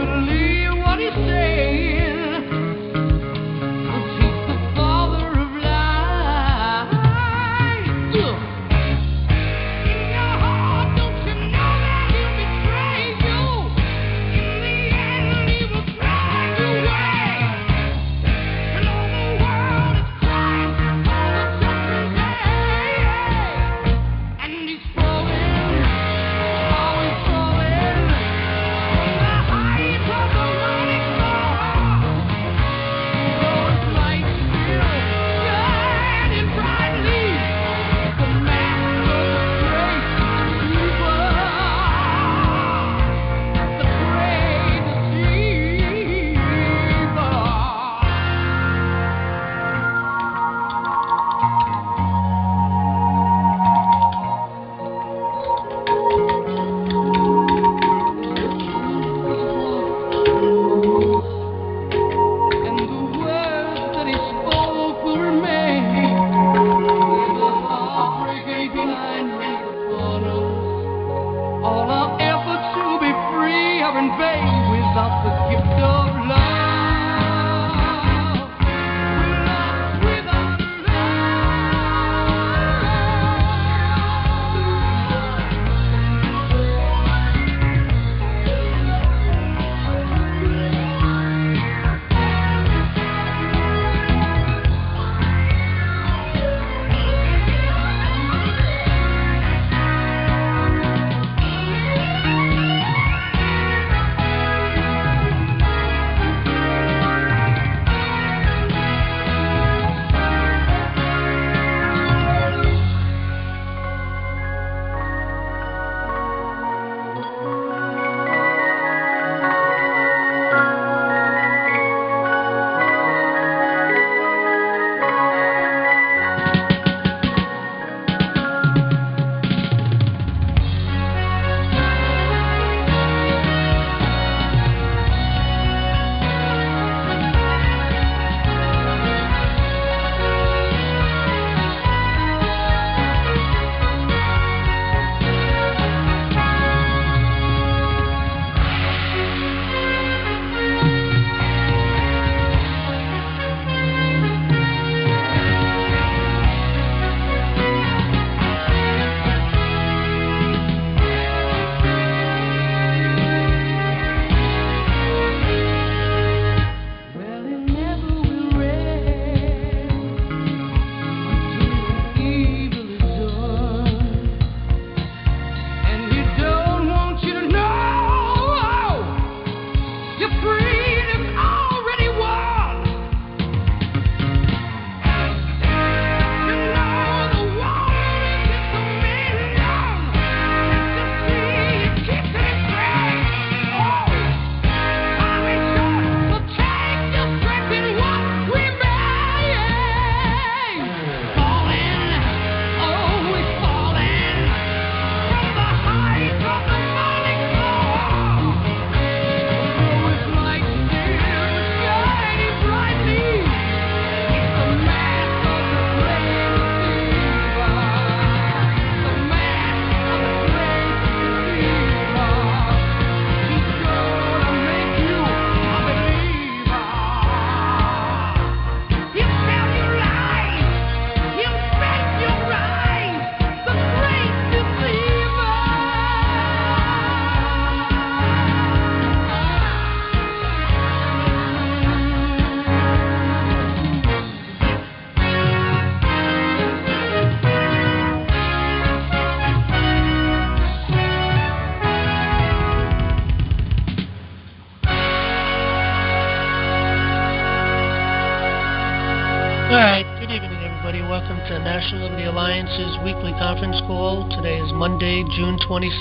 All right, good evening, everybody. Welcome to National Liberty Alliance's weekly conference call. Today is Monday, June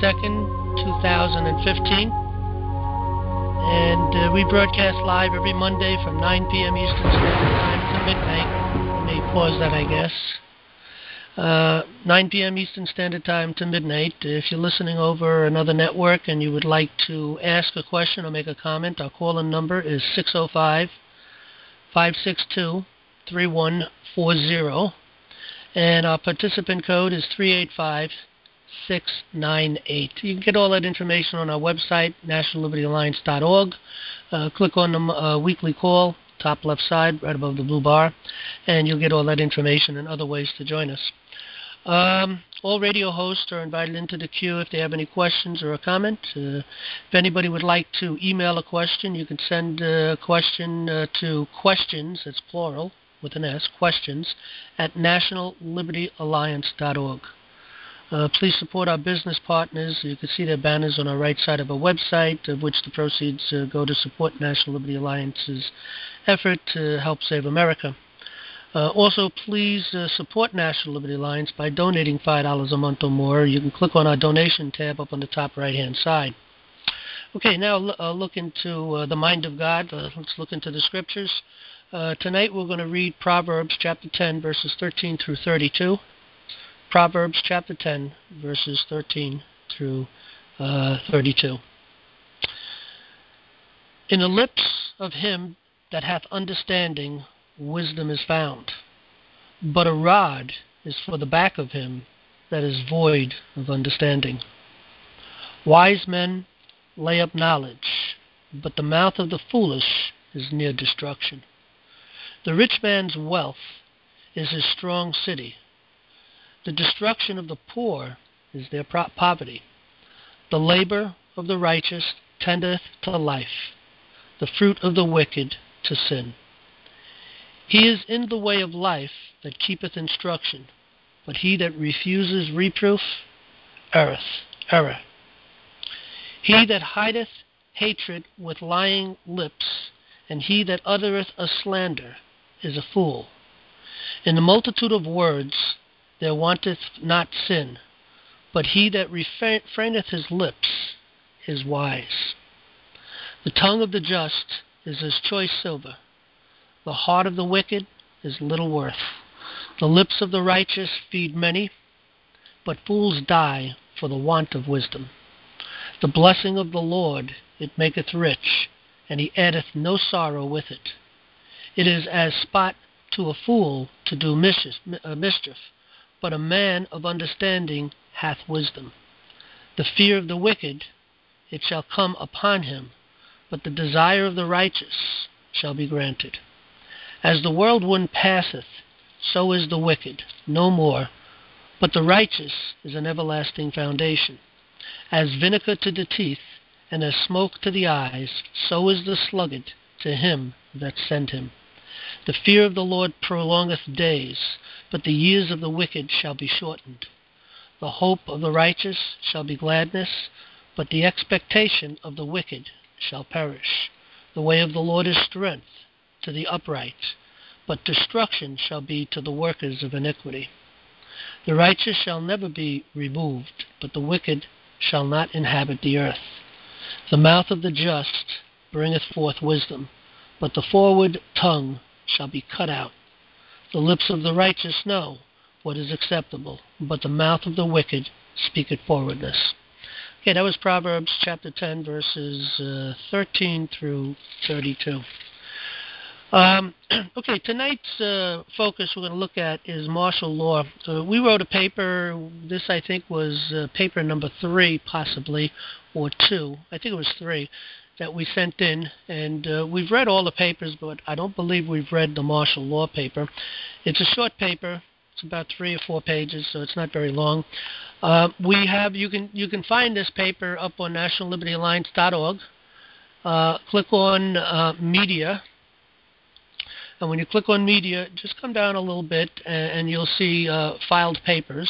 22nd, 2015. And we broadcast live every Monday from 9 p.m. Eastern Standard Time to midnight. Let me pause that, I guess. 9 p.m. Eastern Standard Time to midnight. If you're listening over another network and you would like to ask a question or make a comment, our call-in number is 605-562-3140, and our participant code is 385-666. You can get all that information on our website, nationallibertyalliance.org. Click on the weekly call, top left side, right above the blue bar, and you'll get all that information and other ways to join us. All radio hosts are invited into the queue if they have any questions or a comment. If anybody would like to email a question, you can send a question to questions, that's plural, with an S, questions, at nationallibertyalliance.org. Please support our business partners. You can see their banners on our right side of our website, of which the proceeds go to support National Liberty Alliance's effort to help save America. Also, please support National Liberty Alliance by donating $5 a month or more. You can click on our donation tab up on the top right-hand side. Okay, now look into the mind of God. Let's look into the scriptures. Tonight we're going to read Proverbs chapter 10, verses 13 through 32. Proverbs chapter 10, verses 13 through 32. In the lips of him that hath understanding, wisdom is found, but a rod is for the back of him that is void of understanding. Wise men lay up knowledge, but the mouth of the foolish is near destruction. The rich man's wealth is his strong city. The destruction of the poor is their poverty. The labor of the righteous tendeth to life, the fruit of the wicked to sin. He is in the way of life that keepeth instruction, but he that refuses reproof error. He that hideth hatred with lying lips, and he that uttereth a slander, is a fool. In the multitude of words there wanteth not sin, but he that refraineth his lips is wise. The tongue of the just is as choice silver. The heart of the wicked is little worth. The lips of the righteous feed many, but fools die for the want of wisdom. The blessing of the Lord, it maketh rich, and he addeth no sorrow with it. It is as spot to a fool to do mischief, but a man of understanding hath wisdom. The fear of the wicked, it shall come upon him, but the desire of the righteous shall be granted. As the whirlwind passeth, so is the wicked, no more, but the righteous is an everlasting foundation. As vinegar to the teeth, and as smoke to the eyes, so is the sluggard to him that sent him. The fear of the Lord prolongeth days, but the years of the wicked shall be shortened. The hope of the righteous shall be gladness, but the expectation of the wicked shall perish. The way of the Lord is strength to the upright, but destruction shall be to the workers of iniquity. The righteous shall never be removed, but the wicked shall not inhabit the earth. The mouth of the just bringeth forth wisdom, but the forward tongue shall be cut out. The lips of the righteous know what is acceptable, but the mouth of the wicked speaketh forwardness. Okay, that was Proverbs chapter 10, verses 13 through 32. Okay, tonight's focus we're going to look at is martial law. We wrote a paper, this I think was paper number 3 possibly, or 2, I think it was 3, that we sent in, and we've read all the papers, but I don't believe we've read the martial law paper. It's a short paper, it's about 3 or 4 pages, so it's not very long. You can find this paper up on nationallibertyalliance.org. Click on media. And when you click on media, just come down a little bit and you'll see filed papers,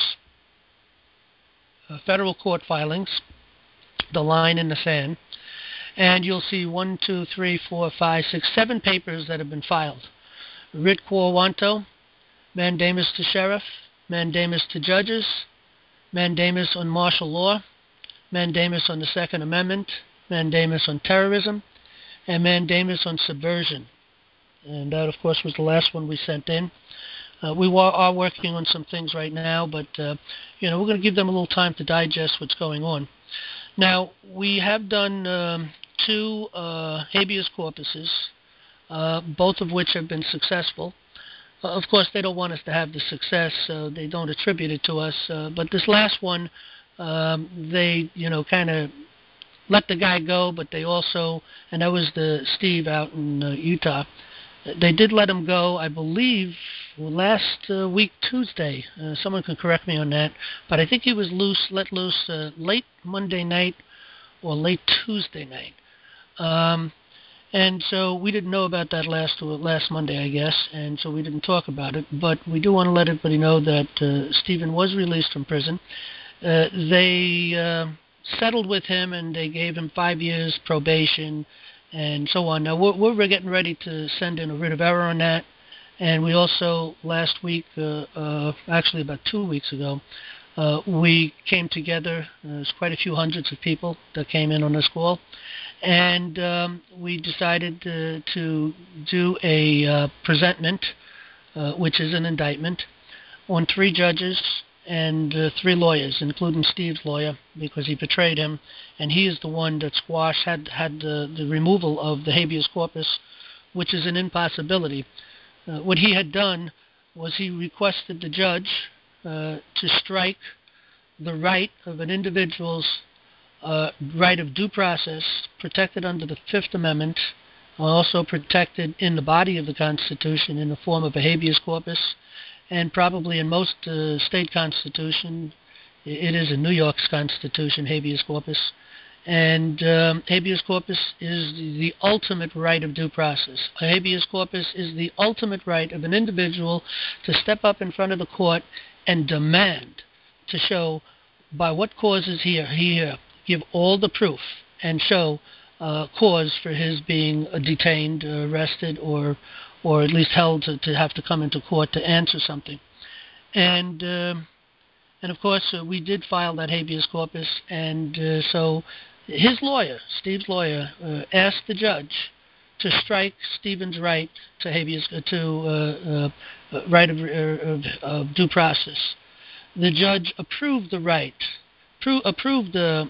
federal court filings, the line in the sand, and you'll see 1, 2, 3, 4, 5, 6, 7 papers that have been filed. Writ quo wanto, mandamus to sheriff, mandamus to judges, mandamus on martial law, mandamus on the Second Amendment, mandamus on terrorism, and mandamus on subversion. And that, of course, was the last one we sent in. We are working on some things right now, but we're going to give them a little time to digest what's going on. Now, we have done 2 habeas corpuses, both of which have been successful. Of course, they don't want us to have the success, so they don't attribute it to us. But this last one They, kind of let the guy go, but they also, and that was the Steve out in Utah. They did let him go, I believe, last week Tuesday. Someone can correct me on that, but I think he was let loose late Monday night or late Tuesday night. And so we didn't know about that last Monday, I guess, and so we didn't talk about it. But we do want to let everybody know that Stephen was released from prison. They settled with him, and they gave him 5 years probation and so on. Now, we're getting ready to send in a writ of error on that. And we also, last week, actually about 2 weeks ago, we came together. There's quite a few hundreds of people that came in on this call. And we decided to do a presentment, which is an indictment, on 3 judges and 3 lawyers, including Steve's lawyer, because he betrayed him, and he is the one that had the removal of the habeas corpus, which is an impossibility. What he had done was he requested the judge to strike the right of an individual's right of due process protected under the Fifth Amendment, also protected in the body of the Constitution in the form of a habeas corpus, and probably in most state constitution, it is in New York's Constitution, habeas corpus. And habeas corpus is the ultimate right of due process. A habeas corpus is the ultimate right of an individual to step up in front of the court and demand to show by what causes he here, give all the proof and show cause for his being detained, arrested, or at least held to have to come into court to answer something. And of course, we did file that habeas corpus, and so his lawyer, Steve's lawyer, asked the judge to strike Stephen's right to habeas right of due process. The judge approved the right, approved the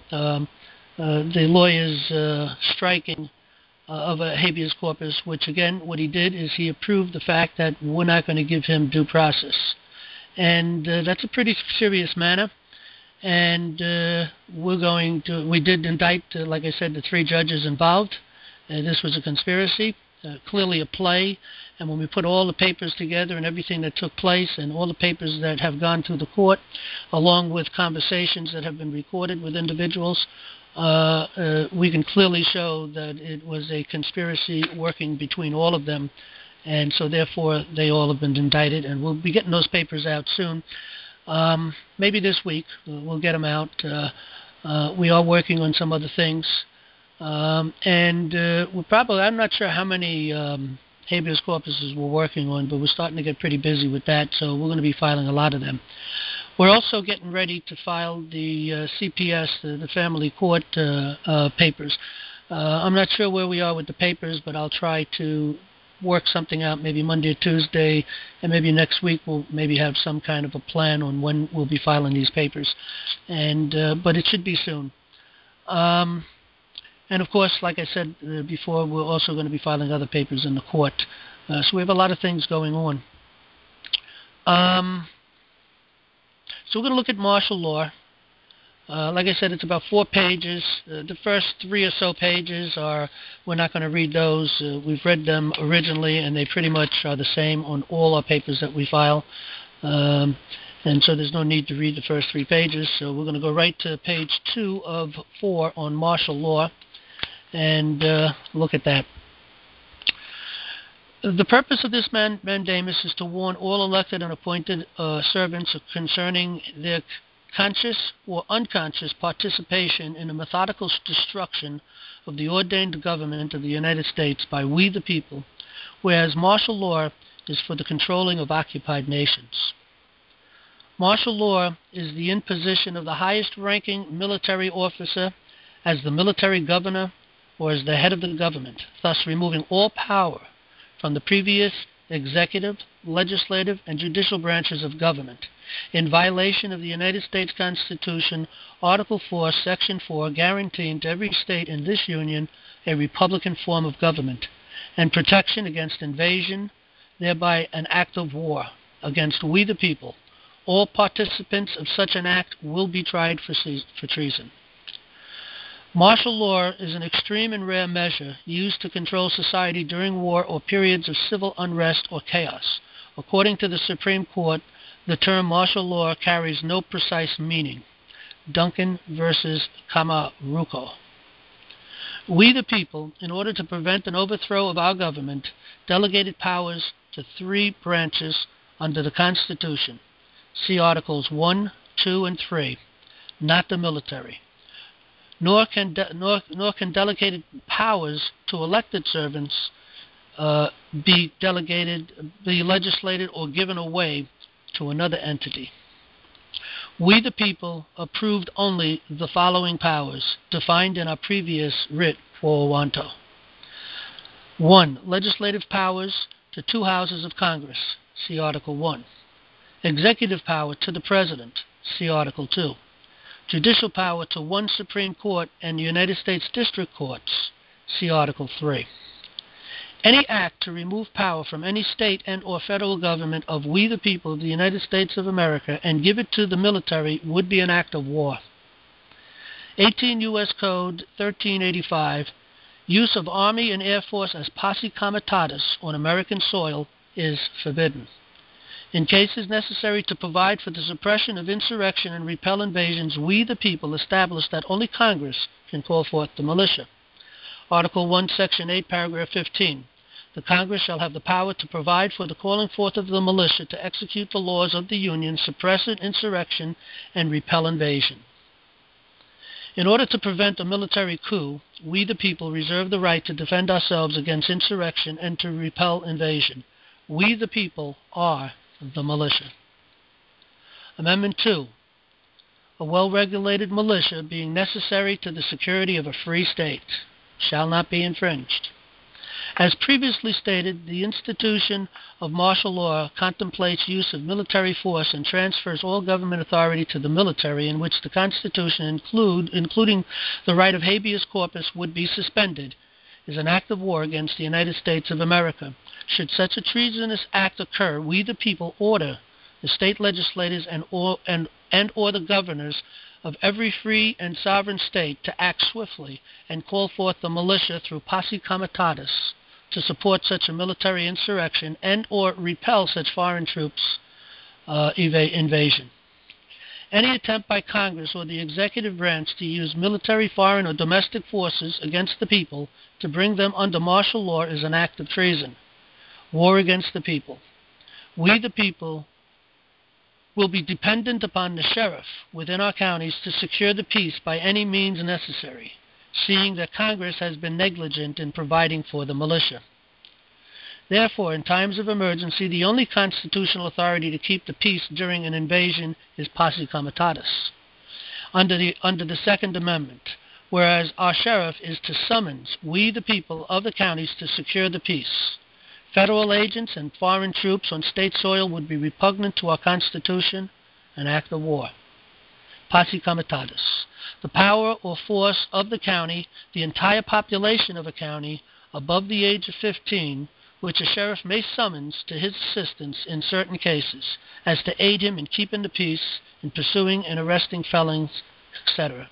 lawyer's striking of a habeas corpus, which again, what he did is he approved the fact that we're not going to give him due process. And that's a pretty serious matter. And we did indict, like I said, the 3 judges involved. This was a conspiracy, clearly a play. And when we put all the papers together and everything that took place and all the papers that have gone through the court, along with conversations that have been recorded with individuals, we can clearly show that it was a conspiracy working between all of them, and so therefore they all have been indicted, and we'll be getting those papers out soon. Maybe this week we'll get them out. We are working on some other things, and I'm not sure how many habeas corpuses we're working on, but we're starting to get pretty busy with that, so we're going to be filing a lot of them. We're also getting ready to file the CPS, the family court papers. I'm not sure where we are with the papers, but I'll try to work something out maybe Monday or Tuesday, and maybe next week we'll maybe have some kind of a plan on when we'll be filing these papers. But it should be soon. And of course, like I said before, we're also going to be filing other papers in the court. So we have a lot of things going on. So we're going to look at martial law. Like I said, it's about 4 pages. The first 3 or so pages we're not going to read those. We've read them originally, and they pretty much are the same on all our papers that we file. And so there's no need to read the first 3 pages. So we're going to go right to page 2 of 4 on martial law and look at that. The purpose of this mandamus is to warn all elected and appointed servants concerning their conscious or unconscious participation in the methodical destruction of the ordained government of the United States by we the people, whereas martial law is for the controlling of occupied nations. Martial law is the imposition of the highest-ranking military officer as the military governor or as the head of the government, thus removing all power from the previous executive, legislative, and judicial branches of government, in violation of the United States Constitution, Article 4, Section 4, guaranteeing to every state in this union a republican form of government, and protection against invasion, thereby an act of war against we the people, All participants of such an act will be tried for treason. Martial law is an extreme and rare measure used to control society during war or periods of civil unrest or chaos. According to the Supreme Court, the term martial law carries no precise meaning. Duncan versus Kamaruko. We the people, in order to prevent an overthrow of our government, delegated powers to 3 branches under the Constitution. See Articles 1, 2, and 3, not the military. Nor can delegated powers to elected servants be legislated or given away to another entity. We the people approved only the following powers, defined in our previous writ for Wanto. 1. Legislative powers to 2 houses of Congress, see Article 1. Executive power to the President, see Article 2. Judicial power to 1 Supreme Court and United States District Courts, see Article 3. Any act to remove power from any state and or federal government of we the people of the United States of America and give it to the military would be an act of war. 18 U.S. Code 1385, use of Army and Air Force as posse comitatus on American soil is forbidden. In cases necessary to provide for the suppression of insurrection and repel invasions, we the people establish that only Congress can call forth the militia. Article 1, Section 8, Paragraph 15. The Congress shall have the power to provide for the calling forth of the militia to execute the laws of the Union, suppress insurrection, and repel invasion. In order to prevent a military coup, we the people reserve the right to defend ourselves against insurrection and to repel invasion. We the people are the militia. Amendment 2. A well-regulated militia being necessary to the security of a free state shall not be infringed. As previously stated, the institution of martial law contemplates use of military force and transfers all government authority to the military, in which the Constitution, including the right of habeas corpus, would be suspended, is an act of war against the United States of America. Should such a treasonous act occur, we the people order the state legislators and or the governors of every free and sovereign state to act swiftly and call forth the militia through posse comitatus to support such a military insurrection and or repel such foreign troops invasion. Any attempt by Congress or the executive branch to use military, foreign, or domestic forces against the people to bring them under martial law is an act of treason. War against the people. We, the people, will be dependent upon the sheriff within our counties to secure the peace by any means necessary, seeing that Congress has been negligent in providing for the militia. Therefore, in times of emergency, the only constitutional authority to keep the peace during an invasion is posse comitatus, under the Second Amendment, whereas our sheriff is to summons we, the people of the counties, to secure the peace. Federal agents and foreign troops on state soil would be repugnant to our Constitution, an act of war. Posse comitatus. The power or force of the county, the entire population of a county, above the age of 15, which a sheriff may summons to his assistance in certain cases, as to aid him in keeping the peace, in pursuing and arresting felons, etc.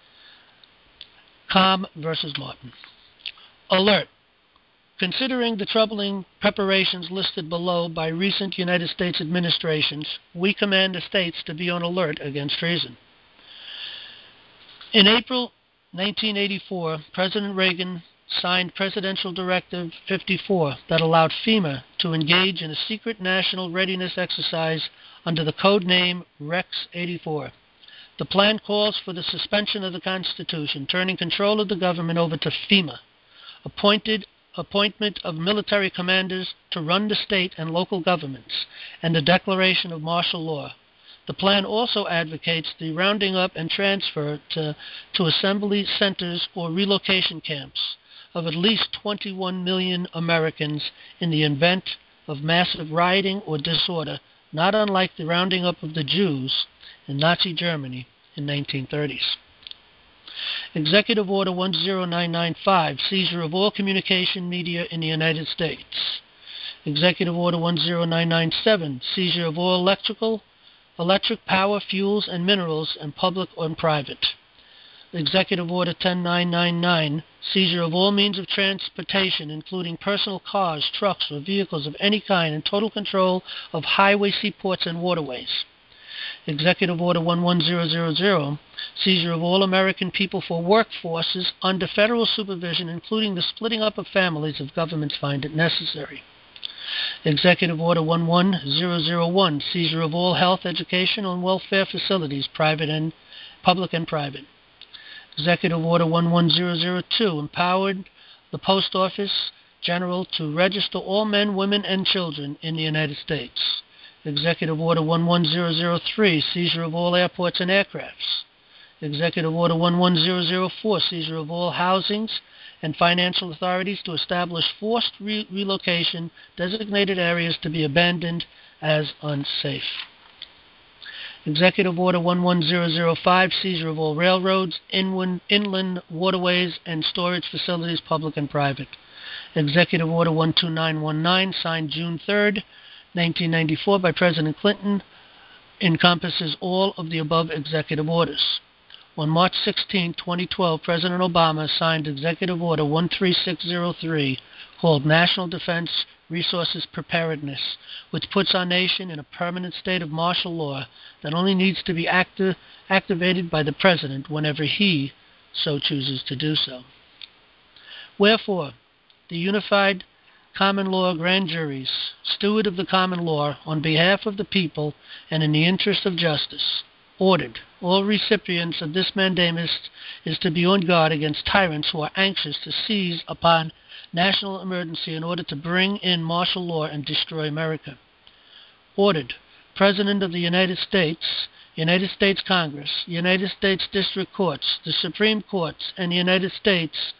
Cobb versus Martin. Alert. Considering the troubling preparations listed below by recent United States administrations, we command the states to be on alert against treason. In April 1984, President Reagan signed Presidential Directive 54 that allowed FEMA to engage in a secret national readiness exercise under the code name Rex 84. The plan calls for the suspension of the Constitution, turning control of the government over to FEMA, appointment of military commanders to run the state and local governments, and the declaration of martial law. The plan also advocates the rounding up and transfer to assembly centers or relocation camps of at least 21 million Americans in the event of massive rioting or disorder, not unlike the rounding up of the Jews in Nazi Germany in 1930s. Executive Order 10995, seizure of all communication media in the United States. Executive Order 10997, seizure of all electrical, electric, power, fuels, and minerals, and public and private. Executive Order 10999, seizure of all means of transportation, including personal cars, trucks, or vehicles of any kind, and total control of highway, seaports, and waterways. Executive Order 11000, seizure of all American people for workforces under federal supervision, including the splitting up of families if governments find it necessary. Executive Order 11001, seizure of all health, educational, and welfare facilities, public and private. Executive Order 11002, empowered the Post Office General to register all men, women, and children in the United States. Executive Order 11003, seizure of all airports and aircrafts. Executive Order 11004, seizure of all housings and financial authorities to establish forced relocation, designated areas to be abandoned as unsafe. Executive Order 11005, seizure of all railroads, inland waterways, and storage facilities, public and private. Executive Order 12919, signed June 3rd, 1994 by President Clinton, encompasses all of the above executive orders. On March 16, 2012, President Obama signed Executive Order 13603, called National Defense Resources Preparedness, which puts our nation in a permanent state of martial law that only needs to be activated by the President whenever he so chooses to do so. Wherefore, the unified common law grand juries, steward of the common law on behalf of the people and in the interest of justice, ordered all recipients of this mandamus is to be on guard against tyrants who are anxious to seize upon national emergency in order to bring in martial law and destroy America. Ordered, President of the United States Congress, United States District Courts, the Supreme Courts, and the United States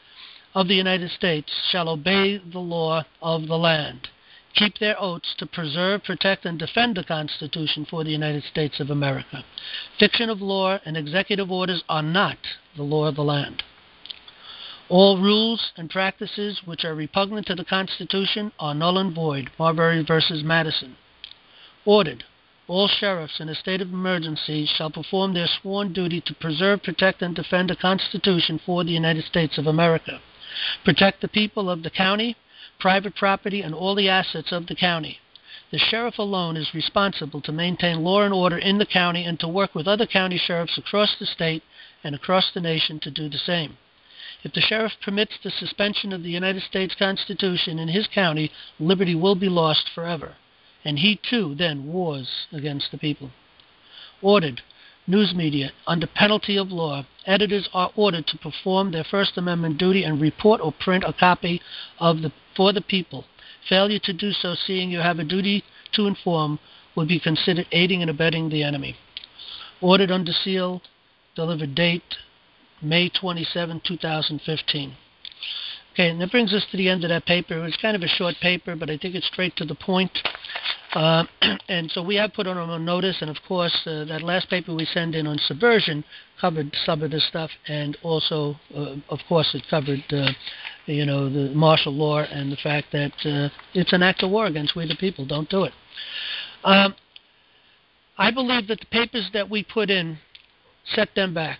shall obey the law of the land, keep their oaths to preserve, protect, and defend the Constitution for the United States of America. Fiction of law and executive orders are not the law of the land. All rules and practices which are repugnant to the Constitution are null and void. Marbury v. Madison. Ordered, all sheriffs in a state of emergency shall perform their sworn duty to preserve, protect, and defend the Constitution for the United States of America. Protect the people of the county, private property, and all the assets of the county. The sheriff alone is responsible to maintain law and order in the county and to work with other county sheriffs across the state and across the nation to do the same. If the sheriff permits the suspension of the United States Constitution in his county, liberty will be lost forever, and he too then wars against the people. Ordered, news media, under penalty of law, editors are ordered to perform their First Amendment duty and report or print a copy for the people. Failure to do so, seeing you have a duty to inform, would be considered aiding and abetting the enemy. Ordered under seal, delivered date May 27, 2015. Okay, and that brings us to the end of that paper. It was kind of a short paper, but I think it's straight to the point. And so we have put on notice, and of course, that last paper we sent in on subversion covered some of this stuff, and also, of course, it covered, the martial law and the fact that it's an act of war against we the people. Don't do it. I believe that the papers that we put in set them back.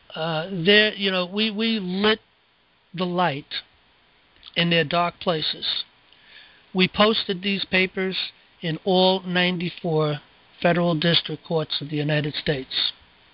We lit the light in their dark places. We posted these papers in all 94 federal district courts of the United States.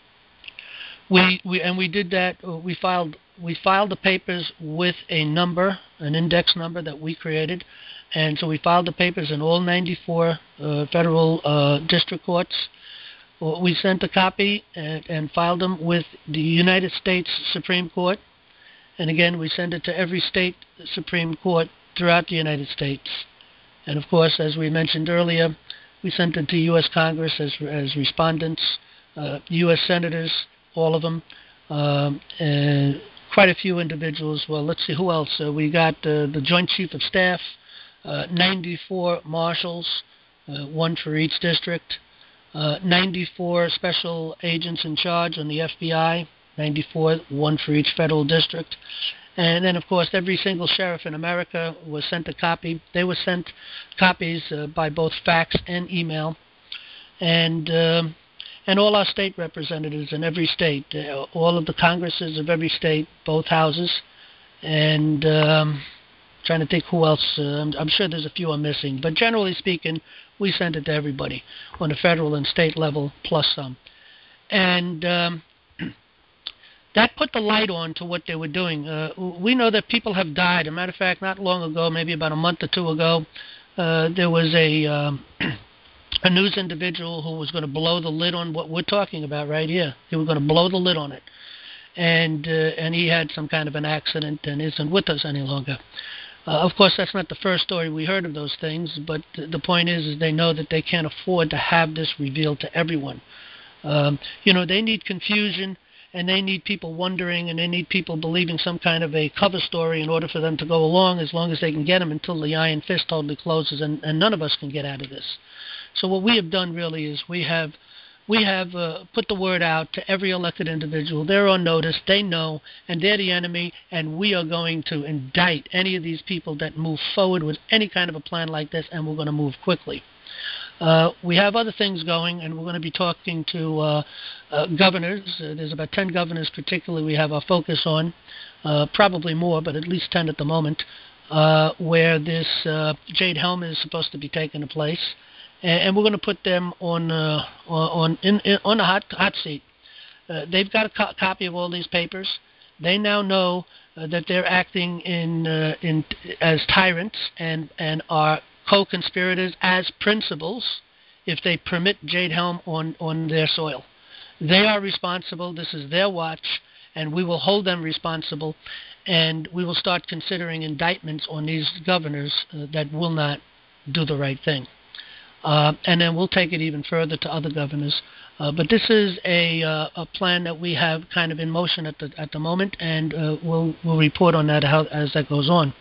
We did that. We filed the papers with a number, an index number that we created, and so we filed the papers in all 94 federal district courts. We sent a copy and filed them with the United States Supreme Court. And again, we send it to every state Supreme Court throughout the United States. And of course, as we mentioned earlier, we sent it to U.S. Congress as respondents, U.S. senators, all of them, and quite a few individuals. Well, let's see, who else? We got the Joint Chief of Staff, 94 marshals, one for each district, 94 special agents in charge on the FBI, 94, one for each federal district. And then, of course, every single sheriff in America was sent a copy. They were sent copies by both fax and email. And and all our state representatives in every state, all of the Congresses of every state, both houses, and trying to think who else. I'm sure there's a few I'm missing, but generally speaking, we send it to everybody on the federal and state level, plus some. And that put the light on to what they were doing. We know that people have died. As a matter of fact, not long ago, maybe about a month or two ago, there was a news individual who was going to blow the lid on what we're talking about right here. He was going to blow the lid on it. And he had some kind of an accident and isn't with us any longer. Of course, that's not the first story we heard of those things, but the point is they know that they can't afford to have this revealed to everyone. They need confusion, and they need people wondering, and they need people believing some kind of a cover story in order for them to go along, as long as they can get them until the iron fist totally closes, and none of us can get out of this. So what we have done really is we have put the word out to every elected individual. They're on notice. They know, and they're the enemy, and we are going to indict any of these people that move forward with any kind of a plan like this, and we're going to move quickly. We have other things going, and we're going to be talking to governors. There's about 10 governors particularly we have our focus on, probably more, but at least 10 at the moment, where this Jade Helm is supposed to be taking place. And we're going to put them on the hot seat. They've got a copy of all these papers. They now know that they're acting as tyrants and are co-conspirators as principals if they permit Jade Helm on their soil. They are responsible. This is their watch, and we will hold them responsible, and we will start considering indictments on these governors that will not do the right thing. And then we'll take it even further to other governors. But this is a plan that we have kind of in motion at the moment, and we'll report on that as that goes on.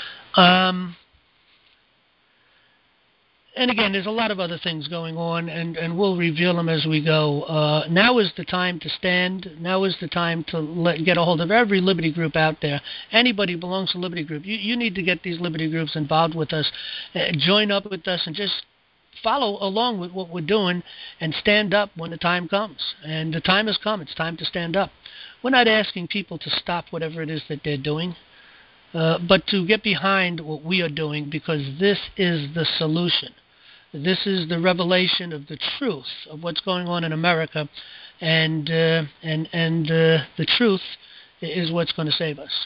And again, there's a lot of other things going on, and we'll reveal them as we go. Now is the time to stand. Now is the time to get a hold of every Liberty group out there. Anybody who belongs to Liberty group, you need to get these Liberty groups involved with us, join up with us, and just follow along with what we're doing and stand up when the time comes. And the time has come. It's time to stand up. We're not asking people to stop whatever it is that they're doing, but to get behind what we are doing, because this is the solution. This is the revelation of the truth of what's going on in America, and the truth is what's going to save us.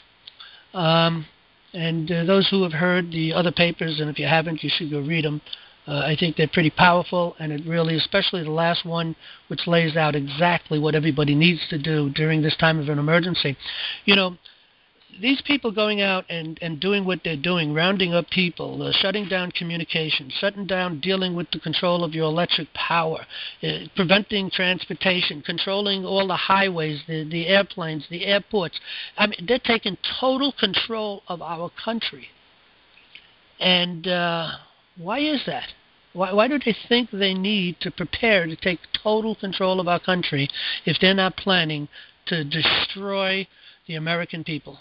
And those who have heard the other papers, and if you haven't, you should go read them. I think they're pretty powerful, and it really, especially the last one, which lays out exactly what everybody needs to do during this time of an emergency. These people going out and doing what they're doing, rounding up people, shutting down communication, shutting down dealing with the control of your electric power, preventing transportation, controlling all the highways, the airplanes, the airports. I mean, they're taking total control of our country. And why is that? Why do they think they need to prepare to take total control of our country if they're not planning to destroy the American people?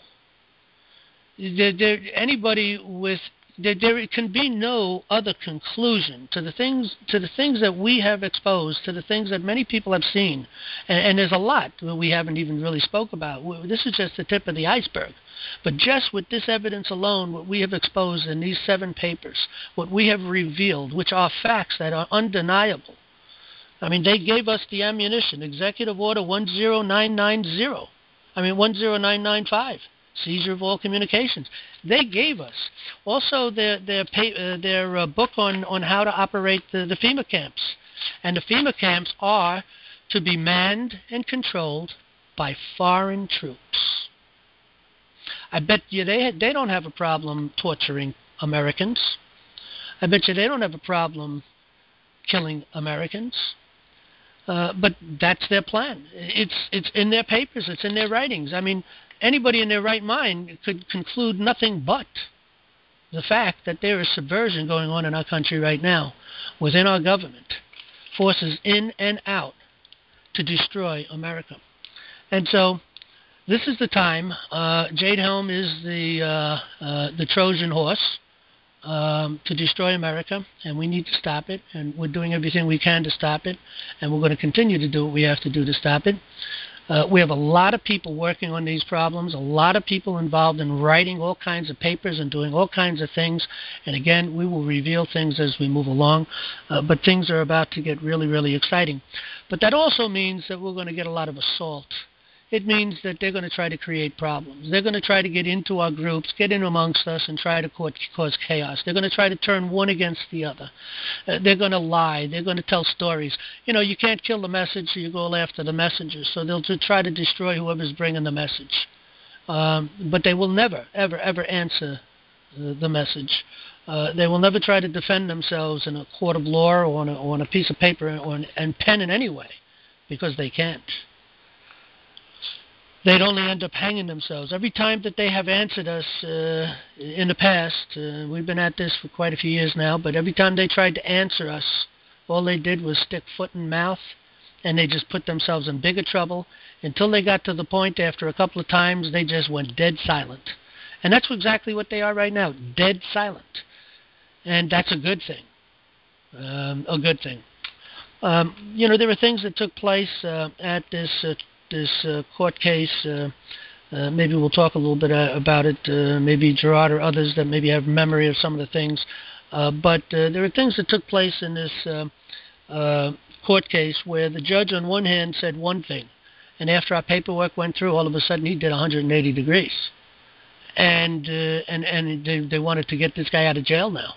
There can be no other conclusion to the things that we have exposed, to the things that many people have seen, and there's a lot that we haven't even really spoke about. This is just the tip of the iceberg. But just with this evidence alone, what we have exposed in these 7 papers, what we have revealed, which are facts that are undeniable. I mean, they gave us the ammunition, Executive Order 10995. Seizure of all communications. They gave us also their book on how to operate the FEMA camps, and the FEMA camps are to be manned and controlled by foreign troops. I bet you they don't have a problem torturing Americans. I bet you they don't have a problem killing Americans. But that's their plan. It's in their papers. It's in their writings. I mean, anybody in their right mind could conclude nothing but the fact that there is subversion going on in our country right now, within our government, forces in and out to destroy America. And so this is the time. Jade Helm is the Trojan horse. to destroy America, and we need to stop it, and we're doing everything we can to stop it, and we're going to continue to do what we have to do to stop it. We have a lot of people working on these problems, a lot of people involved in writing all kinds of papers and doing all kinds of things. And again, we will reveal things as we move along, but things are about to get really, really exciting. But that also means that we're going to get a lot of assault. It means that they're going to try to create problems. They're going to try to get into our groups, get in amongst us, and try to cause chaos. They're going to try to turn one against the other. They're going to lie. They're going to tell stories. You know, you can't kill the message, so you go after the messenger. So they'll try to destroy whoever's bringing the message. But they will never, ever, ever answer the message. They will never try to defend themselves in a court of law or on a piece of paper and pen in any way, because they can't. They'd only end up hanging themselves. Every time that they have answered us in the past, we've been at this for quite a few years now, but every time they tried to answer us, all they did was stick foot in mouth, and they just put themselves in bigger trouble until they got to the point after a couple of times they just went dead silent. And that's exactly what they are right now, dead silent. And that's a good thing. A good thing. You know, there were things that took place at this court case. Maybe we'll talk a little bit about it. Maybe Gerard or others that maybe have memory of some of the things. But there were things that took place in this court case where the judge on one hand said one thing, and after our paperwork went through, all of a sudden he did 180 degrees. And they wanted to get this guy out of jail now.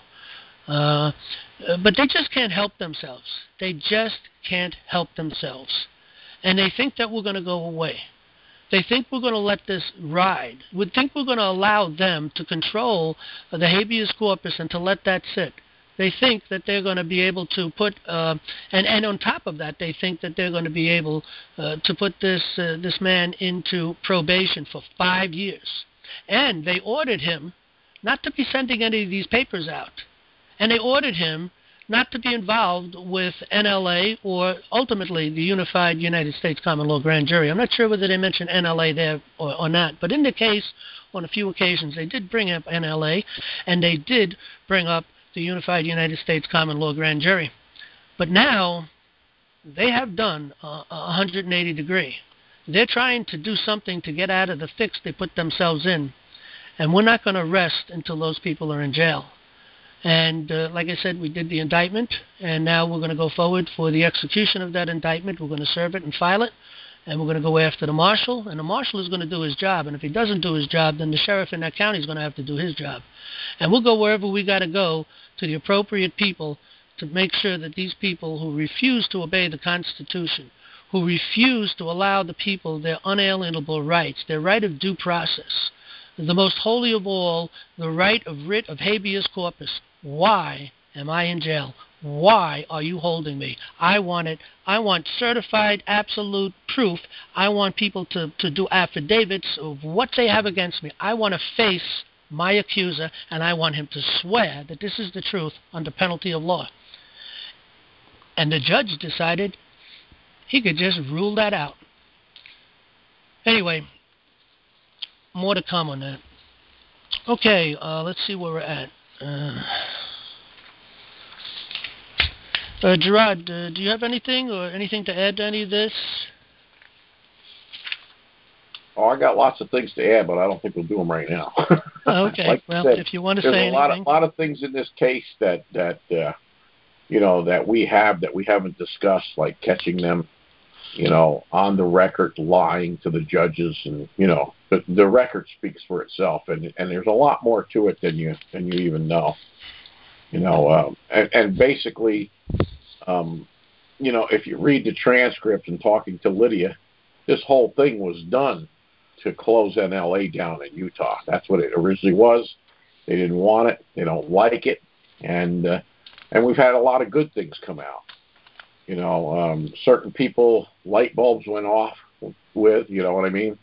But they just can't help themselves. They just can't help themselves. And they think that we're going to go away. They think we're going to let this ride. We think we're going to allow them to control the habeas corpus and to let that sit. They think that they're going to be able to put, and on top of that, they think that they're going to be able to put this man into probation for 5 years. And they ordered him not to be sending any of these papers out. And they ordered him not to be involved with NLA or ultimately the Unified United States Common Law Grand Jury. I'm not sure whether they mentioned NLA there or not, but in the case, on a few occasions, they did bring up NLA, and they did bring up the Unified United States Common Law Grand Jury. But now, they have done a 180 degree. They're trying to do something to get out of the fix they put themselves in, and we're not going to rest until those people are in jail. And like I said, we did the indictment, and now we're going to go forward for the execution of that indictment. We're going to serve it and file it, and we're going to go after the marshal, and the marshal is going to do his job. And if he doesn't do his job, then the sheriff in that county is going to have to do his job. And we'll go wherever we got to go to the appropriate people to make sure that these people who refuse to obey the Constitution, who refuse to allow the people their unalienable rights, their right of due process, the most holy of all, the right of writ of habeas corpus. Why am I in jail? Why are you holding me? I want it. I want certified, absolute proof. I want people to do affidavits of what they have against me. I want to face my accuser, and I want him to swear that this is the truth under penalty of law. And the judge decided he could just rule that out. Anyway, more to come on that. Okay, let's see where we're at. Gerard, do you have anything to add to any of this? Oh, I got lots of things to add, but I don't think we'll do them right now. Okay. Like well, said, if you want to say anything, there's a lot of things in this case that we haven't discussed, like catching them, on the record lying to the judges, and the record speaks for itself, and there's a lot more to it than you even know. And basically, if you read the transcript and talking to Lydia, this whole thing was done to close NLA down in Utah. That's what it originally was. They didn't want it. They don't like it. And we've had a lot of good things come out. Certain people, light bulbs went off with, you know what I mean?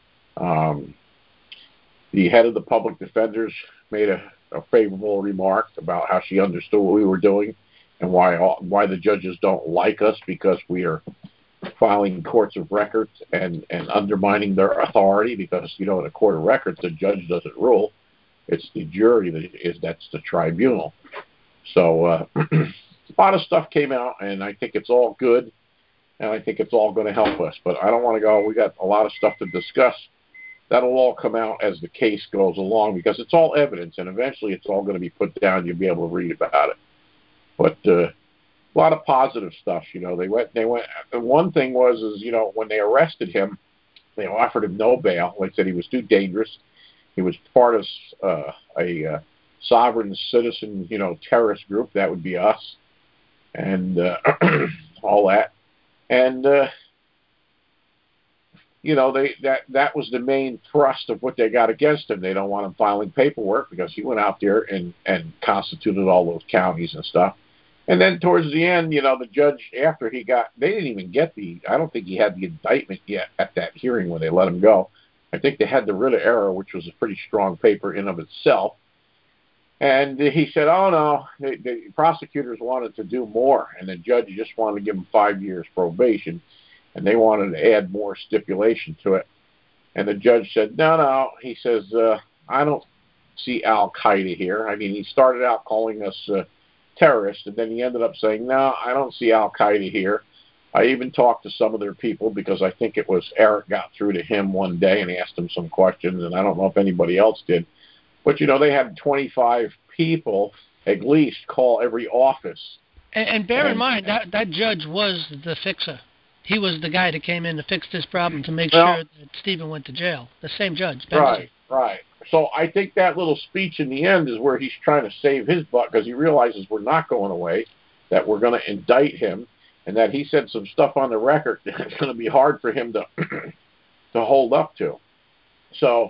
The head of the public defenders made a favorable remark about how she understood what we were doing and why the judges don't like us, because we are filing courts of records and undermining their authority, because, in a court of records, the judge doesn't rule. It's the jury that's the tribunal. So a lot of stuff came out, and I think it's all good, and I think it's all going to help us. But I don't want to go. We got a lot of stuff to discuss. That'll all come out as the case goes along because it's all evidence, and eventually it's all going to be put down. You'll be able to read about it. But a lot of positive stuff. They went. And one thing was when they arrested him, they offered him no bail. They said he was too dangerous. He was part of a sovereign citizen, terrorist group. That would be us, and all that. And that was the main thrust of what they got against him. They don't want him filing paperwork because he went out there and constituted all those counties and stuff. And then towards the end, the judge, after they didn't even get I don't think he had the indictment yet at that hearing when they let him go. I think they had the writ of error, which was a pretty strong paper in of itself. And he said, oh, no, the prosecutors wanted to do more, and the judge just wanted to give him 5 years probation, and they wanted to add more stipulation to it. And the judge said, no. He says, I don't see Al-Qaeda here. I mean, he started out calling us terrorists, and then he ended up saying, no, I don't see Al-Qaeda here. I even talked to some of their people because I think it was Eric got through to him one day and asked him some questions, and I don't know if anybody else did. But, they had 25 people at least call every office. And bear in mind, that judge was the fixer. He was the guy that came in to fix this problem to make sure that Stephen went to jail. The same judge. Benson. Right. So I think that little speech in the end is where he's trying to save his butt because he realizes we're not going away, that we're going to indict him, and that he said some stuff on the record that's going to be hard for him to hold up to. So,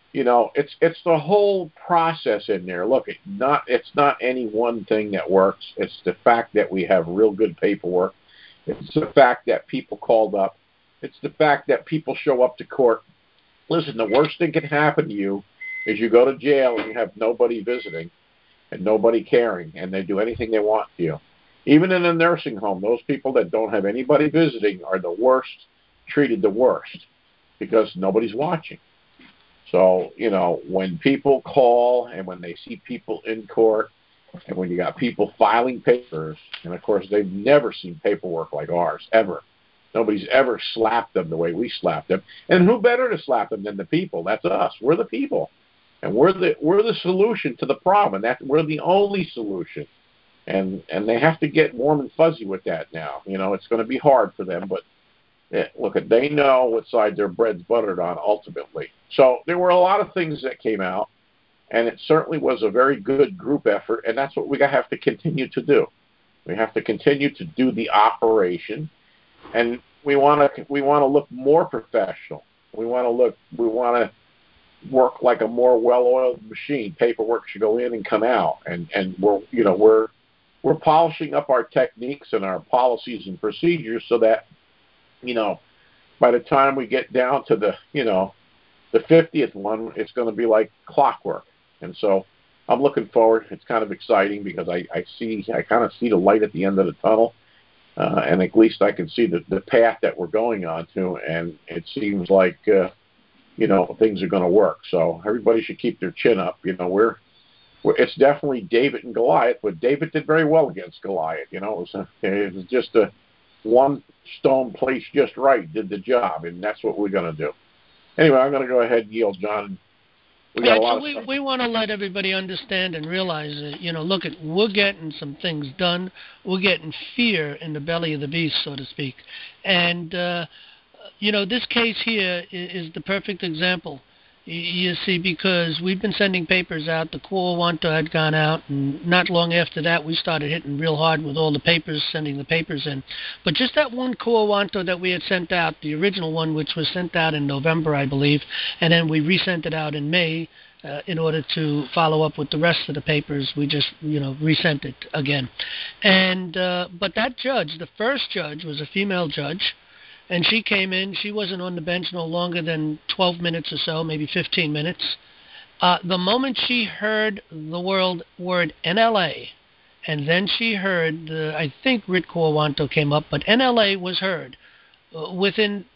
it's the whole process in there. Look, it's not any one thing that works. It's the fact that we have real good paperwork. It's the fact that people called up. It's the fact that people show up to court. Listen, the worst thing can happen to you is you go to jail and you have nobody visiting and nobody caring, and they do anything they want to you. Even in a nursing home, those people that don't have anybody visiting are the worst, treated the worst, because nobody's watching. So, when people call and when they see people in court and when you got people filing papers, and of course they've never seen paperwork like ours, ever. Nobody's ever slapped them the way we slapped them. And who better to slap them than the people? That's us. We're the people. And we're the solution to the problem. And we're the only solution. And they have to get warm and fuzzy with that now. It's going to be hard for them, but look, they know what side their bread's buttered on ultimately. So there were a lot of things that came out, and it certainly was a very good group effort, and that's what we have to continue to do. We have to continue to do the operation, and we want to look more professional. We want to work like a more well-oiled machine. Paperwork should go in and come out, and we're polishing up our techniques and our policies and procedures so that by the time we get down to the 50th one, it's going to be like clockwork. And so I'm looking forward. It's kind of exciting because I kind of see the light at the end of the tunnel, and at least I can see the path that we're going on to, and it seems like things are going to work. So everybody should keep their chin up. It's definitely David and Goliath, but David did very well against Goliath. It was just a one stone placed just right did the job, and that's what we're going to do. Anyway, I'm going to go ahead and yield, John. We want to let everybody understand and realize that, look, we're getting some things done. We're getting fear in the belly of the beast, so to speak. And, this case here is the perfect example. You see, because we've been sending papers out. The Quo Warranto had gone out, and not long after that, we started hitting real hard with all the papers, sending the papers in. But just that one Quo Warranto that we had sent out, the original one, which was sent out in November, I believe, and then we resent it out in May in order to follow up with the rest of the papers. We just, resent it again. And but that judge, the first judge, was a female judge. And she came in. She wasn't on the bench no longer than 12 minutes or so, maybe 15 minutes. The moment she heard the word NLA, and then she heard, I think writ Quo Warranto came up, but NLA was heard. Within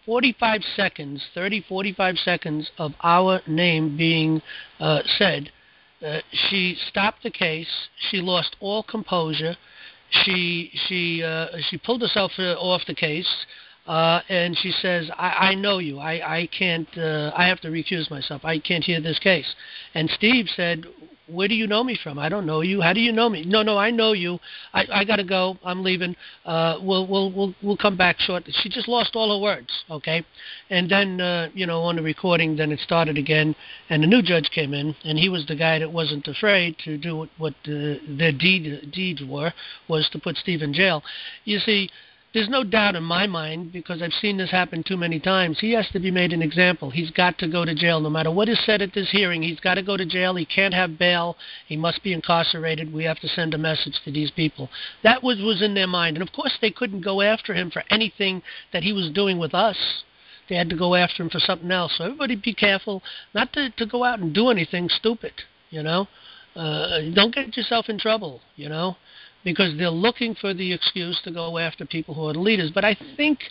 45 seconds, 30, 45 seconds of our name being said, she stopped the case. She lost all composure. She pulled herself off the case, and she says, "I know you. I can't. I have to recuse myself. I can't hear this case." And Steve said, "Where do you know me from? I don't know you. How do you know me?" No, I know you. I got to go. I'm leaving. We'll come back shortly. She just lost all her words. Okay, and then on the recording, then it started again, and the new judge came in, and he was the guy that wasn't afraid to do what their deeds was to put Steve in jail. You see, there's no doubt in my mind, because I've seen this happen too many times. He has to be made an example. He's got to go to jail. No matter what is said at this hearing, he's got to go to jail. He can't have bail. He must be incarcerated. We have to send a message to these people. That was in their mind. And, of course, they couldn't go after him for anything that he was doing with us. They had to go after him for something else. So everybody be careful not to go out and do anything stupid, Don't get yourself in trouble, because they're looking for the excuse to go after people who are the leaders. But I think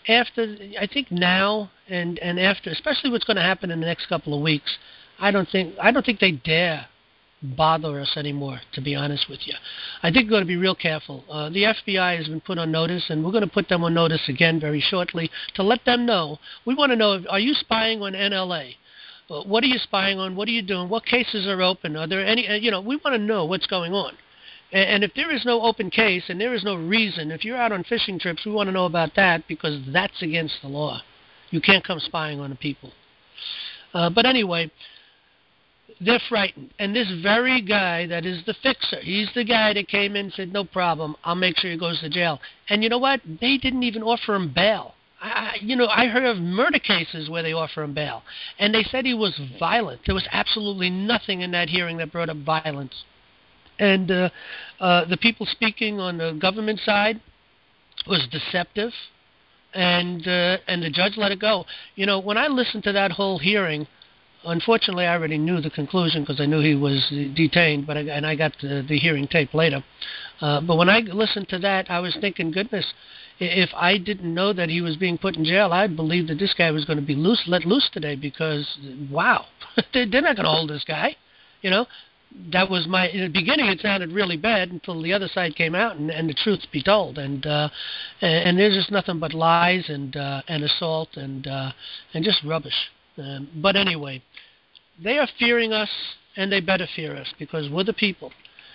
now and after, especially what's going to happen in the next couple of weeks, I don't think they dare bother us anymore, to be honest with you. I think we're going to be real careful. The FBI has been put on notice, and we're going to put them on notice again very shortly to let them know. We want to know, are you spying on NLA? What are you spying on? What are you doing? What cases are open? Are there any, we want to know what's going on. And if there is no open case and there is no reason, if you're out on fishing trips, we want to know about that, because that's against the law. You can't come spying on the people. But anyway, they're frightened. And this very guy that is the fixer, he's the guy that came in and said, no problem, I'll make sure he goes to jail. And you know what? They didn't even offer him bail. I heard of murder cases where they offer him bail. And they said he was violent. There was absolutely nothing in that hearing that brought up violence. And the people speaking on the government side was deceptive, and the judge let it go. When I listened to that whole hearing, unfortunately, I already knew the conclusion because I knew he was detained, and I got the hearing tape later. But when I listened to that, I was thinking, goodness, if I didn't know that he was being put in jail, I'd believe that this guy was going to be let loose today, because, wow, they're not going to hold this guy, That was in the beginning it sounded really bad until the other side came out and the truth be told. And there's just nothing but lies and assault and just rubbish. But anyway, they are fearing us, and they better fear us, because we're the people.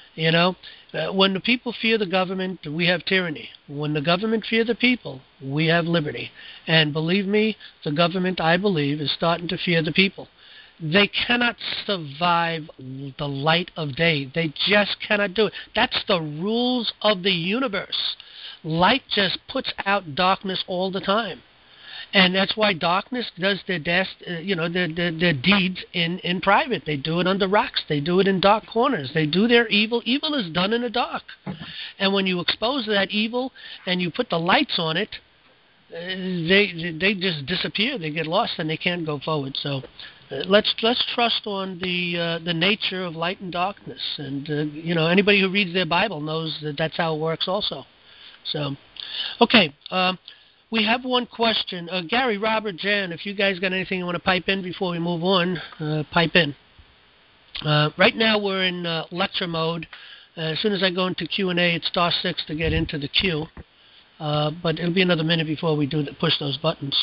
When the people fear the government, we have tyranny. When the government fear the people, we have liberty. And believe me, the government, I believe, is starting to fear the people. They cannot survive the light of day. They just cannot do it. That's the rules of the universe. Light just puts out darkness all the time. And that's why darkness does their deeds in private. They do it under rocks. They do it in dark corners. They do their evil. Evil is done in the dark. And when you expose that evil and you put the lights on it, they just disappear. They get lost and they can't go forward. So let's trust on the nature of light and darkness. And anybody who reads their Bible knows that that's how it works also. So, okay. We have one question. Gary, Robert, Jan, if you guys got anything you want to pipe in before we move on, pipe in. Right now we're in lecture mode. As soon as I go into Q&A, it's *6 to get into the queue. But it'll be another minute before we push those buttons.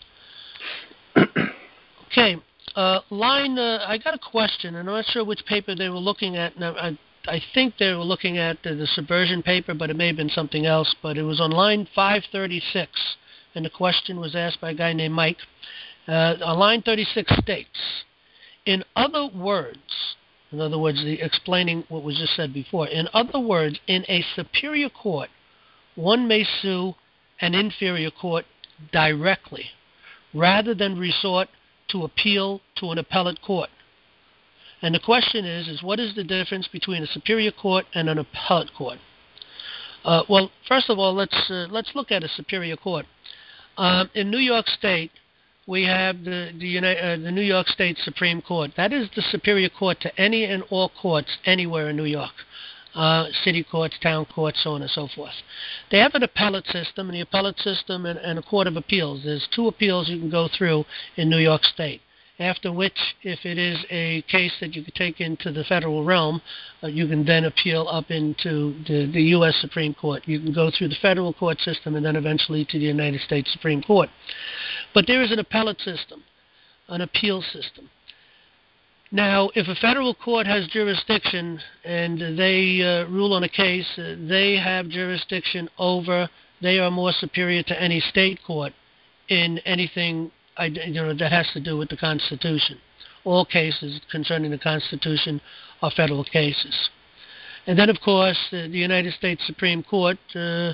Okay. I got a question. I'm not sure which paper they were looking at. Now, I think they were looking at the Subversion paper, but it may have been something else. But it was on line 536, and the question was asked by a guy named Mike. On line 36 states, in other words, explaining what was just said before, in other words, in a superior court, one may sue an inferior court directly, rather than resort to appeal to an appellate court. And the question is what is the difference between a superior court and an appellate court? Well, first of all, let's look at a superior court. In New York State, we have the New York State Supreme Court. That is the superior court to any and all courts anywhere in New York. city courts, town courts, so on and so forth. They have an appellate system, and the appellate system and a court of appeals. There's 2 appeals you can go through in New York State. After which, if it is a case that you could take into the federal realm, you can then appeal up into the U.S. Supreme Court. You can go through the federal court system and then eventually to the United States Supreme Court. But there is an appellate system, an appeal system. Now, if a federal court has jurisdiction and they rule on a case, they have jurisdiction over, they are more superior to any state court in anything that has to do with the Constitution. All cases concerning the Constitution are federal cases. And then, of course, the United States Supreme Court, they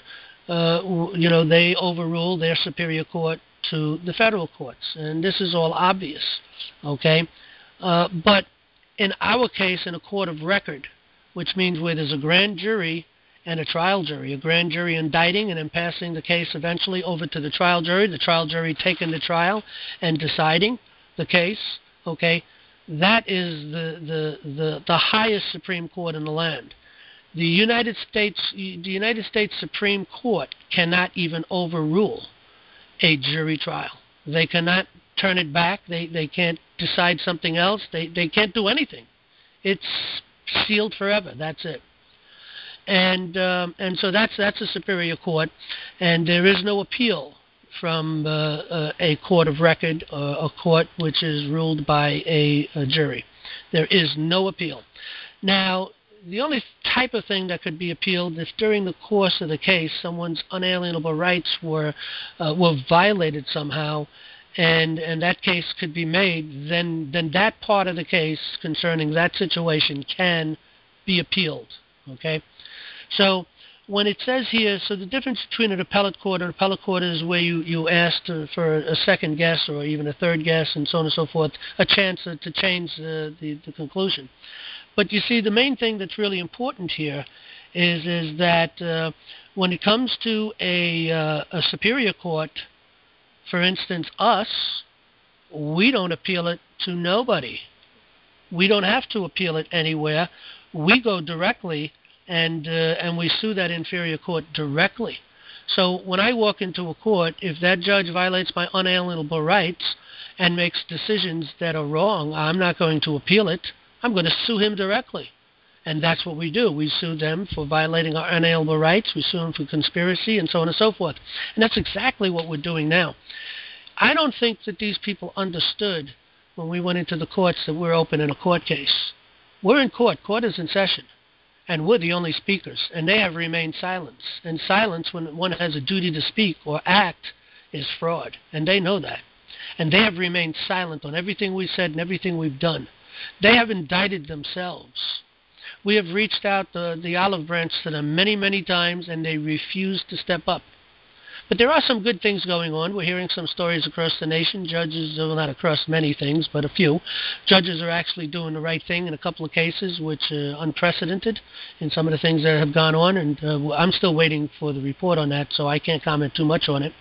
overrule their superior court to the federal courts. And this is all obvious, okay? But in our case, in a court of record, which means where there's a grand jury and a trial jury, a grand jury indicting and then passing the case eventually over to the trial jury taking the trial and deciding the case, okay, that is the highest Supreme Court in the land. The United States Supreme Court cannot even overrule a jury trial. They cannot turn it back. They can't decide something else. They can't do anything. It's sealed forever. That's it. And so that's a superior court, and there is no appeal from a court of record, a court which is ruled by a jury. There is no appeal. Now, the only type of thing that could be appealed if during the course of the case someone's unalienable rights were violated somehow, and that case could be made, then that part of the case concerning that situation can be appealed. Okay? So when it says here, so the difference between an appellate court is where you asked for a second guess or even a third guess and so on and so forth, a chance to change the conclusion. But you see, the main thing that's really important here is that when it comes to a superior court, for instance, us, we don't appeal it to nobody. We don't have to appeal it anywhere. We go directly and we sue that inferior court directly. So when I walk into a court, if that judge violates my unalienable rights and makes decisions that are wrong, I'm not going to appeal it. I'm going to sue him directly. And that's what we do. We sue them for violating our unalienable rights. We sue them for conspiracy and so on and so forth. And that's exactly what we're doing now. I don't think that these people understood when we went into the courts that we're opening a court case. We're in court. Court is in session. And we're the only speakers, and they have remained silent. And silence, when one has a duty to speak or act, is fraud, and they know that. And they have remained silent on everything we said and everything we've done. They have indicted themselves. We have reached out the olive branch to them many, many times, and they refuse to step up. But there are some good things going on. We're hearing some stories across the nation. Judges, well, not across many things, but a few. Judges are actually doing the right thing in a couple of cases, which are unprecedented in some of the things that have gone on. And I'm still waiting for the report on that, so I can't comment too much on it.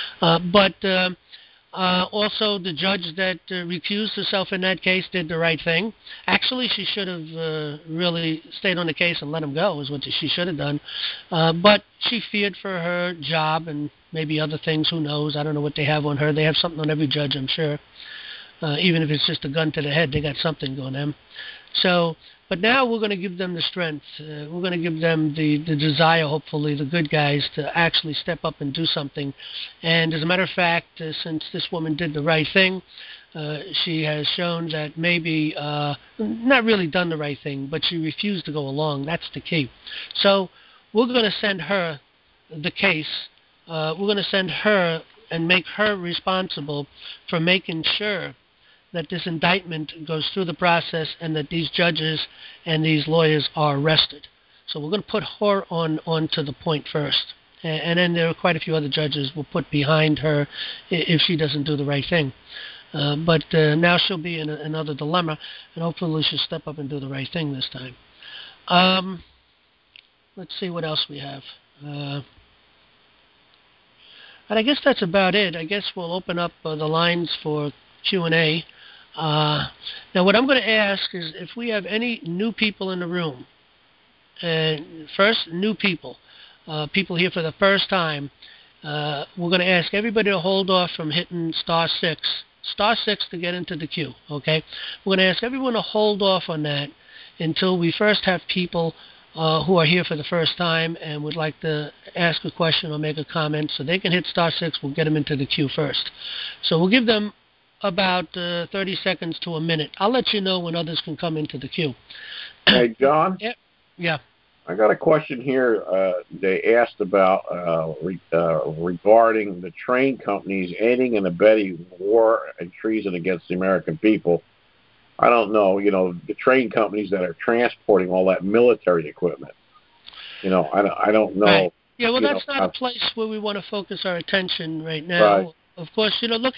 But also, the judge that recused herself in that case did the right thing. Actually, she should have really stayed on the case and let him go, is what she should have done. But she feared for her job and maybe other things. Who knows? I don't know what they have on her. They have something on every judge, I'm sure. Even if it's just a gun to the head, they got something going on them. So, but now we're going to give them the strength. We're going to give them the desire, hopefully, the good guys, to actually step up and do something. And as a matter of fact, since this woman did the right thing, she has shown that maybe not really done the right thing, but she refused to go along. That's the key. So we're going to send her the case. We're going to send her and make her responsible for making sure that this indictment goes through the process and that these judges and these lawyers are arrested. So we're going to put her on to the point first. And then there are quite a few other judges we'll put behind her if she doesn't do the right thing. But now she'll be in another dilemma, and hopefully she'll step up and do the right thing this time. Let's see what else we have. And I guess that's about it. I guess we'll open up the lines for Q&A. Now, what I'm going to ask is if we have any new people in the room, and first, new people, people here for the first time. We're going to ask everybody to hold off from hitting *6, *6 to get into the queue. Okay, we're going to ask everyone to hold off on that until we first have people who are here for the first time and would like to ask a question or make a comment, so they can hit *6. We'll get them into the queue first. So we'll give them about 30 seconds to a minute. I'll let you know when others can come into the queue. Hey, John? Yeah. I got a question here. They asked about regarding the train companies aiding and abetting war and treason against the American people. I don't know, the train companies that are transporting all that military equipment. I don't know. Right. Yeah, well, that's not a place where we want to focus our attention right now. Right. Of course, look.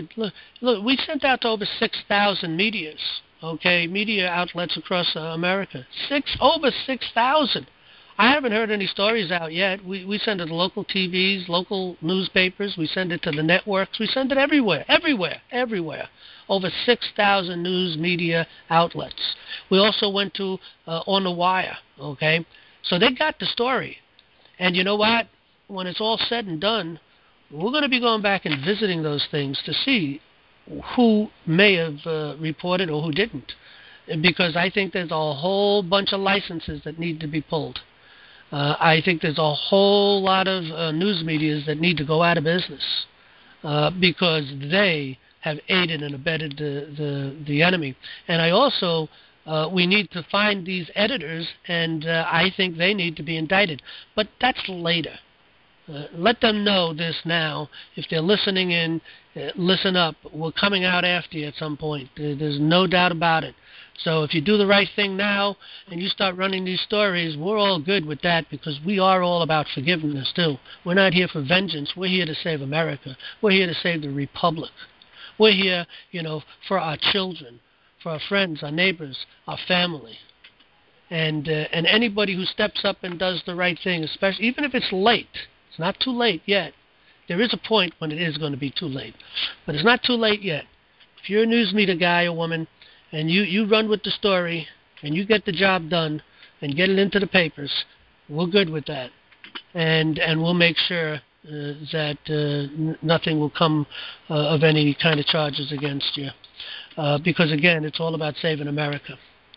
We sent out to over 6,000 medias. Okay, media outlets across America. Over 6,000. I haven't heard any stories out yet. We send it to local TVs, local newspapers. We send it to the networks. We send it everywhere. Over 6,000 news media outlets. We also went to On the Wire. Okay, so they got the story. And you know what? When it's all said and done, we're going to be going back and visiting those things to see who may have reported or who didn't. Because I think there's a whole bunch of licenses that need to be pulled. I think there's a whole lot of news medias that need to go out of business because they have aided and abetted the enemy. And I also... we need to find these editors, and I think they need to be indicted. But that's later. Let them know this now. If they're listening in, listen up. We're coming out after you at some point. There's no doubt about it. So if you do the right thing now and you start running these stories, we're all good with that because we are all about forgiveness too. We're not here for vengeance. We're here to save America. We're here to save the Republic. We're here, for our children, for our friends, our neighbors, our family. And anybody who steps up and does the right thing, especially even if it's late, it's not too late yet. There is a point when it is going to be too late, but it's not too late yet. If you're a news media guy or woman, and you run with the story, and you get the job done, and get it into the papers, we're good with that. And we'll make sure that nothing will come of any kind of charges against you. Because, again, it's all about saving America.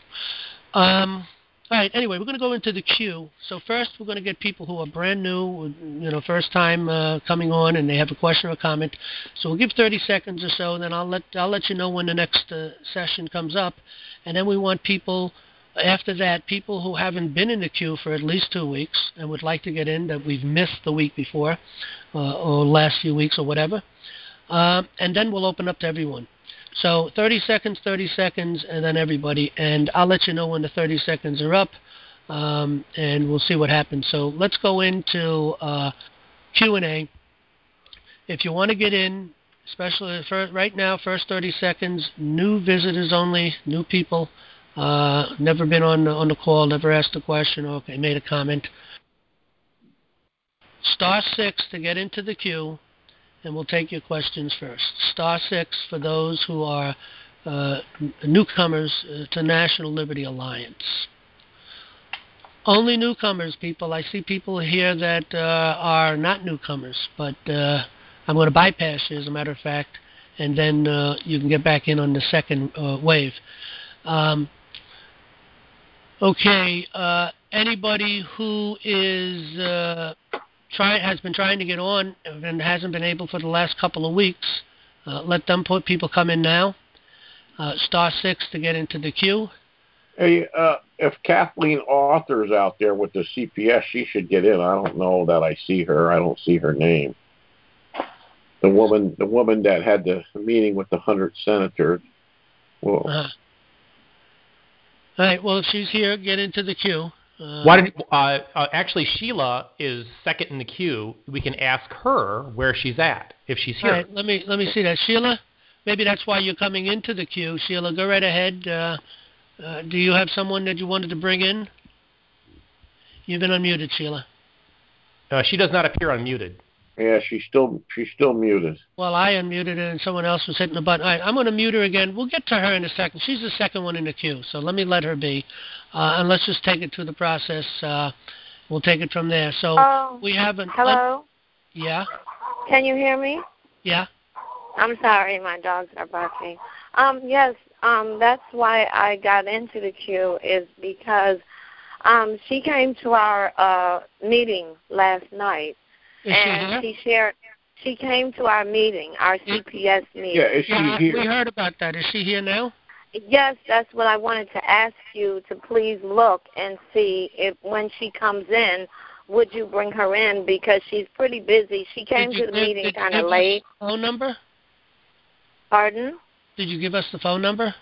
All right, anyway, we're going to go into the queue. So first we're going to get people who are brand new, first time coming on, and they have a question or a comment. So we'll give 30 seconds or so, and then I'll let you know when the next session comes up. And then we want people, after that, people who haven't been in the queue for at least 2 weeks and would like to get in that we've missed the week before or last few weeks or whatever. And then we'll open up to everyone. So 30 seconds, and then everybody. And I'll let you know when the 30 seconds are up, and we'll see what happens. So let's go into Q&A. If you want to get in, especially right now, first 30 seconds, new visitors only, new people, never been on the call, never asked a question, or made a comment. *6 to get into the queue. And we'll take your questions first. *6 for those who are newcomers to National Liberty Alliance. Only newcomers, people. I see people here that are not newcomers, but I'm going to bypass you, as a matter of fact, and then you can get back in on the second wave. Anybody who is... has been trying to get on and hasn't been able for the last couple of weeks, let them people come in now. *6 to get into the queue. Hey, if Kathleen Arthur's out there with the CPS, she should get in. I don't know that I see her. I don't see her name. The woman that had the meeting with the 100 senators. Whoa. All right. Well, if she's here, get into the queue. Actually, Sheila is second in the queue. We can ask her where she's at if she's here. All right, let me see that. Sheila, maybe that's why you're coming into the queue. Sheila, go right ahead. Do you have someone that you wanted to bring in? You've been unmuted, Sheila. She does not appear unmuted. Yeah, she's still muted. Well, I unmuted her and someone else was hitting the button. All right, I'm going to mute her again. We'll get to her in a second. She's the second one in the queue, so let me let her be. And let's just take it through the process. We'll take it from there. So we have an... Hello? Yeah? Can you hear me? Yeah? I'm sorry, my dogs are barking. Yes, that's why I got into the queue is because she came to our meeting last night. Is she here? She came to our meeting, our CPS meeting. Yeah, is she here? We heard about that. Is she here now? Yes, that's what I wanted to ask you to please look and see if when she comes in, would you bring her in because she's pretty busy. She came to the meeting kind of late. Phone number? Pardon? Did you give us the phone number?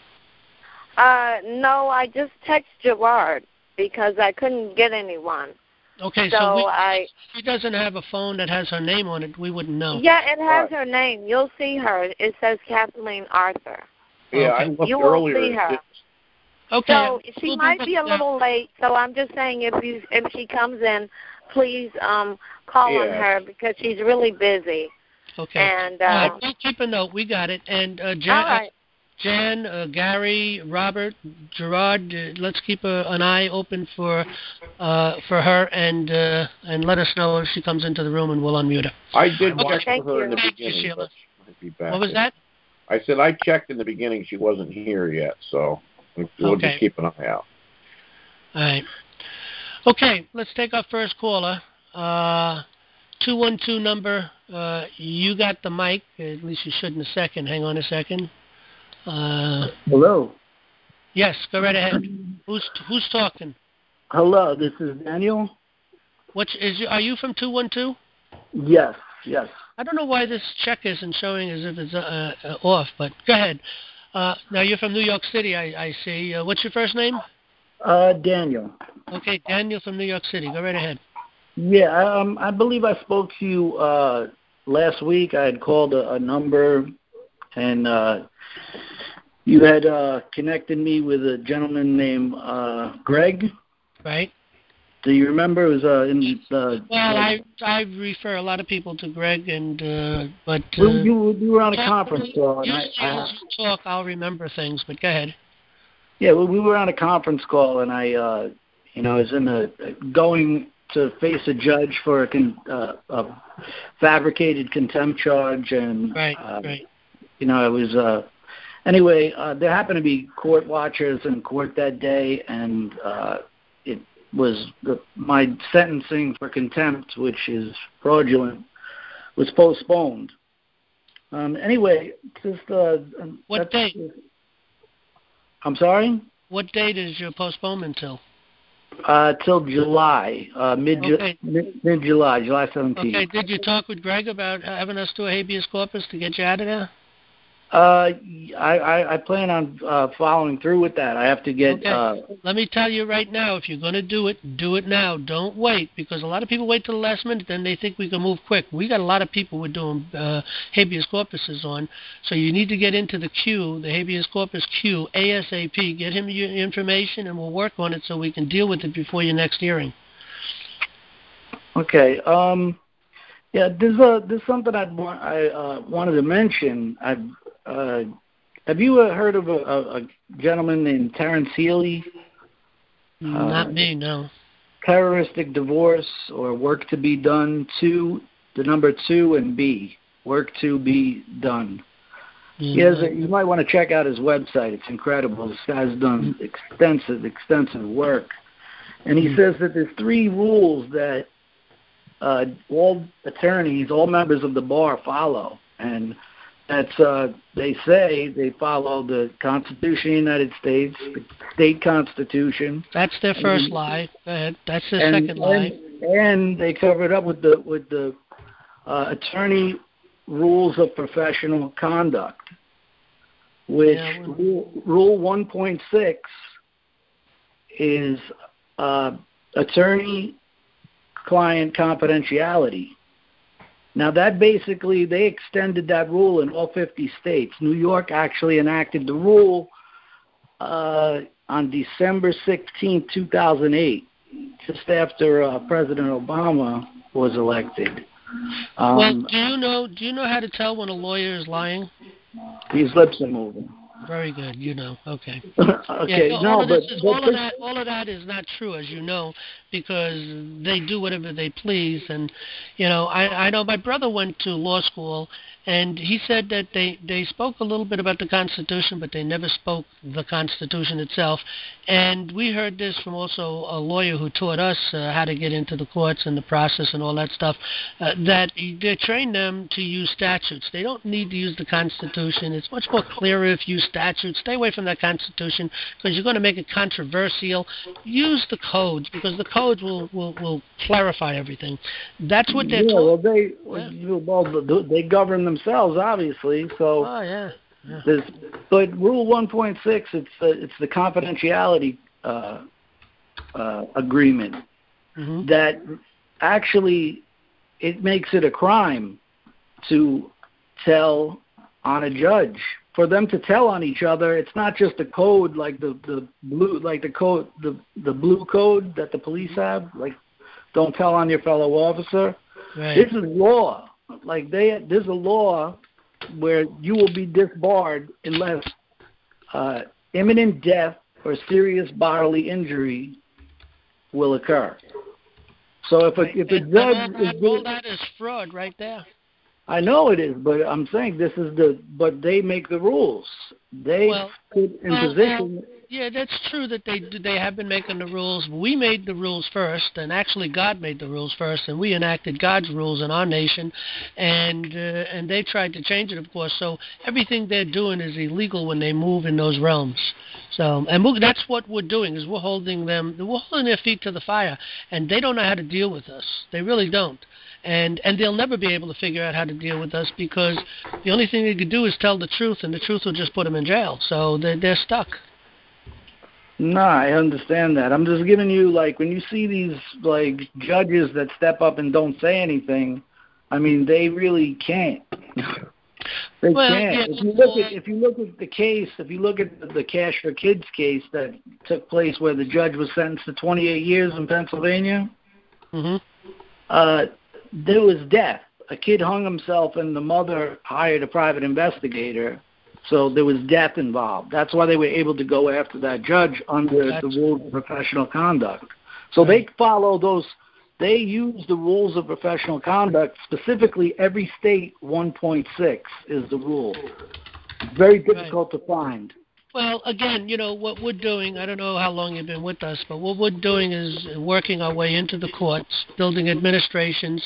No, I just texted Gerard because I couldn't get anyone. Okay, so she doesn't have a phone that has her name on it. We wouldn't know. Yeah, it has her name. You'll see her. It says Kathleen Arthur. Yeah, okay. I looked you will earlier. See her. Okay. So she might be a little late. So I'm just saying, if she comes in, please call on her because she's really busy. Okay. And all right, we'll keep a note. We got it. And Jan, Gary, Robert, Gerard, let's keep an eye open for her and let us know if she comes into the room and we'll unmute her. I did check for her in the Thank you, beginning. Sheila. Might be back what was that? I said I checked in the beginning. She wasn't here yet, so we'll just keep an eye out. All right. Okay, let's take our first caller. 212 number. You got the mic. At least you should in a second. Hang on a second. Hello. Yes, go right ahead. Who's talking? Hello, this is Daniel. Are you from 212? Yes. I don't know why this check isn't showing as if it's off, but go ahead. Now you're from New York City, I see. What's your first name? Daniel. Okay, Daniel from New York City. Go right ahead. Yeah, I believe I spoke to you last week. I had called a number, and you had connected me with a gentleman named Greg. Right. Do you remember? It was in the... Well, I refer a lot of people to Greg, but... you were on a conference call. Usually as you talk, I'll remember things, but go ahead. Yeah, well, we were on a conference call, and I was going to face a judge for a fabricated contempt charge, and right. It was anyway. There happened to be court watchers in court that day, and it was my sentencing for contempt, which is fraudulent, was postponed. Anyway, just what date? I'm sorry? What date is your postponement till? Till July, mid-July, July 17th. Okay, did you talk with Greg about having us do a habeas corpus to get you out of there? I plan on following through with that. I have to get... Okay. Let me tell you right now, if you're going to do it now. Don't wait, because a lot of people wait till the last minute, then they think we can move quick. We got a lot of people we're doing habeas corpuses on, so you need to get into the queue, the habeas corpus queue, ASAP. Get him your information, and we'll work on it so we can deal with it before your next hearing. Okay. Yeah, there's something I wanted to mention. Have you heard of a gentleman named Terrence Healy? Not me, no. Terroristic Divorce or Work to Be Done 2, the number 2 and B, Work to Be Done. You might want to check out his website. It's incredible. This guy's done extensive work. And he says that there's 3 rules that all attorneys, all members of the bar follow. And that's, they say they follow the Constitution of the United States, the state constitution. That's their first lie. Go ahead. That's their second lie. And they cover it up with the attorney rules of professional conduct, which Rule 1.6 is attorney-client confidentiality. Now, that basically, they extended that rule in all 50 states. New York actually enacted the rule on December 16, 2008, just after President Obama was elected. Well, do you know how to tell when a lawyer is lying? His lips are moving. Very good. You know. Okay. Okay. Yeah, all of that is not true, as you know, because they do whatever they please. And I know my brother went to law school, and he said that they spoke a little bit about the Constitution, but they never spoke the Constitution itself. And we heard this from also a lawyer who taught us how to get into the courts and the process and all that stuff. That they train them to use statutes. They don't need to use the Constitution. It's much more clearer if you use statutes. Stay away from that Constitution because you're going to make it controversial. Use the codes because the codes will clarify everything. That's what they're taught. Well, they govern themselves, obviously. So. Oh yeah. But Rule 1.6, it's the confidentiality agreement that actually it makes it a crime to tell on a judge. For them to tell on each other, it's not just a code like the blue code that the police have, like don't tell on your fellow officer. Right. This is law. There's a law where you will be disbarred unless imminent death or serious bodily injury will occur. So if a judge all that is fraud right there. I know it is, but I'm saying but they make the rules. They put in position. Yeah, that's true that they have been making the rules. We made the rules first, and actually God made the rules first, and we enacted God's rules in our nation, and they tried to change it, of course. So everything they're doing is illegal when they move in those realms. So, that's what we're doing is we're holding their feet to the fire, and they don't know how to deal with us. They really don't. And they'll never be able to figure out how to deal with us because the only thing they could do is tell the truth, and the truth will just put them in jail. So they're stuck. No, I understand that. I'm just giving you, when you see these, judges that step up and don't say anything, I mean, they really can't. They can't. Yeah, if you look at the case, if you look at the Cash for Kids case that took place where the judge was sentenced to 28 years in Pennsylvania, there was death. A kid hung himself, and the mother hired a private investigator. So there was death involved. That's why they were able to go after that judge under the rules of professional conduct. So they follow those. They use the rules of professional conduct. Specifically, every state 1.6 is the rule. Very difficult to find. Well, again, what we're doing, I don't know how long you've been with us, but what we're doing is working our way into the courts, building administrations,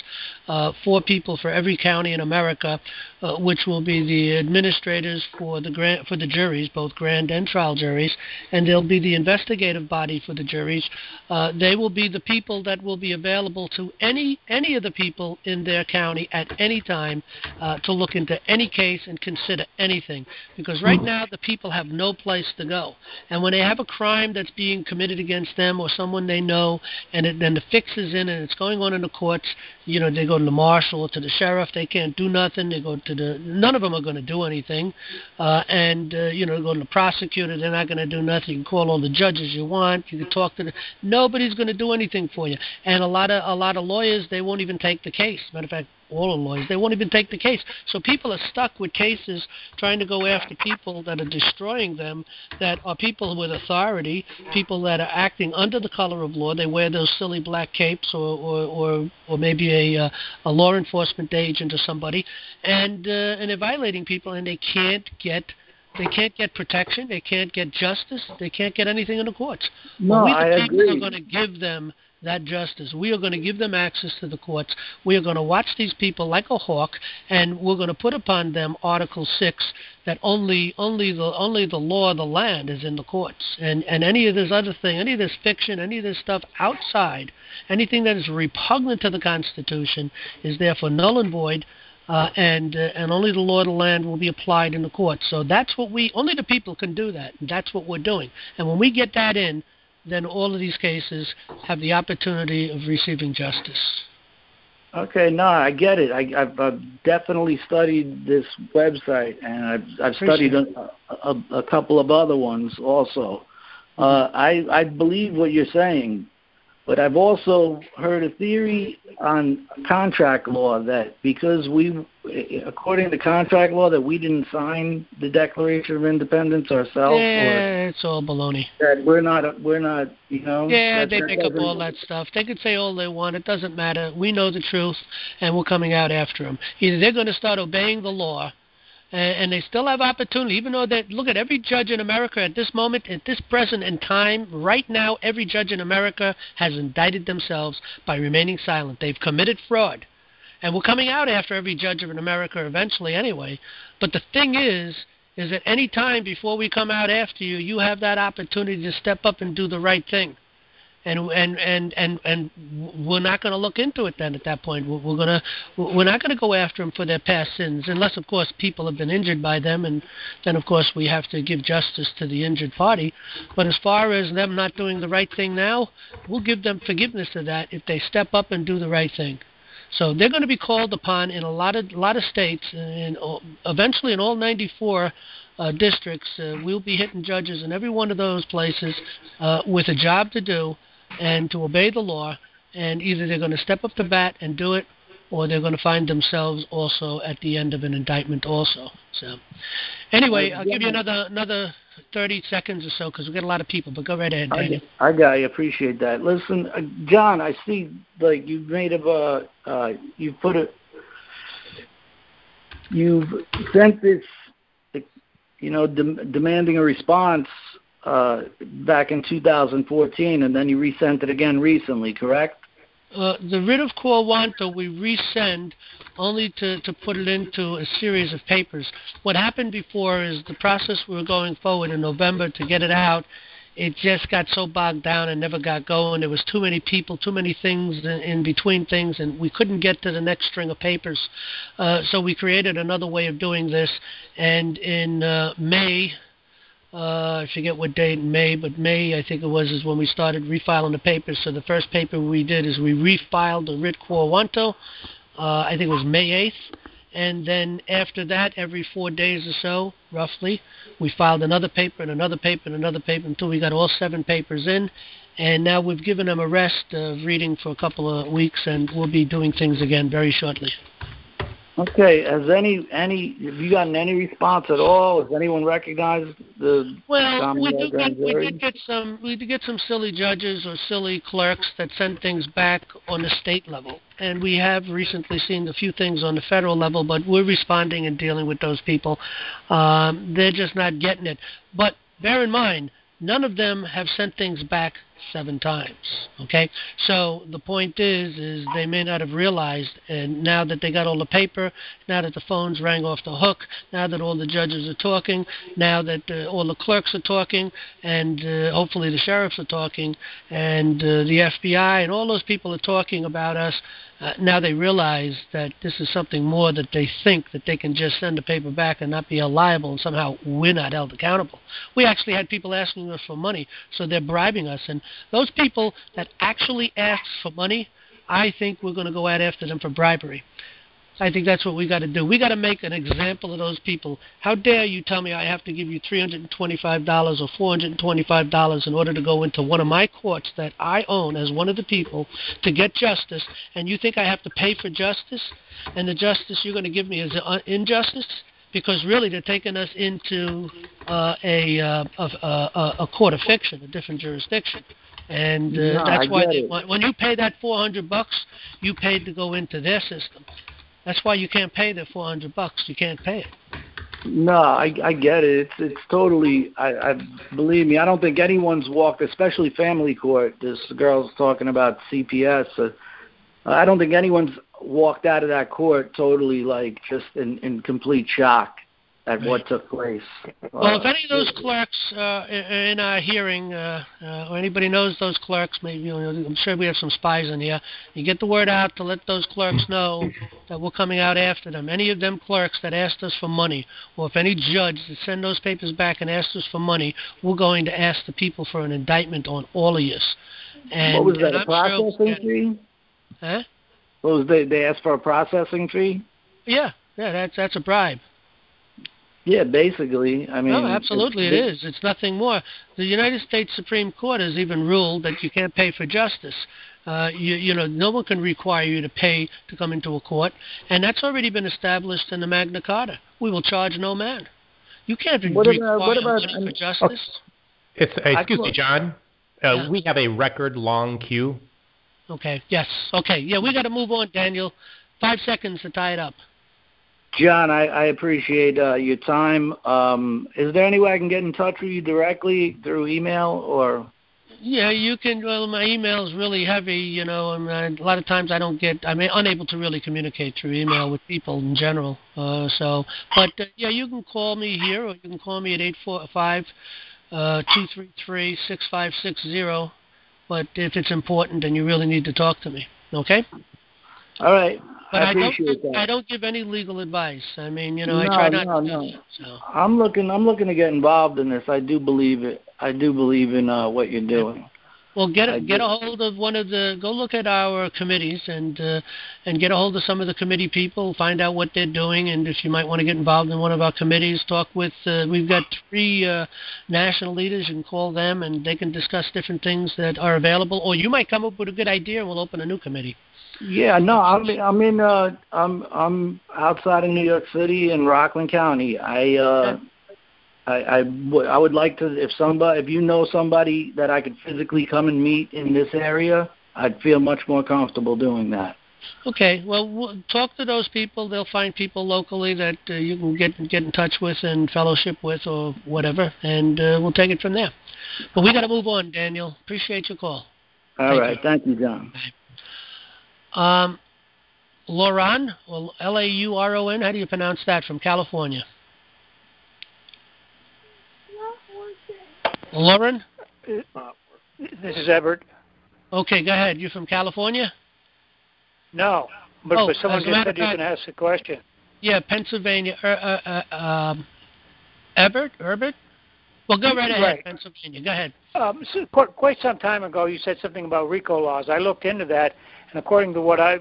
4 people for every county in America, which will be the administrators for the juries, both grand and trial juries, and they'll be the investigative body for the juries. They will be the people that will be available to any of the people in their county at any time to look into any case and consider anything. Because right now the people have no place to go. And when they have a crime that's being committed against them or someone they know, and then the fix is in and it's going on in the courts, they go to the marshal or to the sheriff. They can't do nothing. They go to none of them are going to do anything. Go to the prosecutor. They're not going to do nothing. You can call all the judges you want. You can talk to nobody's going to do anything for you. And a lot of lawyers, they won't even take the case. Matter of fact, all the lawyers, they won't even take the case. So people are stuck with cases trying to go after people that are destroying them, that are people with authority, people that are acting under the color of law. They wear those silly black capes or maybe a law enforcement agent or somebody, and they're violating people, and they can't get protection. They can't get justice. They can't get anything in the courts. No, I agree. We are going to give them that justice. We are going to give them access to the courts. We are going to watch these people like a hawk, and we're going to put upon them Article 6 that only the law of the land is in the courts. And any of this other thing, any of this fiction, any of this stuff outside, anything that is repugnant to the Constitution is therefore null and void. And only the law of the land will be applied in the courts. So that's what only the people can do that. And that's what we're doing. And when we get that in, then all of these cases have the opportunity of receiving justice. Okay, no, I get it. I've definitely studied this website, and I've studied a couple of other ones also. I believe what you're saying, But I've also heard a theory on contract law that because according to contract law, that we didn't sign the Declaration of Independence ourselves, Yeah, it's all baloney. That we're not, Yeah, they make up all that stuff. They can say all they want. It doesn't matter. We know the truth, and we're coming out after them. Either they're going to start obeying the law, and they still have opportunity, even though they look at every judge in America at this moment, at this present in time, right now, every judge in America has indicted themselves by remaining silent. They've committed fraud. And we're coming out after every judge in America eventually anyway. But the thing is that any time before we come out after you, you have that opportunity to step up and do the right thing. And we're not going to look into it then at that point. We're not going to go after them for their past sins, unless of course people have been injured by them, and then of course we have to give justice to the injured party. But as far as them not doing the right thing now, we'll give them forgiveness of that if they step up and do the right thing. So they're going to be called upon in a lot of states, and eventually in all 94 districts. We'll be hitting judges in every one of those places with a job to do and to obey the law, and either they're going to step up to bat and do it, or they're going to find themselves also at the end of an indictment also. So anyway, I'll give you another 30 seconds or so because we got a lot of people, but go right ahead, Daniel. I appreciate that. Listen, John, I see like you've you've sent this, demanding a response back in 2014, and then you resent it again recently, correct? The writ of quo wanto we resend only to put it into a series of papers. What happened before is the process we were going forward in November to get it out, it just got so bogged down and never got going. There was too many people, too many things in between things, and we couldn't get to the next string of papers. So we created another way of doing this, and in May, I forget what date in May, but May, I think it was, is when we started refiling the papers. So the first paper we did is we refiled the writ quo wanto. I think it was May 8th. And then after that, every 4 days or so, roughly, we filed another paper and another paper and another paper until we got all 7 papers in. And now we've given them a rest of reading for a couple of weeks, and we'll be doing things again very shortly. Okay. Has have you gotten any response at all? Has anyone recognized the? Well, we did get some silly judges or silly clerks that sent things back on the state level, and we have recently seen a few things on the federal level. But we're responding and dealing with those people. They're just not getting it. But bear in mind, none of them have sent things back 7 times, okay? So the point is they may not have realized, and now that they got all the paper, now that the phones rang off the hook, now that all the judges are talking, now that all the clerks are talking, and hopefully the sheriffs are talking, and the FBI and all those people are talking about us, now they realize that this is something more that they think that they can just send the paper back and not be held liable, and somehow we're not held accountable. We actually had people asking us for money, so they're bribing us, and those people that actually ask for money, I think we're going to go out after them for bribery. I think that's what we got to do. We got to make an example of those people. How dare you tell me I have to give you $325 or $425 in order to go into one of my courts that I own as one of the people to get justice, and you think I have to pay for justice, and the justice you're going to give me is injustice? Because really they're taking us into a court of fiction, a different jurisdiction. And that's why when you pay that $400, you paid to go into their system. That's why you can't pay the $400. You can't pay it. No, I get it. It's totally. I believe me. I don't think anyone's walked, especially family court. This girl's talking about CPS. I don't think anyone's walked out of that court totally like just in complete shock at what took place. Well, if any of those clerks in our hearing, or anybody knows those clerks, maybe I'm sure we have some spies in here. You get the word out to let those clerks know that we're coming out after them. Any of them clerks that asked us for money, or if any judge that send those papers back and asked us for money, we're going to ask the people for an indictment on all of you. And what was that? A processing fee? Huh? What was they asked for a processing fee? Yeah, that's a bribe. Yeah, basically. I mean, no, absolutely it is. It's nothing more. The United States Supreme Court has even ruled that you can't pay for justice. No one can require you to pay to come into a court, and that's already been established in the Magna Carta. We will charge no man. You can't require money for justice. Excuse me, John. We have a record-long queue. Okay, yes. Okay, yeah, we got to move on, Daniel. 5 seconds to tie it up. John, I appreciate your time. Is there any way I can get in touch with you directly through email or? Yeah, you can. Well, my email is really heavy, and a lot of times I'm unable to really communicate through email with people in general. Yeah, you can call me here, or you can call me at 845-233-6560. But if it's important and you really need to talk to me, okay? All right. But I appreciate that. I don't give any legal advice. I mean, I try not to. No. So. I'm looking to get involved in this. I do believe it. I do believe in what you're doing. Well, get a hold of go look at our committees and get a hold of some of the committee people, find out what they're doing, and if you might want to get involved in one of our committees, talk with, we've got 3 national leaders. You can call them and they can discuss different things that are available, or you might come up with a good idea and we'll open a new committee. Yeah, no, I'm outside of New York City in Rockland County. I would like to, if you know somebody that I could physically come and meet in this area, I'd feel much more comfortable doing that. Okay, well, we'll talk to those people. They'll find people locally that you can get in touch with and fellowship with or whatever, and we'll take it from there. But we got to move on, Daniel. Appreciate your call. All right. Thank you, John. Lauron, or Lauron, how do you pronounce that, from California? Lauren? This is Everett. Okay, go ahead. You from California? No, but someone just said you can ask a question. Yeah, Pennsylvania. Herbert? Well, go right ahead, right. Pennsylvania. Go ahead. Quite some time ago, you said something about RICO laws. I looked into that, and according to what I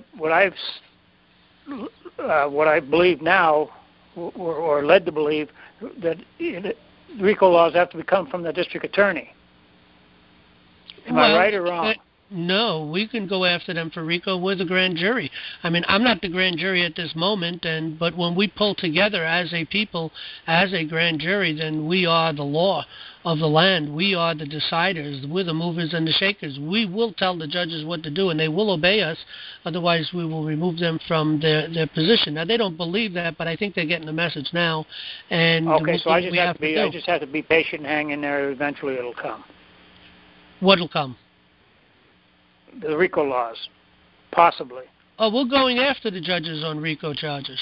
believe now, or led to believe, that RICO laws have to come from the district attorney. Am I right or wrong? No, we can go after them for RICO with the grand jury. I mean, I'm not the grand jury at this moment, but when we pull together as a people, as a grand jury, then we are the law of the land. We are the deciders. We're the movers and the shakers. We will tell the judges what to do, and they will obey us. Otherwise, we will remove them from their position. Now, they don't believe that, but I think they're getting the message now. And okay, so I just have to be patient and hang in there. Eventually, it'll come. What'll come? The RICO laws, possibly. Oh, we're going after the judges on RICO charges.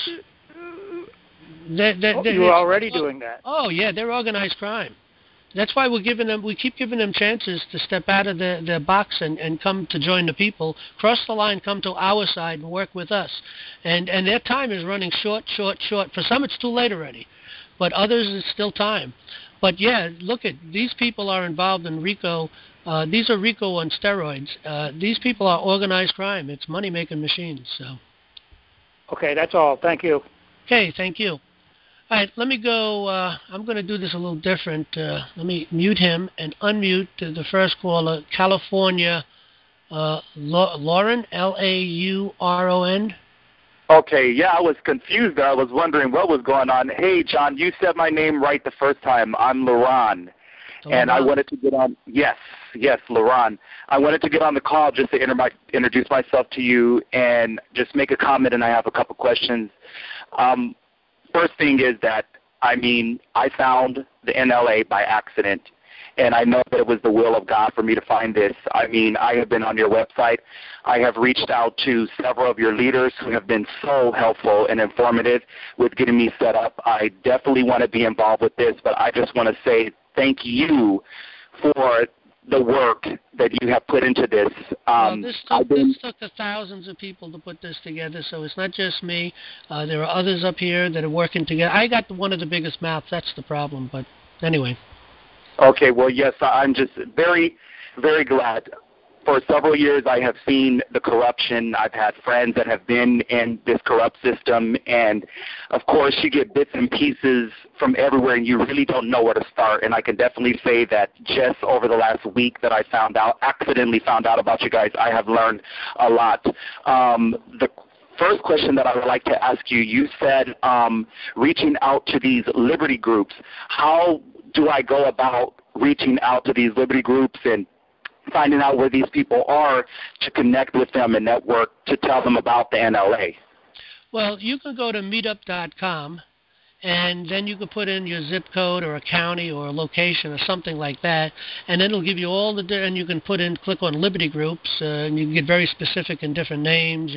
You're already doing that. Oh, yeah, they're organized crime. That's why we keep giving them chances to step out of their box and come to join the people, cross the line, come to our side and work with us. And their time is running short. For some, it's too late already. But others, it's still time. But, yeah, look, these people are involved in RICO. These are RICO on steroids. These people are organized crime. It's money-making machines. So. Okay, that's all. Thank you. Okay, thank you. All right, let me go. I'm going to do this a little different. Let me mute him and unmute the first caller, California, Lauren, Lauron. Okay, yeah, I was confused. I was wondering what was going on. Hey, John, you said my name right the first time. I'm Lauron. And I wanted to get on, yes, Lauron. I wanted to get on the call just to introduce myself to you and just make a comment, and I have a couple questions. First thing is that, I found the NLA by accident, and I know that it was the will of God for me to find this. I have been on your website. I have reached out to several of your leaders who have been so helpful and informative with getting me set up. I definitely want to be involved with this, but I just want to say thank you for the work that you have put into this. This took thousands of people to put this together, so it's not just me. There are others up here that are working together. I got one of the biggest mouths. That's the problem, but anyway. Okay, well, yes, I'm just very, very glad for several years I have seen the corruption. I've had friends that have been in this corrupt system, and of course you get bits and pieces from everywhere, and you really don't know where to start. And I can definitely say that just over the last week that I accidentally found out about you guys, I have learned a lot. The first question that I would like to ask you, you said reaching out to these liberty groups. How do I go about reaching out to these liberty groups and finding out where these people are to connect with them and network to tell them about the NLA? Well, you can go to meetup.com, and then you can put in your zip code or a county or a location or something like that, and then it'll give you all the, and you can click on Liberty groups, and you can get very specific in different names,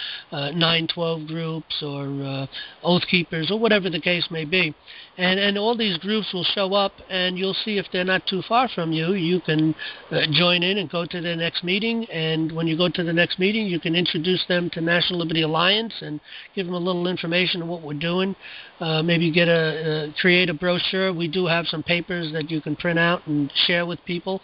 912 groups or Oath Keepers or whatever the case may be. And all these groups will show up, and you'll see if they're not too far from you. You can join in and go to the next meeting, and when you go to the next meeting, you can introduce them to National Liberty Alliance and give them a little information on what we're doing. Maybe create a brochure. We do have some papers that you can print out and share with people.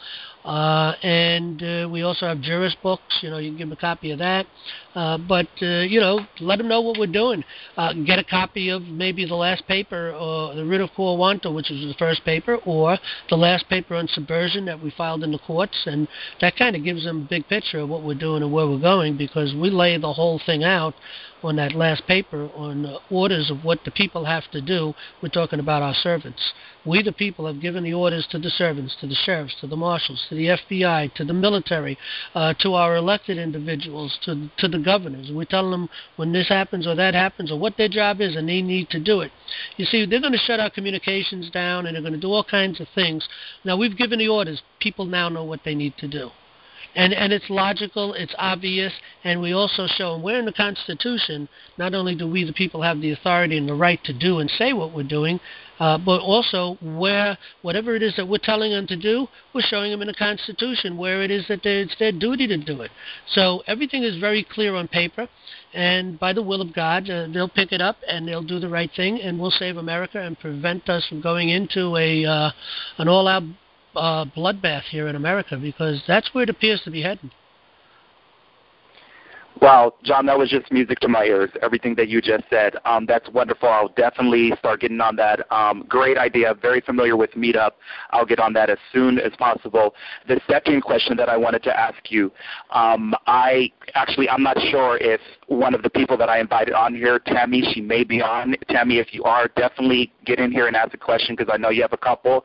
And we also have jurist books. You can give them a copy of that. But let them know what we're doing. Get a copy of maybe the last paper, or the Writ of Quo Warranto, which was the first paper, or the last paper on subversion that we filed in the courts. And that kind of gives them a big picture of what we're doing and where we're going, because we lay the whole thing out on that last paper on orders of what the people have to do. We're talking about our servants. We, the people, have given the orders to the servants, to the sheriffs, to the marshals, to the FBI, to the military, to our elected individuals, to the governors. We're telling them when this happens or that happens or what their job is, and they need to do it. You see, they're going to shut our communications down, and they're going to do all kinds of things. Now, we've given the orders. People now know what they need to do. And it's logical, it's obvious, and we also show them where in the Constitution, not only do we the people have the authority and the right to do and say what we're doing, but also where whatever it is that we're telling them to do, we're showing them in the Constitution where it is that it's their duty to do it. So everything is very clear on paper, and by the will of God, they'll pick it up and they'll do the right thing, and we'll save America and prevent us from going into an all-out bloodbath here in America, because that's where it appears to be heading. Wow, John, that was just music to my ears, everything that you just said. That's wonderful. I'll definitely start getting on that. Great idea. Very familiar with Meetup. I'll get on that as soon as possible. The second question that I wanted to ask you, I'm not sure if one of the people that I invited on here, Tammy, she may be on. Tammy, if you are, definitely get in here and ask a question, because I know you have a couple.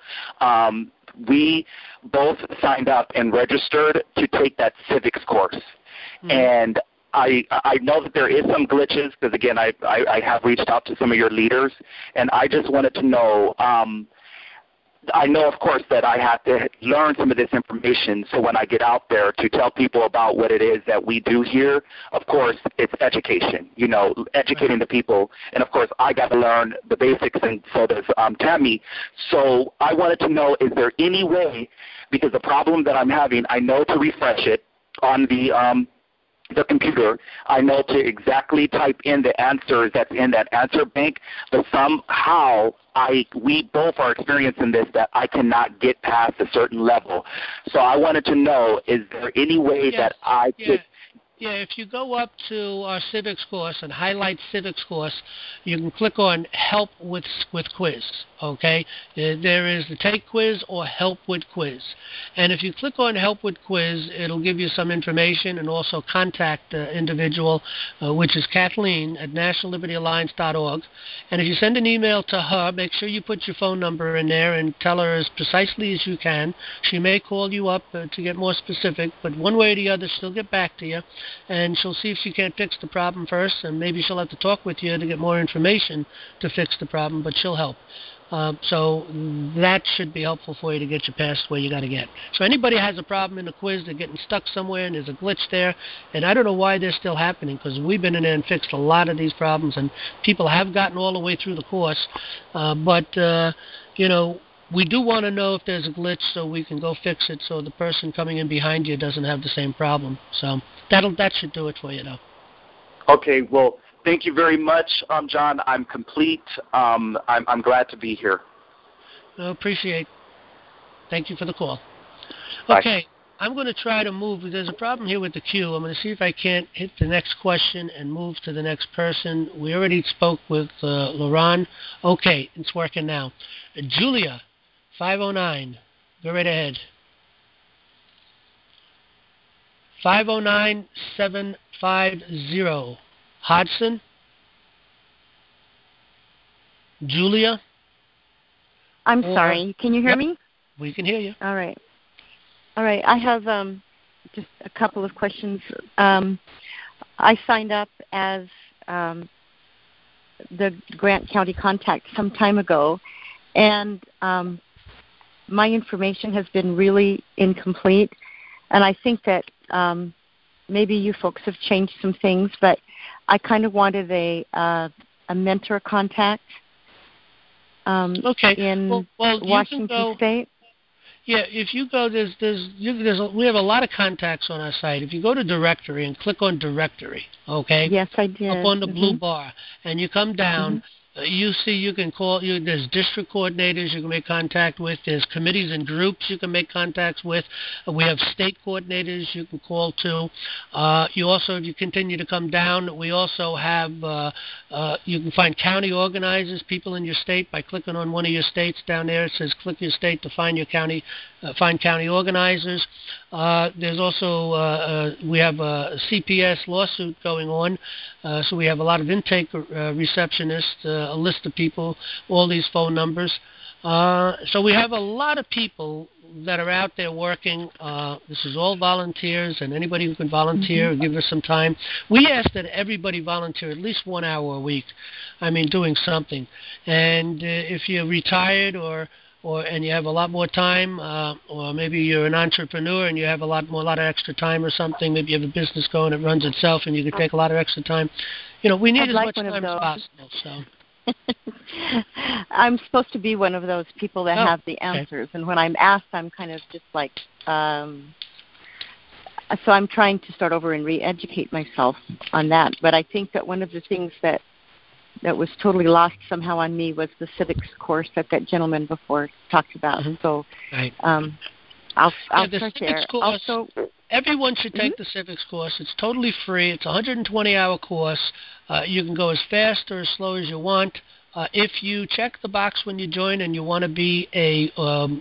We both signed up and registered to take that civics course. Mm-hmm. And I know that there is some glitches, because, again, I have reached out to some of your leaders, and I just wanted to know, I know, of course, that I have to learn some of this information, so when I get out there to tell people about what it is that we do here, of course, it's education, educating the people. And, of course, I got to learn the basics, and so does Tammy. So I wanted to know, is there any way, because the problem that I'm having, I know to refresh it on the computer, I know to exactly type in the answers that's in that answer bank, but somehow we both are experiencing this, that I cannot get past a certain level. So I wanted to know, is there any way that I could... Yeah, if you go up to our civics course and highlight civics course, you can click on Help with Quiz, okay? There is the Take Quiz or Help with Quiz. And if you click on Help with Quiz, it'll give you some information and also contact the individual, which is Kathleen at nationallibertyalliance.org. And if you send an email to her, make sure you put your phone number in there and tell her as precisely as you can. She may call you up to get more specific, but one way or the other, she'll get back to you. And she'll see if she can't fix the problem first, and maybe she'll have to talk with you to get more information to fix the problem, but she'll help. So that should be helpful for you to get you past where you got to get. So anybody has a problem in the quiz, they're getting stuck somewhere and there's a glitch there, and I don't know why they're still happening, because we've been in there and fixed a lot of these problems, and people have gotten all the way through the course. We do want to know if there's a glitch so we can go fix it, so the person coming in behind you doesn't have the same problem. So that should do it for you, though. Okay, well, thank you very much, John. I'm complete. I'm glad to be here. I appreciate. Thank you for the call. Bye. Okay, I'm going to try to move. There's a problem here with the queue. I'm going to see if I can't hit the next question and move to the next person. We already spoke with Laurent. Okay, it's working now. Julia, 509. Go right ahead. 509750. Hodson? Julia? I'm sorry. Can you hear me? We can hear you. All right. I have just a couple of questions. I signed up as the Grant County contact some time ago, and my information has been really incomplete. And I think that maybe you folks have changed some things, but I kind of wanted a mentor contact in Washington State. Yeah, if you go, we have a lot of contacts on our site. If you go to directory and click on directory, okay? Yes, I did. Up on the blue bar, and you come down. You see, you can call. There's district coordinators you can make contact with. There's committees and groups you can make contacts with. We have state coordinators you can call to. You also, if you continue to come down, we also have. You can find county organizers, people in your state, by clicking on one of your states down there. It says click your state to find your county. Find county organizers. There's also we have a CPS lawsuit going on, so we have a lot of intake receptionists, a list of people, all these phone numbers. So we have a lot of people that are out there working. This is all volunteers, and anybody who can volunteer, give us some time. We ask that everybody volunteer at least 1 hour a week. I mean, doing something. And if you're retired and you have a lot more time, or maybe you're an entrepreneur and you have a lot of extra time or something. Maybe you have a business going that runs itself and you can take a lot of extra time. We need as much time as possible. So. I'm supposed to be one of those people that have the answers, and when I'm asked, I'm kind of just like, so I'm trying to start over and re-educate myself on that. But I think that one of the things that was totally lost somehow on me was the civics course that gentleman before talked about. So I'll start there. Also, everyone should take the civics course. It's totally free. It's a 120-hour course. You can go as fast or as slow as you want. If you check the box when you join and you want to be an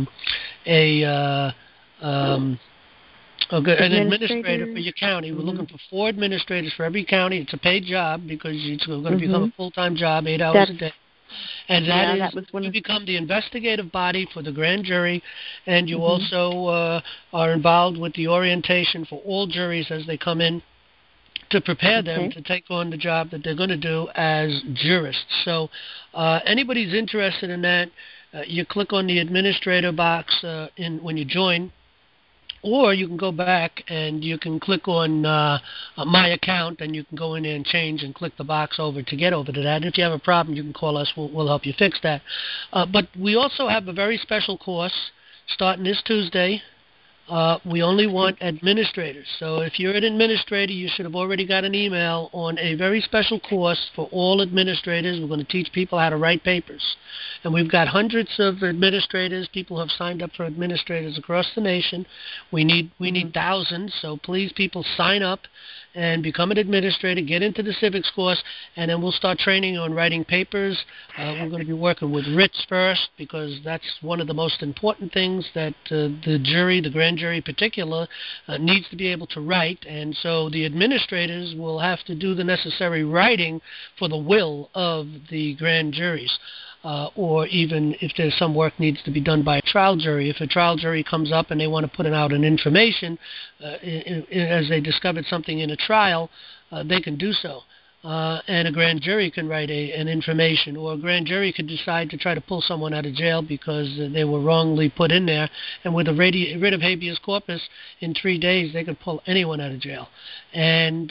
administrator for your county. We're looking for 4 administrators for every county. It's a paid job because it's going to become a full-time job, 8 hours a day. And that you become the investigative body for the grand jury, and you also are involved with the orientation for all juries as they come in to prepare them to take on the job that they're going to do as jurists. So anybody's interested in that, you click on the administrator box when you join. Or you can go back and you can click on my account, and you can go in there and change and click the box over to get over to that. And if you have a problem, you can call us. We'll help you fix that. But we also have a very special course starting this Tuesday. We only want administrators. So if you're an administrator, you should have already got an email on a very special course for all administrators. We're going to teach people how to write papers. And we've got hundreds of administrators. People have signed up for administrators across the nation. We need thousands. So please, people, sign up and become an administrator, get into the civics course, and then we'll start training on writing papers. We're going to be working with writs first, because that's one of the most important things that the jury, the grand jury in particular, needs to be able to write. And so the administrators will have to do the necessary writing for the will of the grand juries. Or even if there's some work needs to be done by a trial jury. If a trial jury comes up and they want to put out an information as they discovered something in a trial, they can do so. And a grand jury can write an information, or a grand jury could decide to try to pull someone out of jail because they were wrongly put in there. And with a writ of habeas corpus, in 3 days they could pull anyone out of jail. And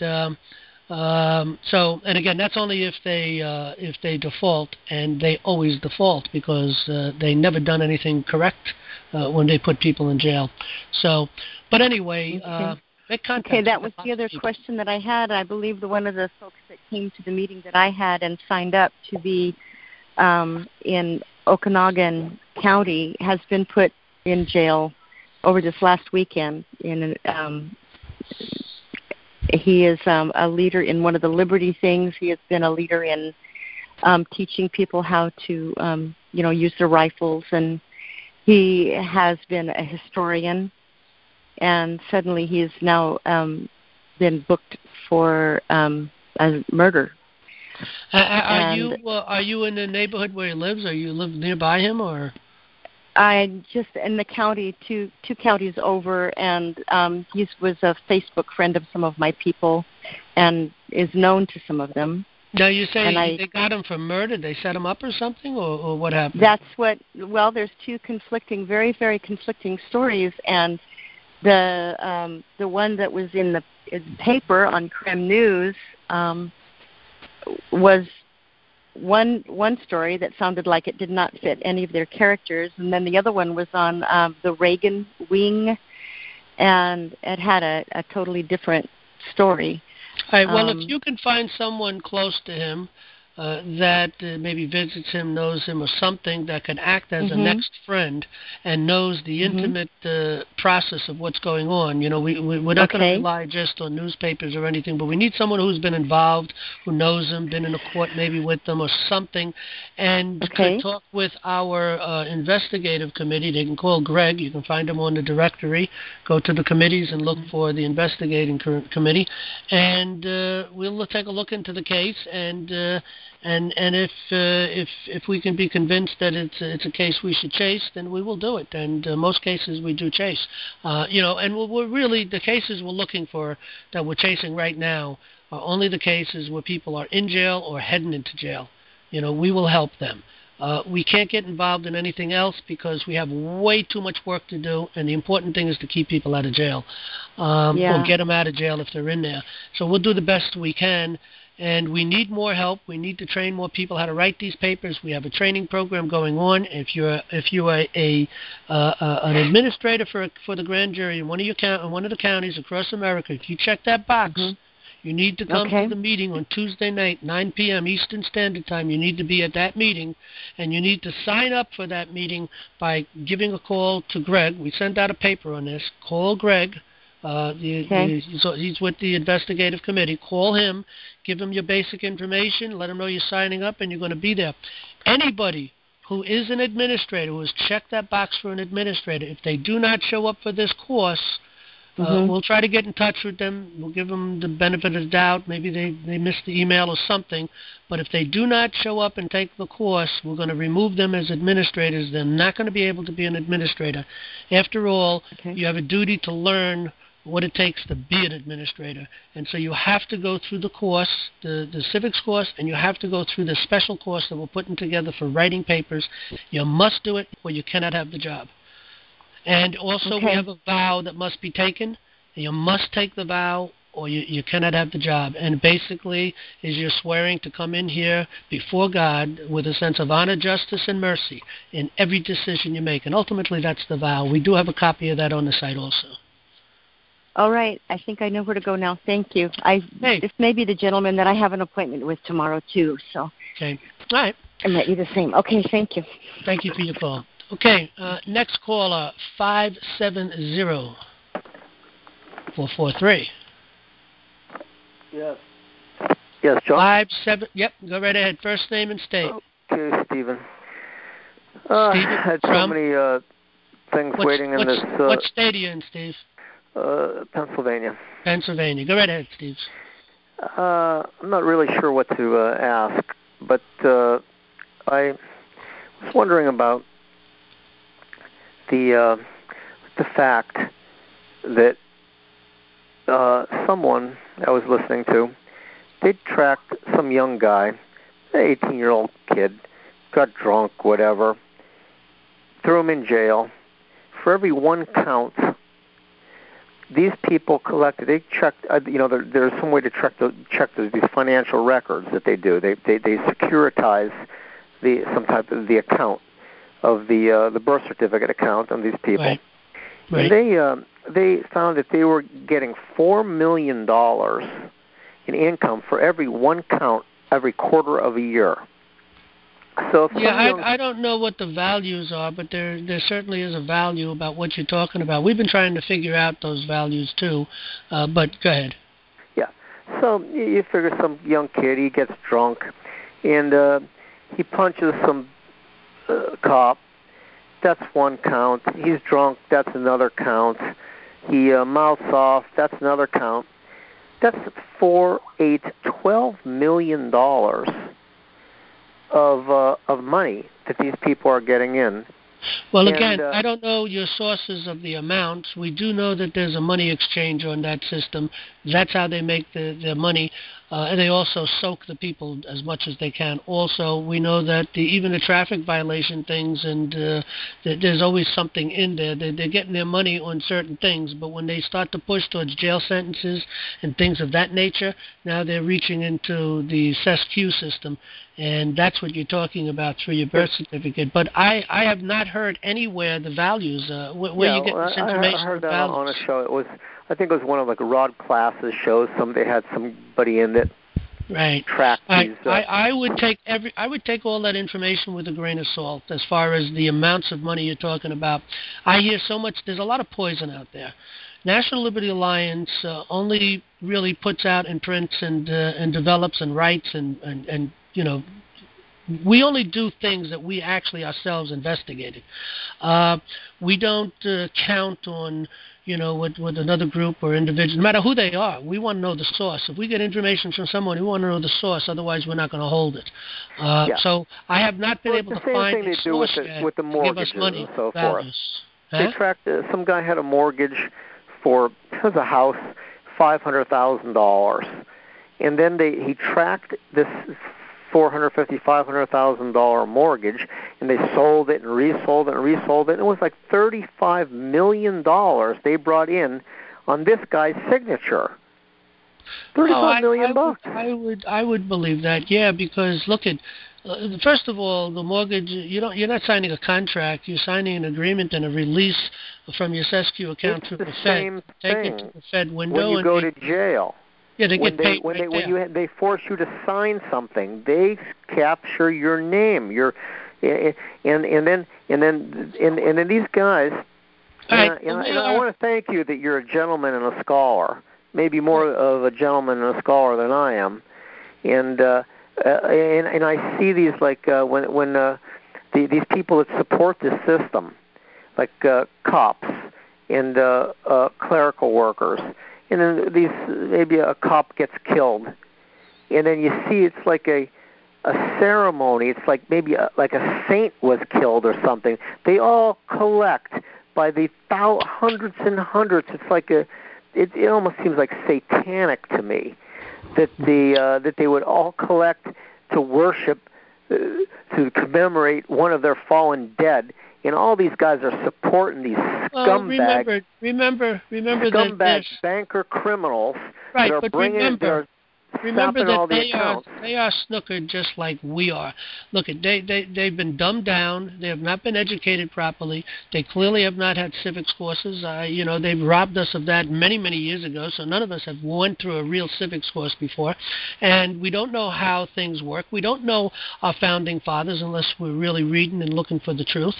and again, that's only if they default, and they always default because they never done anything correct when they put people in jail. So, but anyway, make contact. Okay, that was the other question that I had. I believe one of the folks that came to the meeting that I had and signed up to be in Okanogan County has been put in jail over this last weekend. He is a leader in one of the Liberty things. He has been a leader in teaching people how to, use their rifles, and he has been a historian. And suddenly he has now been booked for a murder. Are you in the neighborhood where he lives, or you live nearby him, or? I just in the county, two counties over, and he was a Facebook friend of some of my people, and is known to some of them. Now you say they got him for murder? They set him up or something, or what happened? That's what. Well, there's two conflicting, very, very conflicting stories, and the one that was in the paper on Krem News was one story that sounded like it did not fit any of their characters, and then the other one was on the Reagan wing, and it had a totally different story. All right, well, if you can find someone close to him that maybe visits him, knows him, or something that can act as a next friend and knows the intimate process of what's going on. We're not going to rely just on newspapers or anything, but we need someone who's been involved, who knows him, been in a court maybe with them or something, and could talk with our investigative committee. They can call Greg. You can find him on the directory. Go to the committees and look for the investigating committee, and we'll take a look into the case and if we can be convinced that it's a case we should chase, then we will do it. And most cases we do chase. And we're really the cases we're looking for that we're chasing right now are only the cases where people are in jail or heading into jail. We will help them. We can't get involved in anything else because we have way too much work to do, and the important thing is to keep people out of jail or get them out of jail if they're in there. So we'll do the best we can. And we need more help. We need to train more people how to write these papers. We have a training program going on. If you're an administrator for the grand jury in one of the counties across America, if you check that box, you need to come to the meeting on Tuesday night, 9 p.m. Eastern Standard Time. You need to be at that meeting, and you need to sign up for that meeting by giving a call to Greg. We sent out a paper on this. Call Greg. He's with the investigative committee. Call him, give him your basic information, let him know you're signing up and you're going to be there. Anybody who is an administrator, who has checked that box for an administrator, if they do not show up for this course, we'll try to get in touch with them. We'll give them the benefit of the doubt. Maybe they missed the email or something. But if they do not show up and take the course, we're going to remove them as administrators. They're not going to be able to be an administrator. After all, you have a duty to learn what it takes to be an administrator. And so you have to go through the course, the civics course, and you have to go through the special course that we're putting together for writing papers. You must do it or you cannot have the job. And also we have a vow that must be taken. And you must take the vow or you cannot have the job. And basically is you're swearing to come in here before God with a sense of honor, justice, and mercy in every decision you make. And ultimately that's the vow. We do have a copy of that on the site also. All right. I think I know where to go now. Thank you. This may be the gentleman that I have an appointment with tomorrow, too. So. Okay. All right. I met you the same. Okay. Thank you. Thank you for your call. Okay. Next caller, 570-443. Yes. Yes, John? 57. Yep. Go right ahead. First name and state. Okay, Stephen. Stephen had so many things waiting in this. What state are you in, Steve? Pennsylvania. Pennsylvania. Go right ahead, Steve. I'm not really sure what to ask, but I was wondering about the fact that someone I was listening to, they tracked some young guy, an 18-year-old kid, got drunk, whatever, threw him in jail. For every one count, these people collected. They checked. There's some way to check these financial records that they do. They securitize some type of the account of the birth certificate account of these people. Right. And they found that they were getting $4 million in income for every one count every quarter of a year. So I don't know what the values are, but there certainly is a value about what you're talking about. We've been trying to figure out those values too, but go ahead. Yeah. So you figure some young kid, he gets drunk, and he punches some cop. That's one count. He's drunk. That's another count. He mouths off. That's another count. That's $12 million of money that these people are getting in. Well, again, I don't know your sources of the amounts. We do know that there's a money exchange on that system. That's how they make their money. And they also soak the people as much as they can. Also, we know that even the traffic violation things, and there's always something in there. They're getting their money on certain things, but when they start to push towards jail sentences and things of that nature, now they're reaching into the SESQ system, and that's what you're talking about through your birth certificate. But I have not heard anywhere the values. Where you get this information? I heard that on a show. I think it was one of Rod Klass's shows. They had somebody in that tracked these. I would take all that information with a grain of salt as far as the amounts of money you're talking about. I hear so much. There's a lot of poison out there. National Liberty Alliance only really puts out and prints and develops and writes and we only do things that we actually ourselves investigated. We don't count on, with another group or individual, no matter who they are. We want to know the source. If we get information from someone, we want to know the source. Otherwise, we're not going to hold it. So I have not been able to find a source yet with the mortgages to give us money and so forth. They tracked. Some guy had a mortgage for a house, $500,000, and then he tracked this $450,000, $500,000 mortgage, and they sold it and resold it and resold it. And it was like $35 million they brought in on this guy's signature. $35 million bucks. I would believe that, yeah, because look at. First of all, the mortgage, you're not signing a contract. You're signing an agreement and a release from your SESQ account it's to the the same Fed. Thing. Take it to the Fed window. When you go to jail. Yeah, they get paid they force you to sign something. They capture your name. And then these guys. And I want to thank you that you're a gentleman and a scholar. Maybe more of a gentleman and a scholar than I am. And I see these when these people that support this system, like cops and clerical workers. And then maybe a cop gets killed, and then you see it's like a ceremony. It's like maybe like a saint was killed or something. They all collect by the hundreds and hundreds. It's like it almost seems like satanic to me that they would all collect to worship, to commemorate one of their fallen dead. And all these guys are supporting these scumbags. Remember scumbags, banker criminals that are bringing their. Remember that they are snookered just like we are. Look, they've been dumbed down. They have not been educated properly. They clearly have not had civics courses. They've robbed us of that many, many years ago, so none of us have went through a real civics course before. And we don't know how things work. We don't know our founding fathers unless we're really reading and looking for the truth.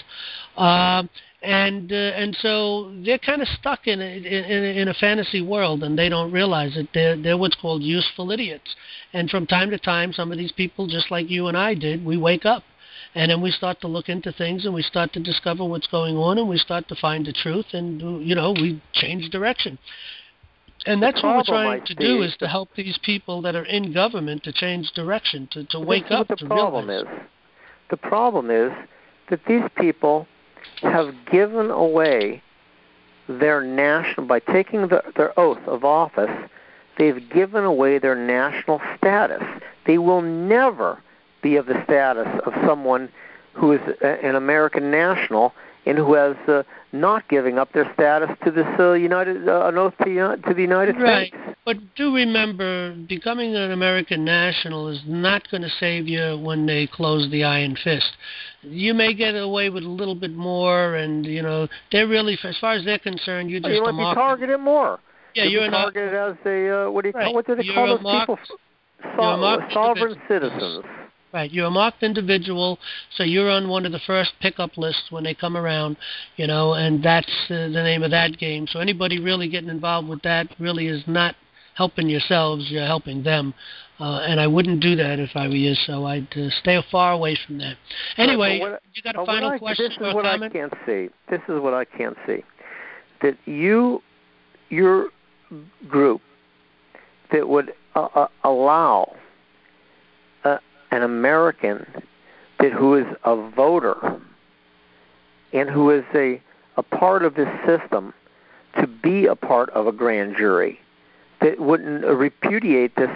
And so they're kind of stuck in a fantasy world, and they don't realize it. They're what's called useful idiots. And from time to time, some of these people, just like you and I did, we wake up, and then we start to look into things, and we start to discover what's going on, and we start to find the truth, and we change direction. And that's what we're trying to do, is to help these people that are in government to change direction, to wake up, to realize. The problem is that these people have given away their national, by taking their oath of office, they've given away their national status. They will never be of the status of someone who is an American national and who has not giving up their status to this an oath to the United States. But do remember, becoming an American national is not going to save you when they close the iron fist. You may get away with a little bit more, and they're really, as far as they're concerned, you're just you might be targeted more. Yeah, you're targeted as a what do they call those people? Sovereign citizens. Right, you're a marked individual, so you're on one of the first pickup lists when they come around, and that's the name of that game. So anybody really getting involved with that really is not helping yourselves, you're helping them. And I wouldn't do that if I were you, so I'd stay far away from that. Anyway, you got a final question or comment? This is what I can't see. That your group that would allow an American who is a voter and who is a part of this system to be a part of a grand jury, that wouldn't repudiate this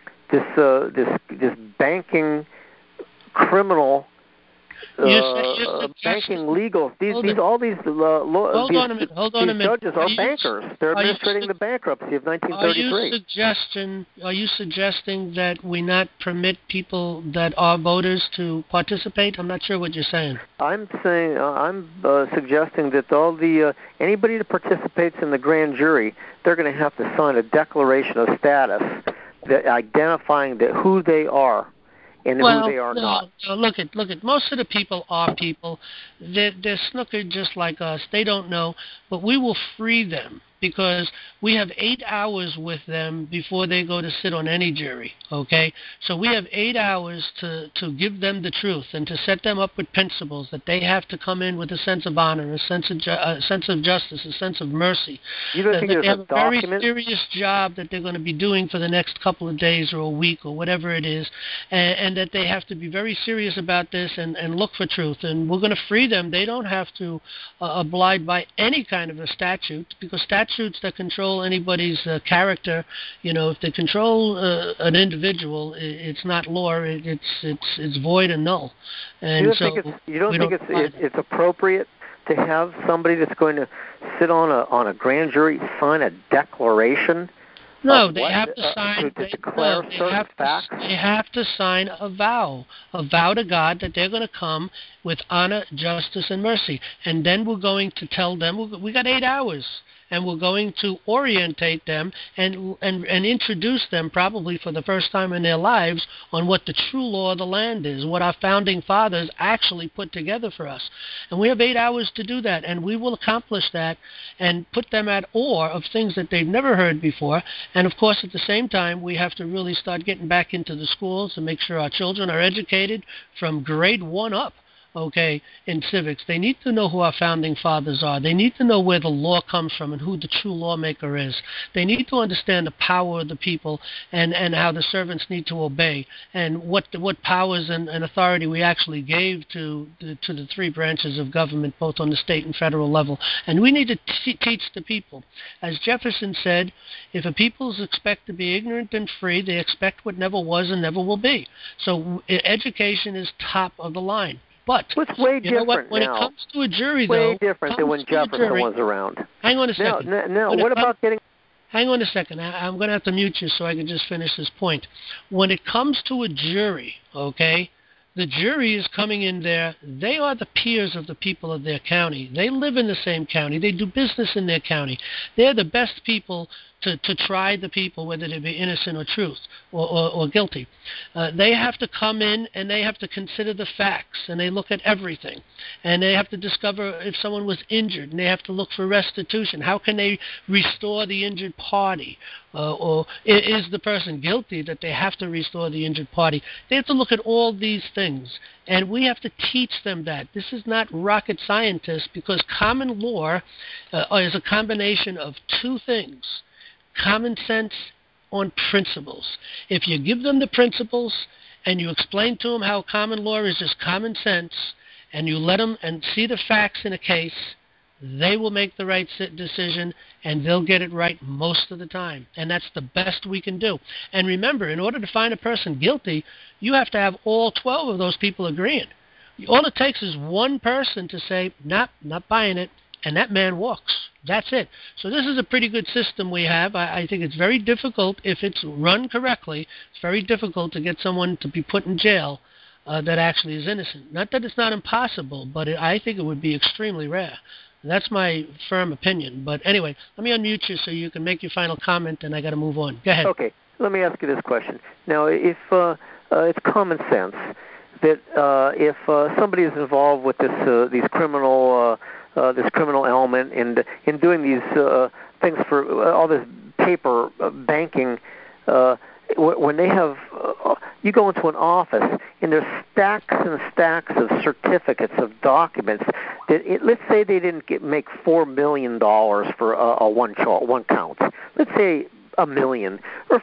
banking criminal banking legal. These judges are bankers. They're administrating the bankruptcy of 1933. Are you suggesting that we not permit people that are voters to participate? I'm not sure what you're saying. I'm suggesting that anybody that participates in the grand jury, they're going to have to sign a declaration of status identifying who they are. And who they are not. Look at most of the people are people. They're snookered just like us. They don't know, but we will free them because we have 8 hours with them before they go to sit on any jury, okay? So we have 8 hours to give them the truth and to set them up with principles that they have to come in with a sense of honor, a sense of justice, a sense of mercy. You don't think they have a very serious job that they're going to be doing for the next couple of days or a week or whatever it is, and that they have to be very serious about this and look for truth. And we're going to free them. They don't have to abide by any kind of a statute, because statutes that control anybody's character, if they control an individual, it's not law. It's void and null. And you don't think it's appropriate to have somebody that's going to sit on a grand jury sign a declaration? No, they have to sign. To declare certain facts. They have to sign a vow to God that they're going to come with honor, justice, and mercy. And then we're going to tell them we got 8 hours. And we're going to orientate them and introduce them probably for the first time in their lives on what the true law of the land is, what our founding fathers actually put together for us. And we have 8 hours to do that, and we will accomplish that and put them at awe of things that they've never heard before. And, of course, at the same time, we have to really start getting back into the schools and make sure our children are educated from grade 1 up. Okay, in civics. They need to know who our founding fathers are. They need to know where the law comes from and who the true lawmaker is. They need to understand the power of the people and how the servants need to obey and what powers and authority we actually gave to the three branches of government, both on the state and federal level. And we need to teach the people. As Jefferson said, if a people expect to be ignorant and free, they expect what never was and never will be. So education is top of the line. But it's way different when now. It comes to a jury, way different than when Jefferson was around. Hang on a second. Now what about getting... Hang on a second. I'm going to have to mute you so I can just finish this point. When it comes to a jury, okay, the jury is coming in there. They are the peers of the people of their county. They live in the same county. They do business in their county. They're the best people to try the people, whether they be innocent or truth or guilty. They have to come in and they have to consider the facts, and they look at everything. And they have to discover if someone was injured, and they have to look for restitution. How can they restore the injured party? Or is the person guilty that they have to restore the injured party? They have to look at all these things, and we have to teach them that. This is not rocket scientists, because common law is a combination of two things: common sense on principles. If you give them the principles and you explain to them how common law is just common sense, and you let them and see the facts in a case, they will make the right decision, and they'll get it right most of the time. And that's the best we can do. And remember, in order to find a person guilty, you have to have all 12 of those people agreeing. All it takes is one person to say, "Nope, not buying it," and that man walks. That's it. So this is a pretty good system we have. I think it's very difficult, if it's run correctly, it's very difficult to get someone to be put in jail that actually is innocent. Not that it's not impossible, but I think it would be extremely rare. That's my firm opinion. But anyway, let me unmute you so you can make your final comment, and I got to move on. Go ahead. Okay. Let me ask you this question. Now, if it's common sense that if somebody is involved with this criminal element in doing these things for all this paper banking, when they have you go into an office and there's stacks and stacks of certificates of documents that let's say they didn't make $4 million for a one count. Let's say $1 million or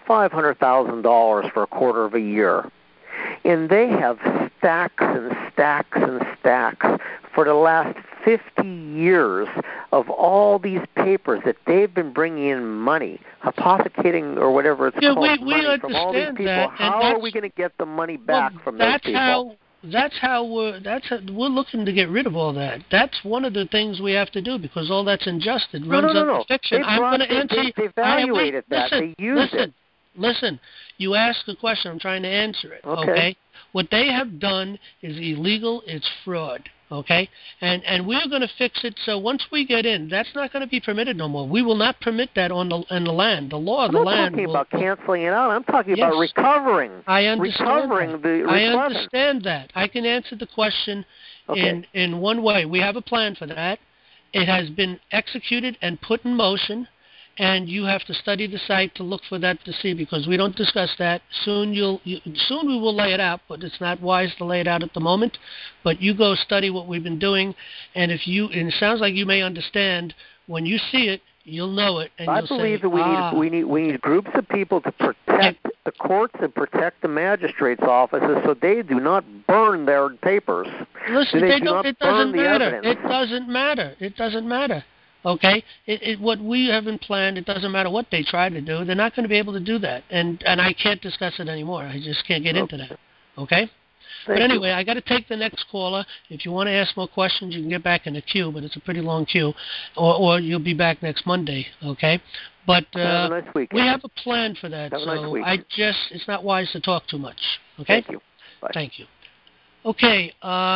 $500,000 for a quarter of a year. And they have stacks and stacks and stacks for the last 50 years of all these papers that they've been bringing in money, hypothecating or whatever it's called, money from all these people. That, how are we going to get the money back from those people? That's how we're looking to get rid of all that. That's one of the things we have to do because all that's injustice runs up to fiction. I'm going to answer. They evaluated that. They used it. Listen, you ask a question. I'm trying to answer it. Okay? What they have done is illegal. It's fraud. Okay? And we're going to fix it. So once we get in, that's not going to be permitted no more. We will not permit that on the land. The law of the land. I'm not talking about canceling it out. I'm talking about recovering. I understand. Recovering the I understand that. I can answer the question in one way. We have a plan for that. It has been executed and put in motion. And you have to study the site to look for that to see because we don't discuss that. Soon we will lay it out, but it's not wise to lay it out at the moment. But you go study what we've been doing, and and it sounds like you may understand when you see it, you'll know it. And I believe that we need groups of people to protect the courts and protect the magistrates' offices so they do not burn their papers. Listen, it doesn't matter. It doesn't matter. Okay, what we haven't planned, it doesn't matter what they try to do. They're not going to be able to do that, and I can't discuss it anymore. I just can't get into that. Okay. But anyway, I got to take the next caller. If you want to ask more questions, you can get back in the queue, but it's a pretty long queue, or you'll be back next Monday. Okay. But have a nice weekend. We have a plan for that. Have a nice weekend. It's not wise to talk too much. Okay. Thank you. Bye. Thank you. Okay.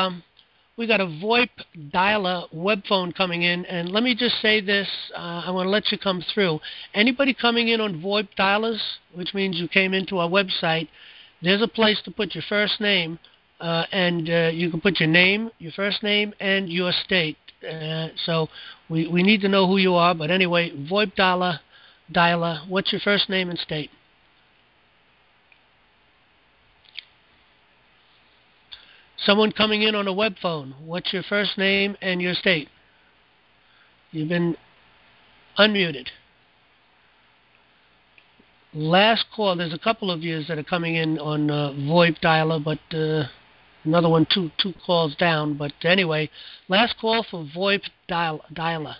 We got a VoIP dialer web phone coming in, and let me just say this. I want to let you come through. Anybody coming in on VoIP dialers, which means you came into our website, there's a place to put your first name, and you can put your name, your first name, and your state. So we need to know who you are, but anyway, VoIP dialer, what's your first name and state? Someone coming in on a web phone, what's your first name and your state? You've been unmuted. Last call, there's a couple of you that are coming in on VoIP dialer, but another one two calls down. But anyway, last call for VoIP dialer.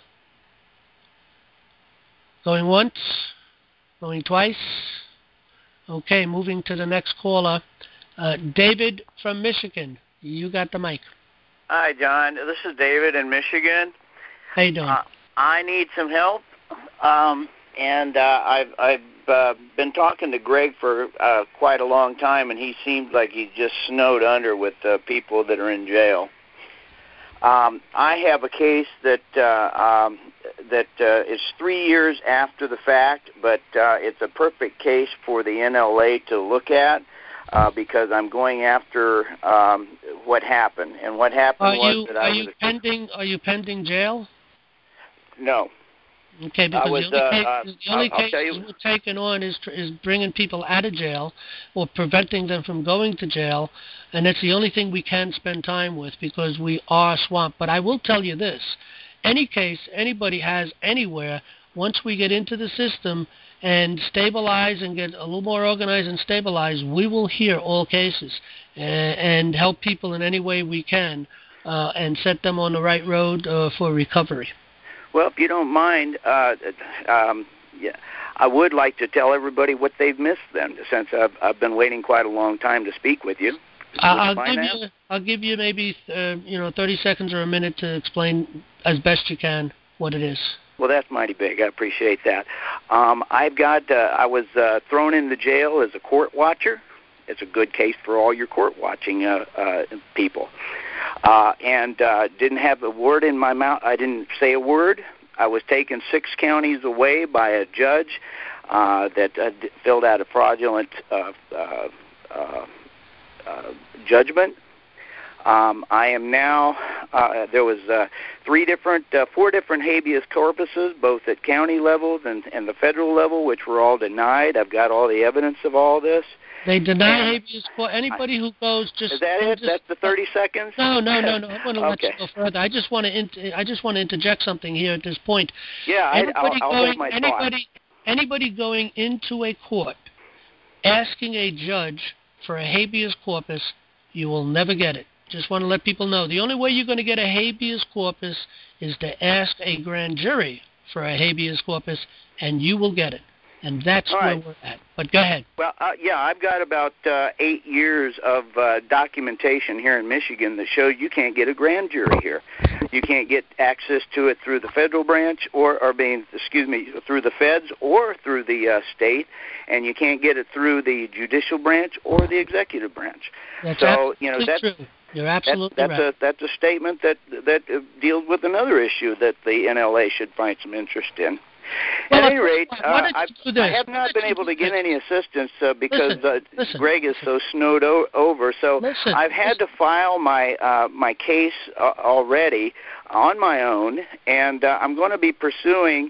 Going once, going twice. Okay, moving to the next caller. David from Michigan. You got the mic. Hi, John. This is David in Michigan. How you doing? I need some help, and I've been talking to Greg for quite a long time, and he seems like he's just snowed under with people that are in jail. I have a case that is 3 years after the fact, but it's a perfect case for the NLA to look at. Because I'm going after what happened, and what happened was that Are you pending jail? No. Okay, because the only case we're taking on is bringing people out of jail or preventing them from going to jail, and that's the only thing we can spend time with because we are swamped. But I will tell you this: any case anybody has anywhere, once we get into the system and stabilize and get a little more organized and stabilized, we will hear all cases and help people in any way we can and set them on the right road for recovery. Well, if you don't mind, I would like to tell everybody what they've missed then, since I've been waiting quite a long time to speak with you. I'll give you maybe 30 seconds or a minute to explain as best you can what it is. Well, that's mighty big. I appreciate that. I was thrown into jail as a court watcher. It's a good case for all your court watching people. And didn't have a word in my mouth. I didn't say a word. I was taken 6 counties away by a judge that filled out a fraudulent judgment. I am now, there was 4 different habeas corpuses, both at county level and the federal level, which were all denied. I've got all the evidence of all this. They deny habeas corpus. Anybody who goes just... Is that it? That's the 30 seconds? No. I want to let you go further. I just want to interject something here at this point. Yeah, I'll hold my thought. Anybody going into a court asking a judge for a habeas corpus, you will never get it. Just want to let people know. The only way you're going to get a habeas corpus is to ask a grand jury for a habeas corpus, and you will get it. And that's where we're at. But go ahead. Well, I've got about 8 years of documentation here in Michigan that shows you can't get a grand jury here. You can't get access to it through the federal branch through the feds or through the state, and you can't get it through the judicial branch or the executive branch. That's that's true. You're absolutely right. That's a statement that deals with another issue that the NLA should find some interest in. At any rate, I have not been able to get any assistance because Greg is so snowed over. So I've had to file my case already on my own, and I'm going to be pursuing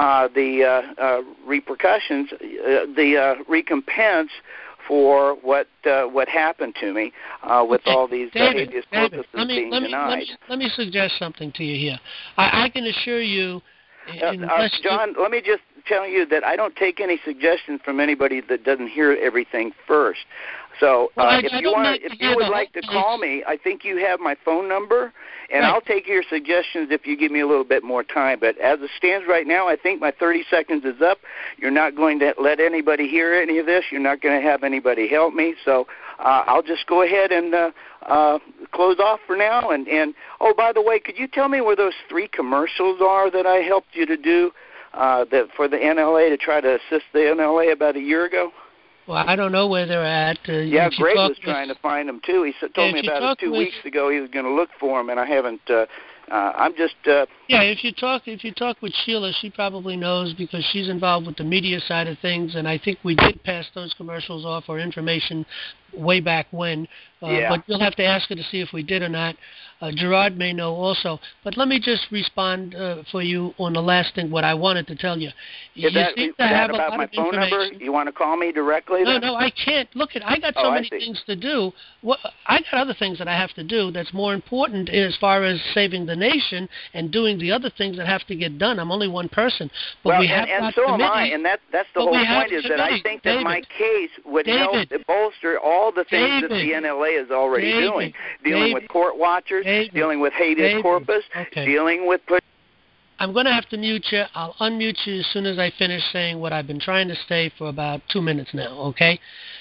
the repercussions, the recompense for what happened to me with all these habeas corpus being denied. Let me suggest something to you here. I can assure you. John, let me just tell you that I don't take any suggestions from anybody that doesn't hear everything first. So if you would like to call me, I think you have my phone number, and I'll take your suggestions if you give me a little bit more time. But as it stands right now, I think my 30 seconds is up. You're not going to let anybody hear any of this. You're not going to have anybody help me. So I'll just go ahead and close off for now. And oh, by the way, could you tell me where those 3 commercials are that I helped you to do for the NLA to try to assist the NLA about a year ago? Well, I don't know where they're at. Greg was trying to find them, too. He told me about it 2 weeks ago he was going to look for them, and I haven't. I'm just... if you talk with Sheila, she probably knows because she's involved with the media side of things, and I think we did pass those commercials off or information way back when. But you'll have to ask her to see if we did or not. Gerard may know also. But let me just respond for you on the last thing, what I wanted to tell you. Is that about my phone number? You want to call me directly then? No, I can't. Look, I got so many things to do. I got other things that I have to do that's more important as far as saving the nation and doing the other things that have to get done. I'm only one person. But and so am I, and that's the whole point is that I think that my case would help bolster all the things that the NLA is already doing, dealing with court watchers, dealing with habeas corpus, dealing with... I'm going to have to mute you. I'll unmute you as soon as I finish saying what I've been trying to say for about 2 minutes now, okay?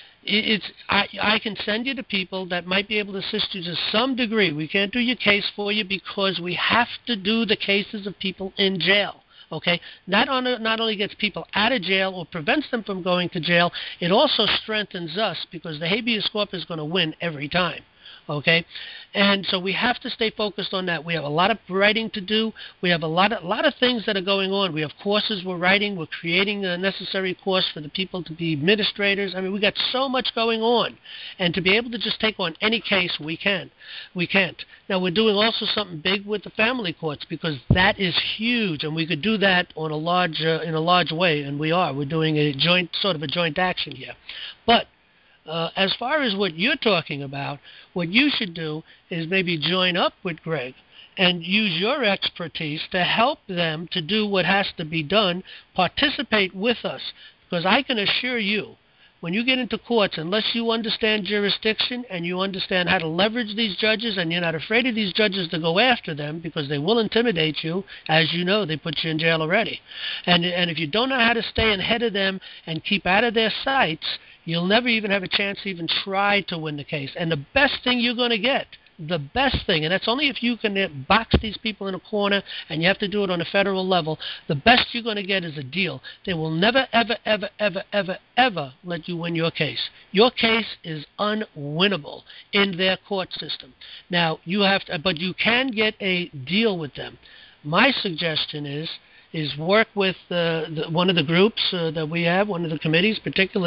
I can send you to people that might be able to assist you to some degree. We can't do your case for you because we have to do the cases of people in jail. Okay, not only gets people out of jail or prevents them from going to jail, it also strengthens us because the habeas corpus is going to win every time. Okay, and so we have to stay focused on that. We have a lot of writing to do. We have a lot of things that are going on. We have courses we're writing. We're creating a necessary course for the people to be administrators. I mean, we got so much going on, and to be able to just take on any case, we can't. Now we're doing also something big with the family courts because that is huge, and we could do that on in a large way, and we are. We're doing a joint action here, but. As far as what you're talking about, what you should do is maybe join up with Greg and use your expertise to help them to do what has to be done, participate with us, because I can assure you, when you get into courts, unless you understand jurisdiction and you understand how to leverage these judges and you're not afraid of these judges to go after them because they will intimidate you, as you know, they put you in jail already. And if you don't know how to stay ahead of them and keep out of their sights, you'll never even have a chance to even try to win the case. And the best thing you're going to get, the best thing, and that's only if you can box these people in a corner and you have to do it on a federal level, the best you're going to get is a deal. They will never, ever, ever, ever, ever, ever let you win your case. Your case is unwinnable in their court system. Now, but you can get a deal with them. My suggestion is work with one of the groups that we have, one of the committees, particularly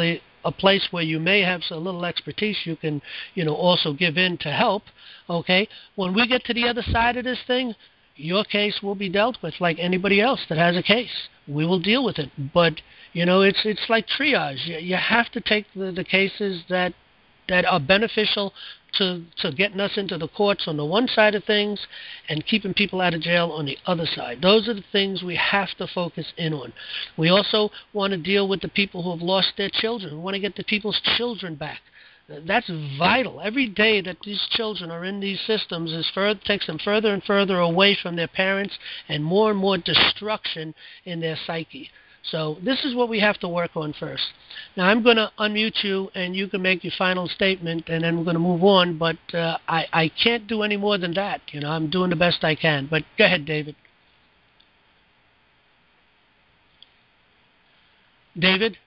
a place where you may have a little expertise, you can, also give in to help. Okay, when we get to the other side of this thing, your case will be dealt with like anybody else that has a case. We will deal with it. But, it's like triage. You have to take the cases that are beneficial to getting us into the courts on the one side of things and keeping people out of jail on the other side. Those are the things we have to focus in on. We also want to deal with the people who have lost their children. We want to get the people's children back. That's vital. Every day that these children are in these systems takes them further and further away from their parents and more destruction in their psyche. So this is what we have to work on first. Now I'm going to unmute you, and you can make your final statement, and then we're going to move on. But I can't do any more than that. I'm doing the best I can. But go ahead, David. David?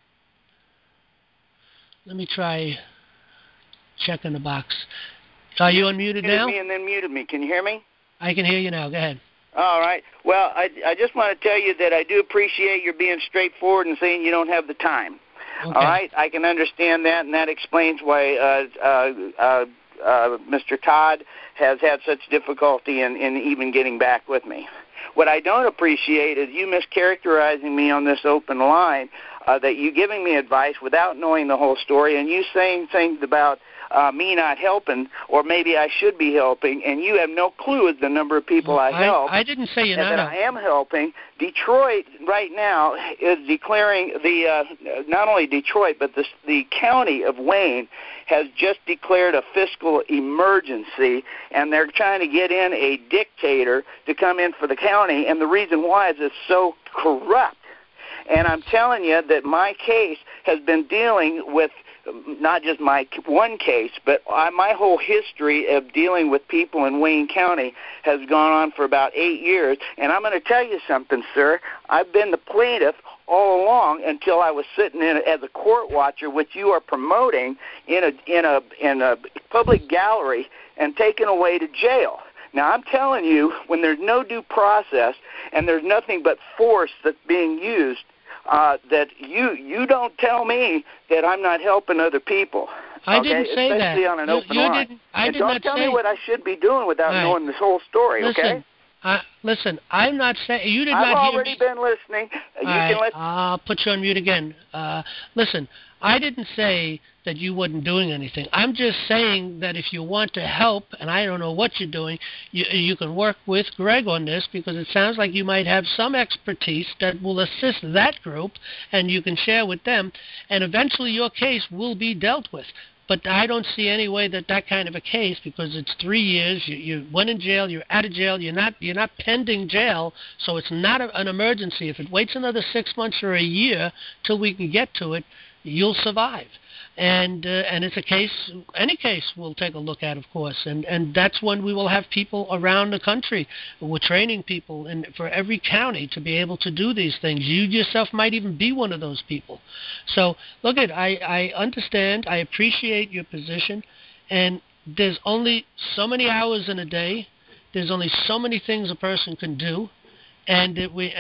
Let me try checking the box. Are you unmuted now? Me and then muted me. Can you hear me? I can hear you now. Go ahead. All right. Well, I just want to tell you that I do appreciate your being straightforward and saying you don't have the time. Okay. All right? I can understand that, and that explains why Mr. Todd has had such difficulty in even getting back with me. What I don't appreciate is you mischaracterizing me on this open line, that you giving me advice without knowing the whole story, and you saying things about me not helping, or maybe I should be helping, and you have no clue as the number of people I help. I didn't say you're not. That I am helping. Detroit right now is declaring not only Detroit, but the county of Wayne has just declared a fiscal emergency, and they're trying to get in a dictator to come in for the county, and the reason why is it's so corrupt. And I'm telling you that my case has been dealing with not just my one case, but my whole history of dealing with people in Wayne County has gone on for about 8 years. And I'm going to tell you something, sir. I've been the plaintiff all along until I was sitting in as a court watcher, which you are promoting in a public gallery and taken away to jail. Now, I'm telling you, when there's no due process and there's nothing but force that's being used, that you don't tell me that I'm not helping other people. I didn't say that. Especially on an open line. Don't tell me what I should be doing without knowing this whole story, okay? Listen, I'm not saying you did not hear me. I've already been listening. I'll put you on mute again. Listen, I didn't say that you weren't doing anything. I'm just saying that if you want to help, and I don't know what you're doing, you can work with Greg on this, because it sounds like you might have some expertise that will assist that group, and you can share with them, and eventually your case will be dealt with. But I don't see any way that kind of a case, because it's 3 years, you went in jail, you're out of jail, you're not pending jail, so it's not an emergency. If it waits another 6 months or a year till we can get to it, you'll survive. And it's a case, any case we'll take a look at, of course, and that's when we will have people around the country. We're training people for every county to be able to do these things. You yourself might even be one of those people. So, look, I understand, I appreciate your position, and there's only so many hours in a day. There's only so many things a person can do, and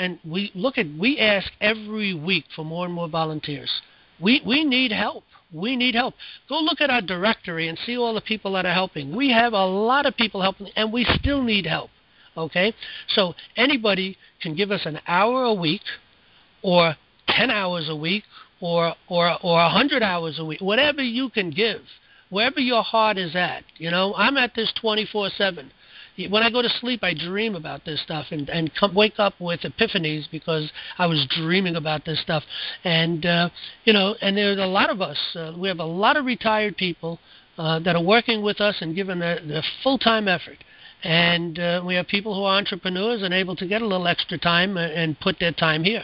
we ask every week for more and more volunteers. We need help. We need help. Go look at our directory and see all the people that are helping. We have a lot of people helping, and we still need help. Okay? So anybody can give us an hour a week, or 10 hours a week, or 100 hours a week, whatever you can give, wherever your heart is at. I'm at this 24/7. When I go to sleep, I dream about this stuff and wake up with epiphanies because I was dreaming about this stuff. And, and there's a lot of us. We have a lot of retired people that are working with us and giving their full-time effort. And we have people who are entrepreneurs and able to get a little extra time and put their time here.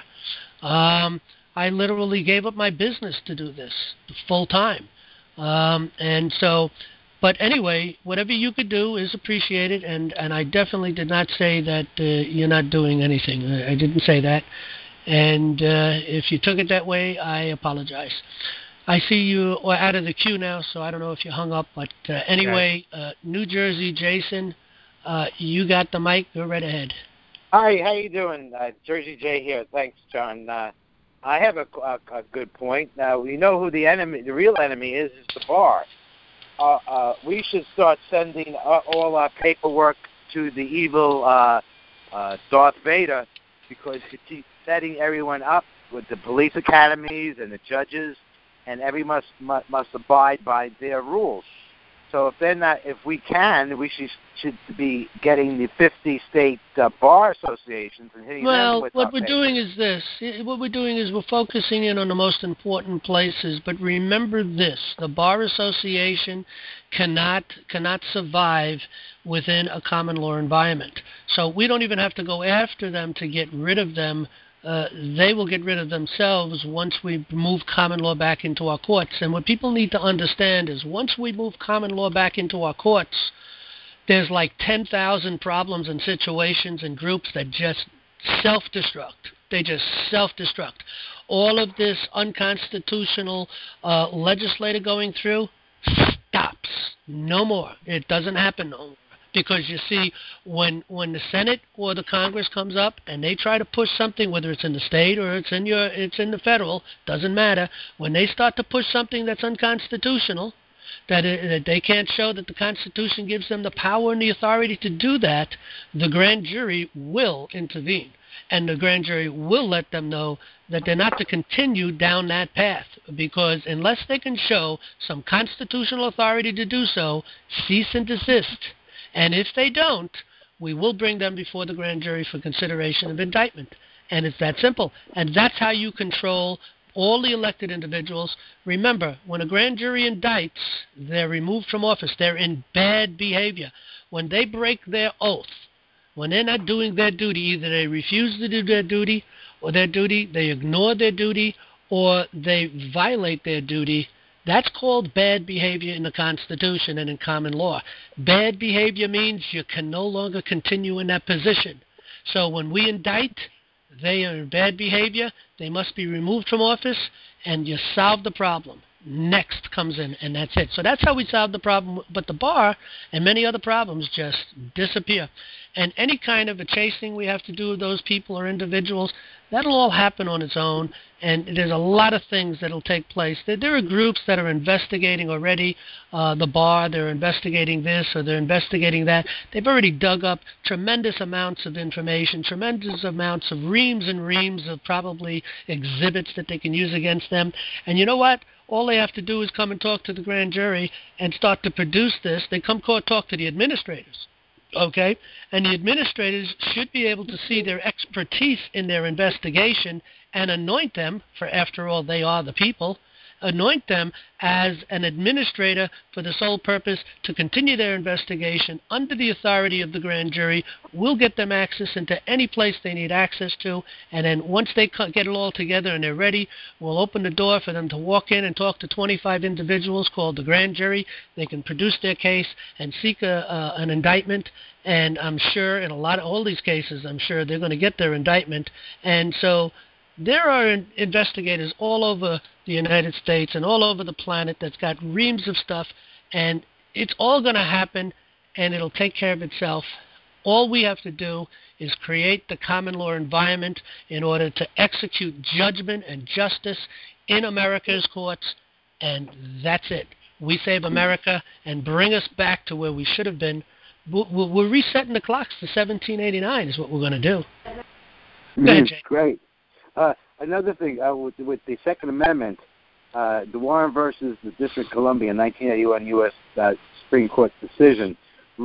I literally gave up my business to do this full-time. And so... But anyway, whatever you could do is appreciated, and I definitely did not say that you're not doing anything. I didn't say that. And if you took it that way, I apologize. I see you are out of the queue now, so I don't know if you hung up. But anyway, New Jersey, Jason, you got the mic. Go right ahead. Hi, how you doing? Jersey J here. Thanks, John. I have a good point. Now, we know who the real enemy is the bar. We should start sending all our paperwork to the evil Darth Vader, because he's setting everyone up with the police academies and the judges, and everyone must abide by their rules. So if we can, we should be getting the 50 state bar associations and hitting them with what we're doing is this. What we're doing is we're focusing in on the most important places. But remember this: the bar association cannot survive within a common law environment. So we don't even have to go after them to get rid of them. They will get rid of themselves once we move common law back into our courts. And what people need to understand is once we move common law back into our courts, there's like 10,000 problems and situations and groups that just self-destruct. They just self-destruct. All of this unconstitutional legislator going through stops. No more. It doesn't happen no more. Because you see, when the Senate or the Congress comes up and they try to push something, whether it's in the state or it's in the federal, doesn't matter. When they start to push something that's unconstitutional, that they can't show that the Constitution gives them the power and the authority to do that, the grand jury will intervene. And the grand jury will let them know that they're not to continue down that path, because unless they can show some constitutional authority to do so, cease and desist. And if they don't, we will bring them before the grand jury for consideration of indictment. And it's that simple. And that's how you control all the elected individuals. Remember, when a grand jury indicts, they're removed from office. They're in bad behavior. When they break their oath, when they're not doing their duty, either they refuse to do their duty, they ignore their duty, or they violate their duty, that's called bad behavior in the Constitution and in common law. Bad behavior means you can no longer continue in that position. So when we indict, they are in bad behavior, they must be removed from office, and you solve the problem. Next comes in, and that's it. So that's how we solve the problem. But the bar and many other problems just disappear. And any kind of a chasing we have to do with those people or individuals, that'll all happen on its own. And there's a lot of things that'll take place. There are groups that are investigating already the bar. They're investigating this or they're investigating that. They've already dug up tremendous amounts of information, tremendous amounts of reams and reams of probably exhibits that they can use against them. And you know what? All they have to do is come and talk to the grand jury and start to produce this. They come talk to the administrators, okay? And the administrators should be able to see their expertise in their investigation and anoint them, for after all, they are the people, anoint them as an administrator for the sole purpose to continue their investigation under the authority of the grand jury. We'll get them access into any place they need access to, and then once they get it all together and they're ready, we'll open the door for them to walk in and talk to 25 individuals called the grand jury. They can produce their case and seek an indictment, and I'm sure in all these cases, I'm sure they're going to get their indictment. And so there are investigators all over the United States and all over the planet that's got reams of stuff, and it's all going to happen, and it'll take care of itself. All we have to do is create the common law environment in order to execute judgment and justice in America's courts, and that's it. We save America and bring us back to where we should have been. We're resetting the clocks to 1789 is what we're going to do. Go ahead, Jay. Great. Another thing, with the Second Amendment, DeWarren versus the District of Columbia 1981 U.S. Supreme Court decision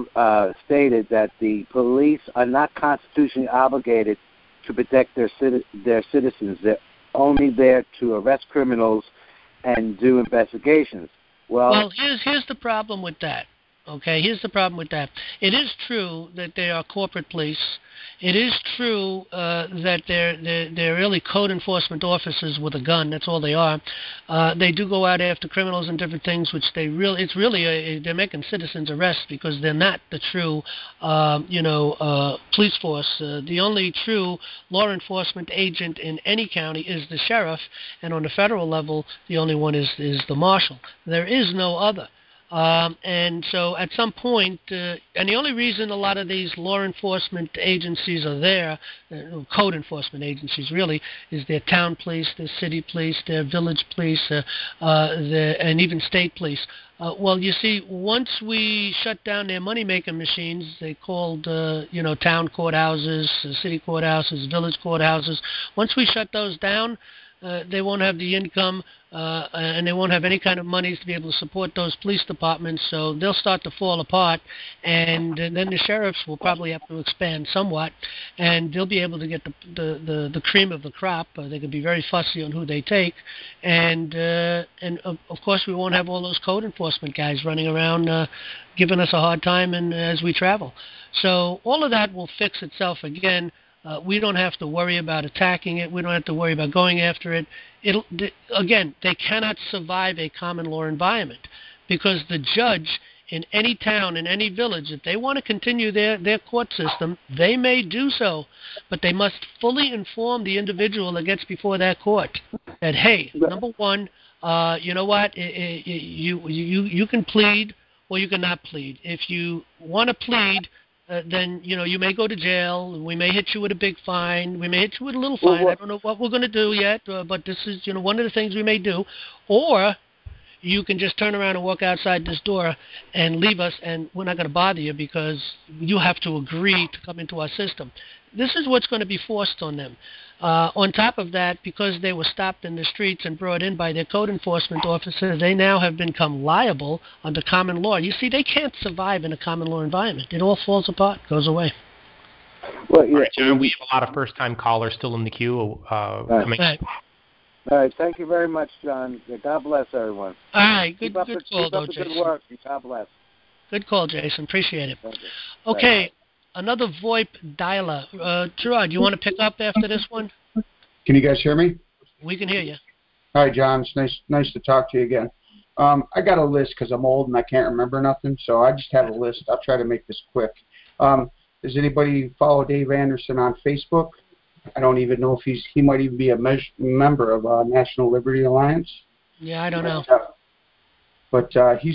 stated that the police are not constitutionally obligated to protect their citizens. They're only there to arrest criminals and do investigations. Well, here's the problem with that. Okay, here's the problem with that. It is true that they are corporate police. It is true that they're really code enforcement officers with a gun. That's all they are. They do go out after criminals and different things, which they're making citizens arrest because they're not the true, police force. The only true law enforcement agent in any county is the sheriff, and on the federal level, the only one is the marshal. There is no other. And so at some point, and the only reason a lot of these law enforcement agencies are there, code enforcement agencies really, is their town police, their city police, their village police, and even state police. Well, you see, once we shut down their money-making machines, they called, town courthouses, city courthouses, village courthouses. Once we shut those down, they won't have the income and they won't have any kind of monies to be able to support those police departments, so they'll start to fall apart, and then the sheriffs will probably have to expand somewhat, and they'll be able to get the cream of the crop. They can be very fussy on who they take, and of course we won't have all those code enforcement guys running around giving us a hard time and as we travel. So all of that will fix itself again. We don't have to worry about attacking it. We don't have to worry about going after it. Again, they cannot survive a common law environment because the judge in any town, in any village, if they want to continue their court system, they may do so, but they must fully inform the individual that gets before that court that, hey, number one, you know what, you can plead or you cannot plead. If you want to plead, then, you may go to jail. We may hit you with a big fine. We may hit you with a little fine. I don't know what we're going to do yet, but this is, one of the things we may do. Or you can just turn around and walk outside this door and leave us, and we're not going to bother you because you have to agree to come into our system. This is what's going to be forced on them. On top of that, because they were stopped in the streets and brought in by their code enforcement officer, they now have become liable under common law. You see, they can't survive in a common law environment. It all falls apart, goes away. Well, yeah. All right, John, we have a lot of first-time callers still in the queue. Right. All right, thank you very much, John. God bless everyone. All right, good call, Jason. Good work. God bless. Good call, Jason. Appreciate it. Okay. Another VoIP dialer. Gerard, you want to pick up after this one? Can you guys hear me? We can hear you. Hi, John. It's nice to talk to you again. I got a list because I'm old and I can't remember nothing, so I just have a list. I'll try to make this quick. Does anybody follow Dave Anderson on Facebook? I don't even know if he might even be a member of National Liberty Alliance. Yeah, I don't know. But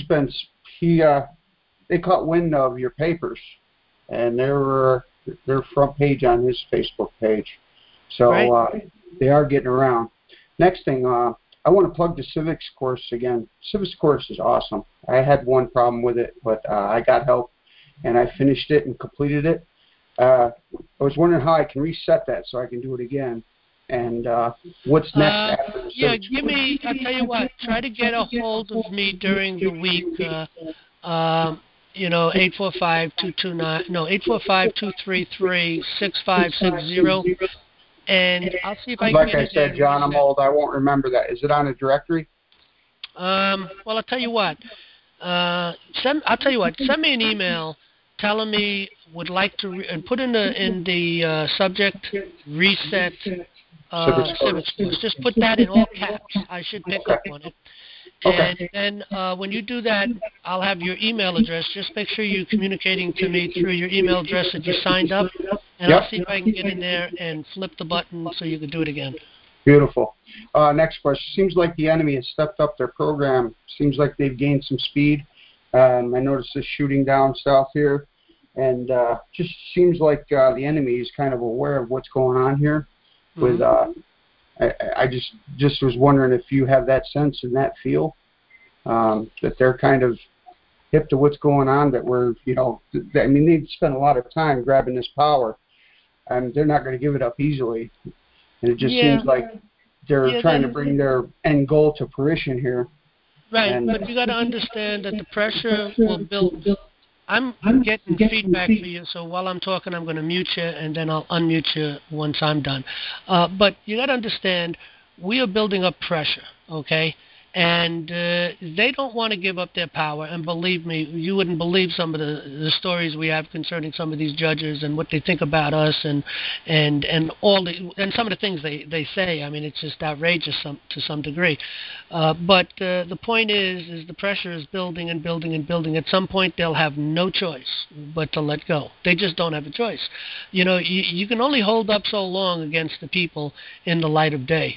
they caught wind of your papers, and they're front page on his Facebook page. So right. They are getting around. Next thing, I want to plug the civics course again. Civics course is awesome. I had one problem with it, but I got help, and I finished it and completed it. I was wondering how I can reset that so I can do it again. And what's next after the civics course? I'll tell you what, try to get a hold of me during the week. 845-233-6560, and I'll see if I can get it. Like I said, John, I'm old. I won't remember that. Is it on a directory? Well, I'll tell you what. Send me an email telling me would like to and put in the subject reset civics course. Just put that in all caps. I should pick up on it. Okay. And then when you do that, I'll have your email address. Just make sure you're communicating to me through your email address that you signed up, and I'll see if I can get in there and flip the button so you can do it again. Beautiful. Next question. Seems like the enemy has stepped up their program. Seems like they've gained some speed. I noticed the shooting down south here, and just seems like the enemy is kind of aware of what's going on here. With I just was wondering if you have that sense and that feel that they're kind of hip to what's going on. That we're, they've spent a lot of time grabbing this power, and they're not going to give it up easily. And it just seems like they're trying to bring their end goal to fruition here. Right, but you got to understand that the pressure will build. I'm getting feedback for you, so while I'm talking, I'm going to mute you, and then I'll unmute you once I'm done. But you got to understand, we are building up pressure, okay? And they don't want to give up their power. And believe me, you wouldn't believe some of the stories we have concerning some of these judges and what they think about us and some of the things they say. I mean, it's just outrageous to some degree. But the point is the pressure is building and building and building. At some point, they'll have no choice but to let go. They just don't have a choice. You can only hold up so long against the people in the light of day.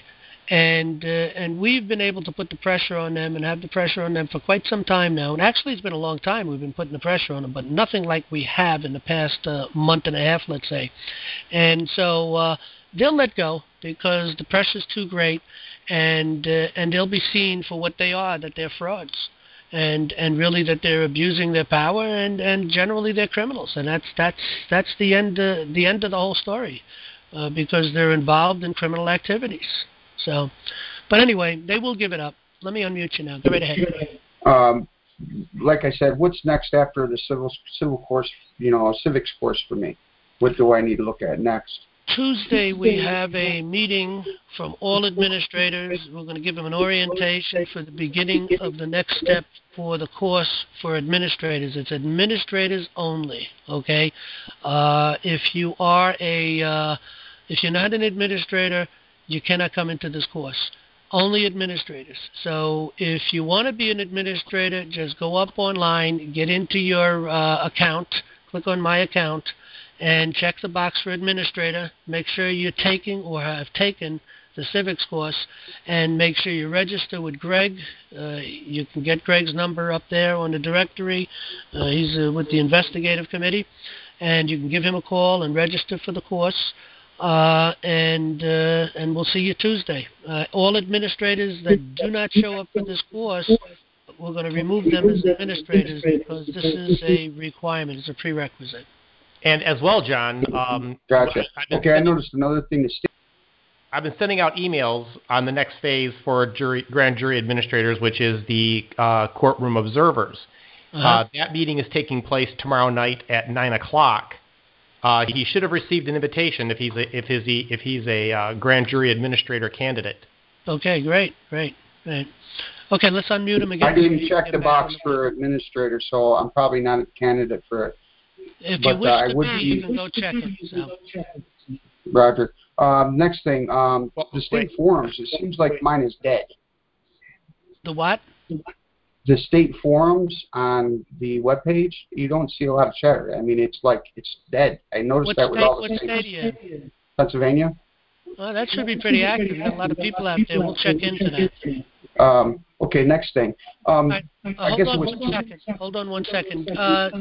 And we've been able to put the pressure on them and have the pressure on them for quite some time now. And actually, it's been a long time we've been putting the pressure on them, but nothing like we have in the past month and a half, let's say. And so they'll let go because the pressure's too great, and they'll be seen for what they are, that they're frauds. And really that they're abusing their power, and generally they're criminals, and that's the end of the whole story, because they're involved in criminal activities. So, but anyway, they will give it up. Let me unmute you now. Go right ahead. Like I said, what's next after the civil course? Civics course for me. What do I need to look at next? Tuesday we have a meeting from all administrators. We're going to give them an orientation for the beginning of the next step for the course for administrators. It's administrators only, okay? If you're not an administrator, you cannot come into this course. Only administrators. So if you want to be an administrator, just go up online, get into your account, click on My Account, and check the box for administrator. Make sure you're taking or have taken the civics course, and make sure you register with Greg. You can get Greg's number up there on the directory. He's with the investigative committee, and you can give him a call and register for the course. And we'll see you Tuesday. All administrators that do not show up for this course, we're going to remove them as administrators because this is a requirement. It's a prerequisite. And as well, John. Gotcha. Okay, I noticed another thing. I've been sending out emails on the next phase for grand jury administrators, which is the courtroom observers. That meeting is taking place tomorrow night at 9 o'clock. He should have received an invitation if he's a grand jury administrator candidate. Okay, great. Okay, let's unmute him again. I didn't check the box for administrator, so I'm probably not a candidate for it. If you wish to be, you can go check it. So. Roger. Next thing, the state forums. It seems like mine is dead. The what? The state forums on the webpage, you don't see a lot of chatter. I mean, it's dead. I noticed that with all the states. What state are you in? Pennsylvania. Well, that should be pretty active. There's a lot of people out there. We'll check into that. Okay, next thing. I guess it was. Hold on one second.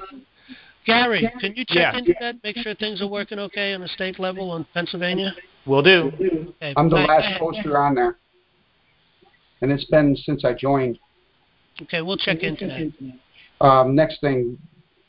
Gary, can you check into that? Make sure things are working okay on the state level in Pennsylvania? Will do. Okay, I'm the last poster on there, and it's been since I joined. Okay, we'll check into that. Next thing,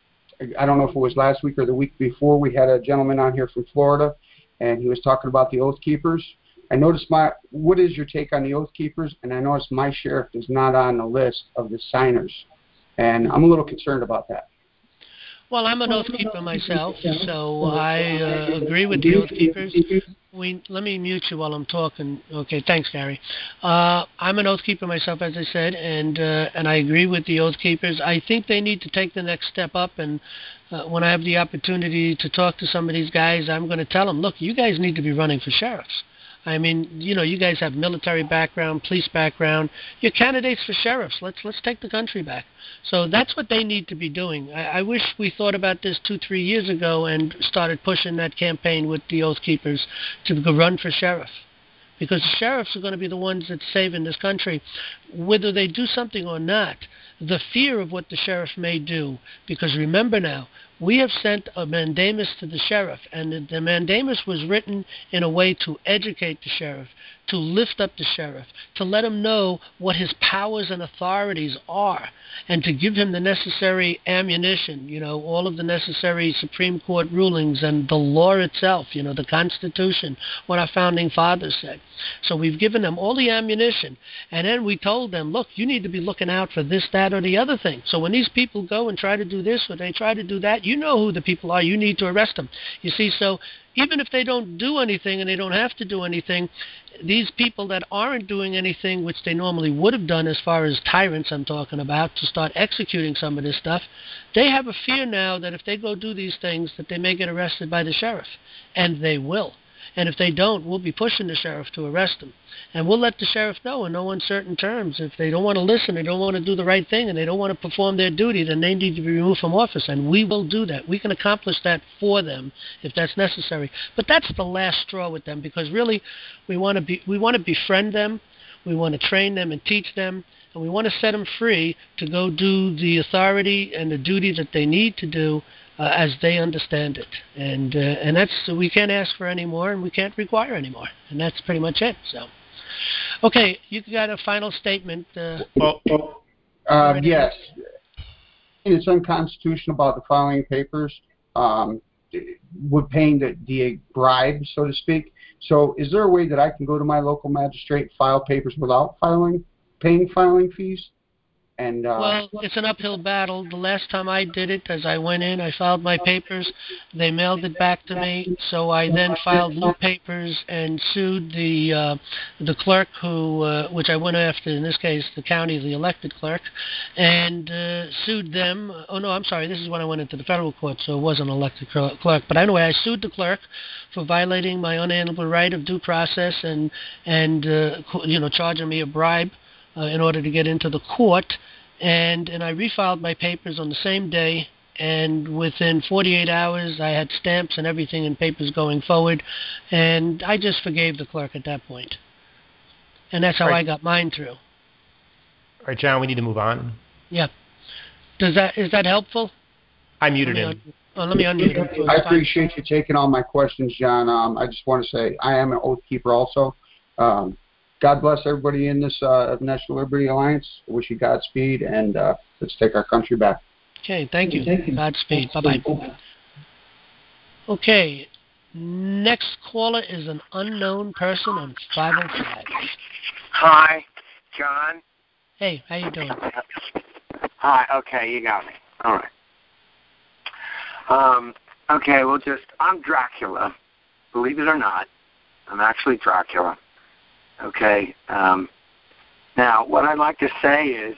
I don't know if it was last week or the week before, we had a gentleman on here from Florida, and he was talking about the Oath Keepers. I noticed what is your take on the Oath Keepers? And I noticed my sheriff is not on the list of the signers, and I'm a little concerned about that. Well, I'm an Oath Keeper myself, so I agree with the Oath Keepers. Let me mute you while I'm talking. Okay, thanks, Gary. I'm an Oath Keeper myself, as I said, and I agree with the Oath Keepers. I think they need to take the next step up, and when I have the opportunity to talk to some of these guys, I'm going to tell them, look, you guys need to be running for sheriffs. I mean, you guys have military background, police background. You're candidates for sheriffs. Let's take the country back. So that's what they need to be doing. I wish we thought about this 2-3 years ago and started pushing that campaign with the Oath Keepers to go run for sheriff. Because the sheriffs are going to be the ones that's saving this country, whether they do something or not. The fear of what the sheriff may do, because remember now, we have sent a mandamus to the sheriff, and the mandamus was written in a way to educate the sheriff, to lift up the sheriff, to let him know what his powers and authorities are, and to give him the necessary ammunition, all of the necessary Supreme Court rulings and the law itself, the Constitution, what our founding fathers said. So we've given them all the ammunition, and then we told them, look, you need to be looking out for this, that, or the other thing. So when these people go and try to do this or they try to do that, you know who the people are. You need to arrest them. You see, so even if they don't do anything and they don't have to do anything, these people that aren't doing anything, which they normally would have done as far as tyrants I'm talking about, to start executing some of this stuff, they have a fear now that if they go do these things, that they may get arrested by the sheriff. And they will. And if they don't, we'll be pushing the sheriff to arrest them. And we'll let the sheriff know in no uncertain terms. If they don't want to listen, they don't want to do the right thing, and they don't want to perform their duty, then they need to be removed from office. And we will do that. We can accomplish that for them if that's necessary. But that's the last straw with them, because really we want to befriend them. We want to train them and teach them. And we want to set them free to go do the authority and the duty that they need to do as they understand it. And that's, we can't ask for any more, and we can't require any more. And that's pretty much it. So, okay, you got a final statement. Yes. It's unconstitutional about the filing papers with paying the bribe, so to speak. So is there a way that I can go to my local magistrate and file papers without paying filing fees? And well, it's an uphill battle. The last time I did it, as I went in, I filed my papers. They mailed it back to me. So I then filed new papers and sued the clerk, which I went after, in this case, the county, the elected clerk, and sued them. Oh, no, I'm sorry. This is when I went into the federal court, so it wasn't an elected clerk. But anyway, I sued the clerk for violating my unalienable right of due process and charging me a bribe in order to get into the court, and I refiled my papers on the same day, and within 48 hours I had stamps and everything and papers going forward, and I just forgave the clerk at that point. And that's how I got mine through. All right, John, we need to move on. Yeah. Is that helpful? I muted him. Let me unmute him. I appreciate you taking all my questions, John. I just want to say I am an Oath Keeper also. God bless everybody in this National Liberty Alliance. I wish you Godspeed, and let's take our country back. Okay, thank you. Godspeed. Bye-bye. Okay, next caller is an unknown person on 505. Hi, John. Hey, how you doing? Hi, okay, you got me. All right. Okay, well, I'm Dracula. Believe it or not, I'm actually Dracula. Okay. Now, what I'd like to say is,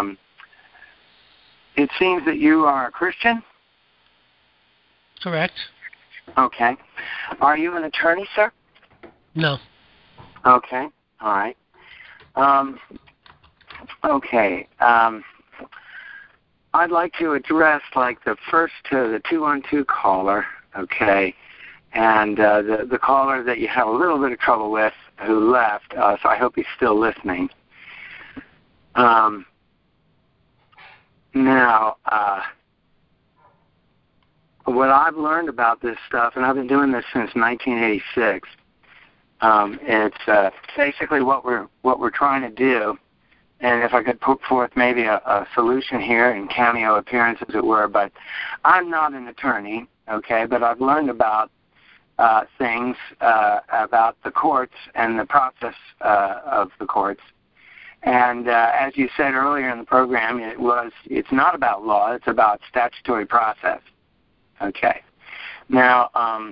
it seems that you are a Christian? Correct. Okay. Are you an attorney, sir? No. Okay. All right. Okay. I'd like to address, the first the 212 caller, okay, and the caller that you had a little bit of trouble with who left, so I hope he's still listening. Now, what I've learned about this stuff, and I've been doing this since 1986, it's basically what we're trying to do. And if I could put forth maybe a solution here in cameo appearance, as it were, but I'm not an attorney, okay, but I've learned about things about the courts and the process of the courts. And as you said earlier in the program, it's not about law, it's about statutory process. Okay. Now,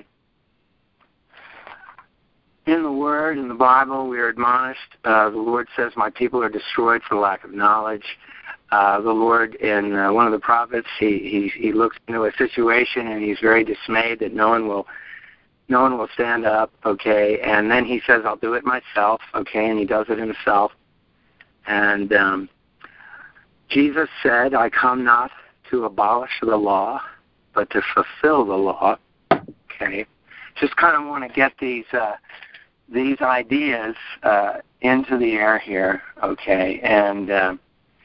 in the Word, in the Bible, we are admonished. The Lord says, my people are destroyed for lack of knowledge. The Lord, in one of the prophets, he looks into a situation and he's very dismayed that no one will stand up, okay, and then he says, I'll do it myself, okay, and he does it himself. And Jesus said, I come not to abolish the law, but to fulfill the law, okay. Just kind of want to get these ideas into the air here, okay, and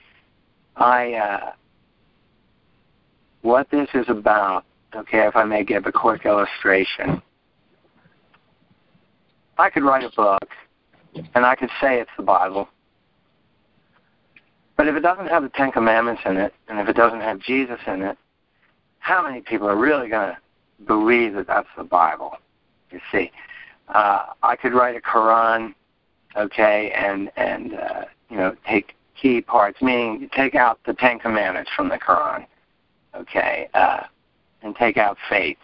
what this is about, okay, if I may give a quick illustration. I could write a book, and I could say it's the Bible. But if it doesn't have the Ten Commandments in it, and if it doesn't have Jesus in it, how many people are really going to believe that that's the Bible? You see, I could write a Quran, okay, and take key parts, meaning take out the Ten Commandments from the Quran, okay, and take out faith.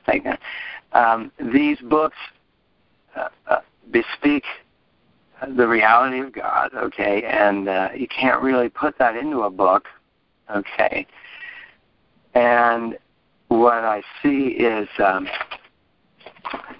These books bespeak the reality of God, okay, and you can't really put that into a book, okay. And what I see is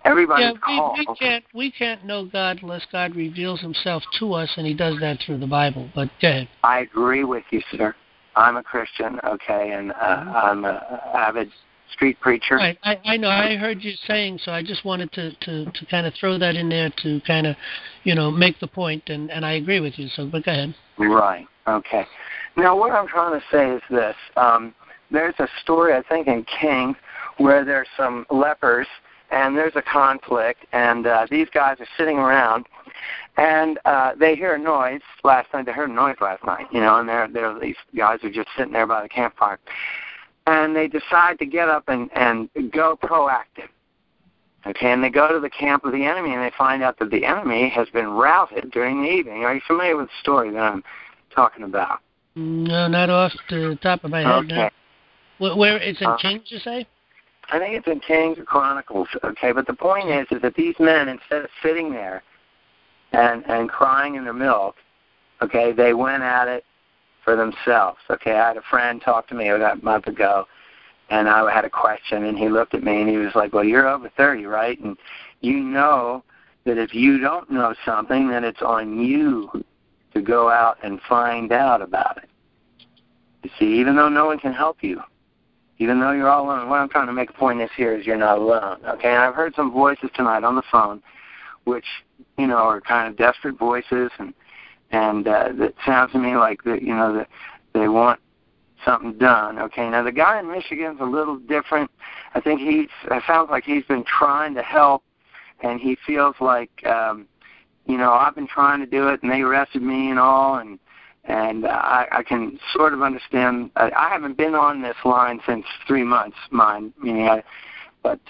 Everybody's called. We can't know God unless God reveals himself to us, and he does that through the Bible. But go ahead. I agree with you, sir. I'm a Christian, okay, and I'm an avid street preacher. Right. I know. I heard you saying, so I just wanted to kind of throw that in there to kind of, make the point, and I agree with you. So, but go ahead. Right. Okay. Now, what I'm trying to say is this. There's a story, I think, in Kings where there's some lepers, and there's a conflict, and these guys are sitting around, and they hear a noise last night. They heard a noise last night, and these guys are just sitting there by the campfire. And they decide to get up and go proactive. Okay, and they go to the camp of the enemy, and they find out that the enemy has been routed during the evening. Are you familiar with the story that I'm talking about? No, not off the top of my head. Okay. No. Where it's in Kings, you say? I think it's in Kings or Chronicles, okay? But the point is that these men, instead of sitting there and crying in their milk, okay, they went at it for themselves, okay? I had a friend talk to me about a month ago, and I had a question, and he looked at me, and he was like, well, you're over 30, right? And you know that if you don't know something, then it's on you to go out and find out about it. You see, even though no one can help you, even though you're all alone, what I'm trying to make a point here is you're not alone, okay? And I've heard some voices tonight on the phone, which, are kind of desperate voices, and that sounds to me like that they want something done, okay? Now, the guy in Michigan's a little different. I think it sounds like he's been trying to help, and he feels like, I've been trying to do it, and they arrested me and all, and I can sort of understand. I haven't been on this line since 3 months, but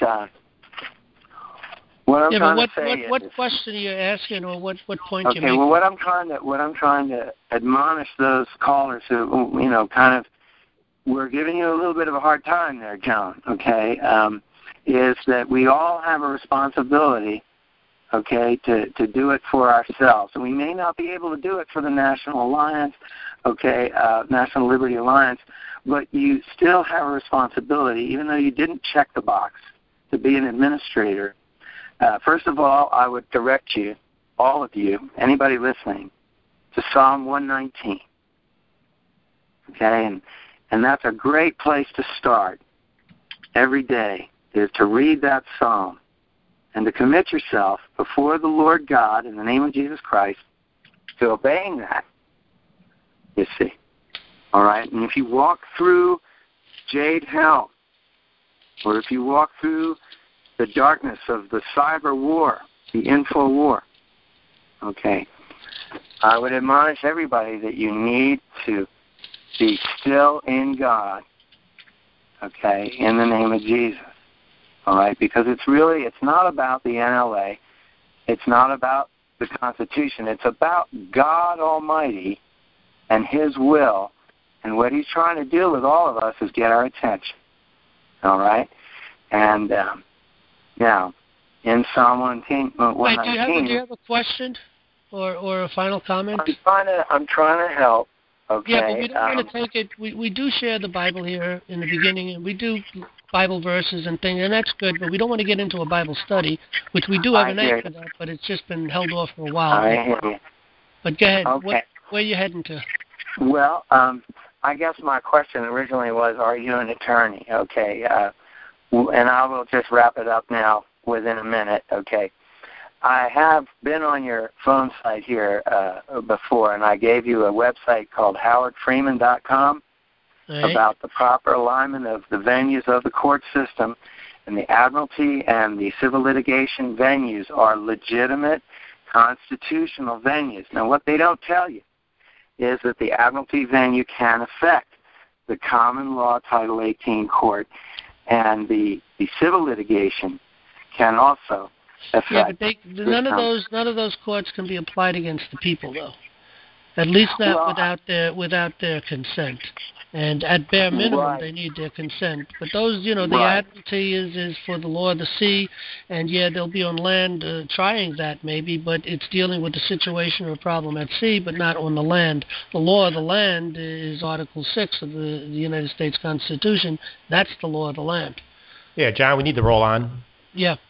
what I'm trying to say is, what question are you asking, or what point you're making? Okay, well, what I'm trying to admonish those callers who, kind of, we're giving you a little bit of a hard time there, John. Okay, is that we all have a responsibility, okay, to do it for ourselves. And we may not be able to do it for the National Alliance, okay, National Liberty Alliance, but you still have a responsibility, even though you didn't check the box, to be an administrator. First of all, I would direct you, all of you, anybody listening, to Psalm 119. Okay, and that's a great place to start every day, is to read that psalm and to commit yourself before the Lord God in the name of Jesus Christ to obeying that, you see. All right? And if you walk through Jade Hell, or if you walk through the darkness of the cyber war, the info war, okay, I would admonish everybody that you need to be still in God, okay, in the name of Jesus. All right, because it's not about the NLA. It's not about the Constitution. It's about God Almighty and His will. And what He's trying to do with all of us is get our attention. All right? And now, in Psalm 119. Do you have a question or a final comment? I'm trying to help. Okay. Yeah, but we don't want to take it. We do share the Bible here in the beginning, and we do Bible verses and things, and that's good, but we don't want to get into a Bible study, which we do have a night for that, but it's just been held off for a while. I hear you. But go ahead. Okay. Where are you heading to? Well, I guess my question originally was, are you an attorney? Okay. And I will just wrap it up now within a minute, okay. I have been on your phone site here before, and I gave you a website called howardfreeman.com about the proper alignment of the venues of the court system, and the admiralty and the civil litigation venues are legitimate constitutional venues. Now, what they don't tell you is that the admiralty venue can affect the common law Title 18 court, and the civil litigation can also affect. Yeah, but none of those courts can be applied against the people, though. At least not without their consent. And at bare minimum, they need their consent. But those, the admiralty is for the law of the sea, and they'll be on land trying that maybe, but it's dealing with the situation or problem at sea, but not on the land. The law of the land is Article 6 of the United States Constitution. That's the law of the land. Yeah, John, we need to roll on. Yeah.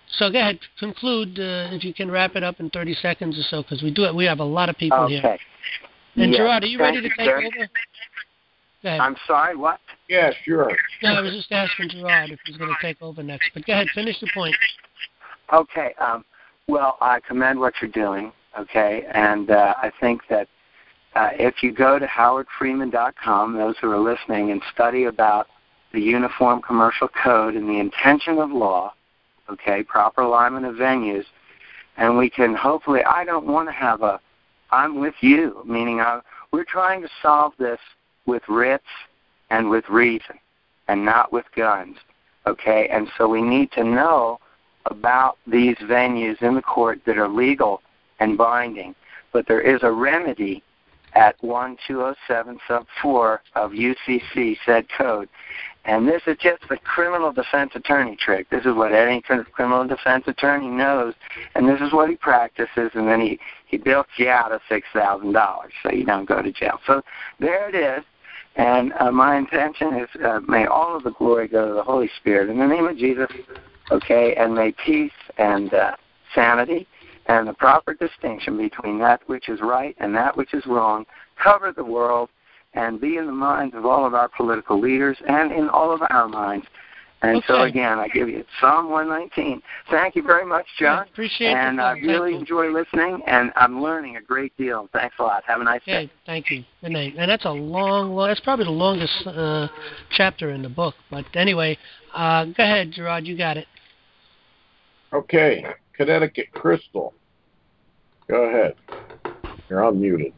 So go ahead, conclude if you can wrap it up in 30 seconds or so, because we have a lot of people here. And yes. Gerard, are you ready to take over? Go ahead. I'm sorry, what? Yeah, sure. No, I was just asking Gerard if he's going to take over next. But go ahead, finish your point. Okay. Well, I commend what you're doing, okay? And I think that if you go to howardfreeman.com, those who are listening, and study about the Uniform Commercial Code and the intention of law, okay, proper alignment of venues, and we can hopefully, I don't want to have I'm with you, meaning we're trying to solve this with writs and with reason and not with guns, okay? And so we need to know about these venues in the court that are legal and binding. But there is a remedy at 1207 sub 4 of UCC said code. And this is just the criminal defense attorney trick. This is what any criminal defense attorney knows, and this is what he practices, and then he bilks you out of $6,000 so you don't go to jail. So there it is, and my intention is may all of the glory go to the Holy Spirit in the name of Jesus, okay, and may peace and sanity and the proper distinction between that which is right and that which is wrong cover the world and be in the minds of all of our political leaders and in all of our minds. And so, again, I give you Psalm 119. Thank you very much, John. I appreciate it. And I really enjoy listening, and I'm learning a great deal. Thanks a lot. Have a nice day. Thank you. Good night. And that's that's probably the longest chapter in the book. But anyway, go ahead, Gerard. You got it. Okay. Connecticut Crystal. Go ahead. You're unmuted.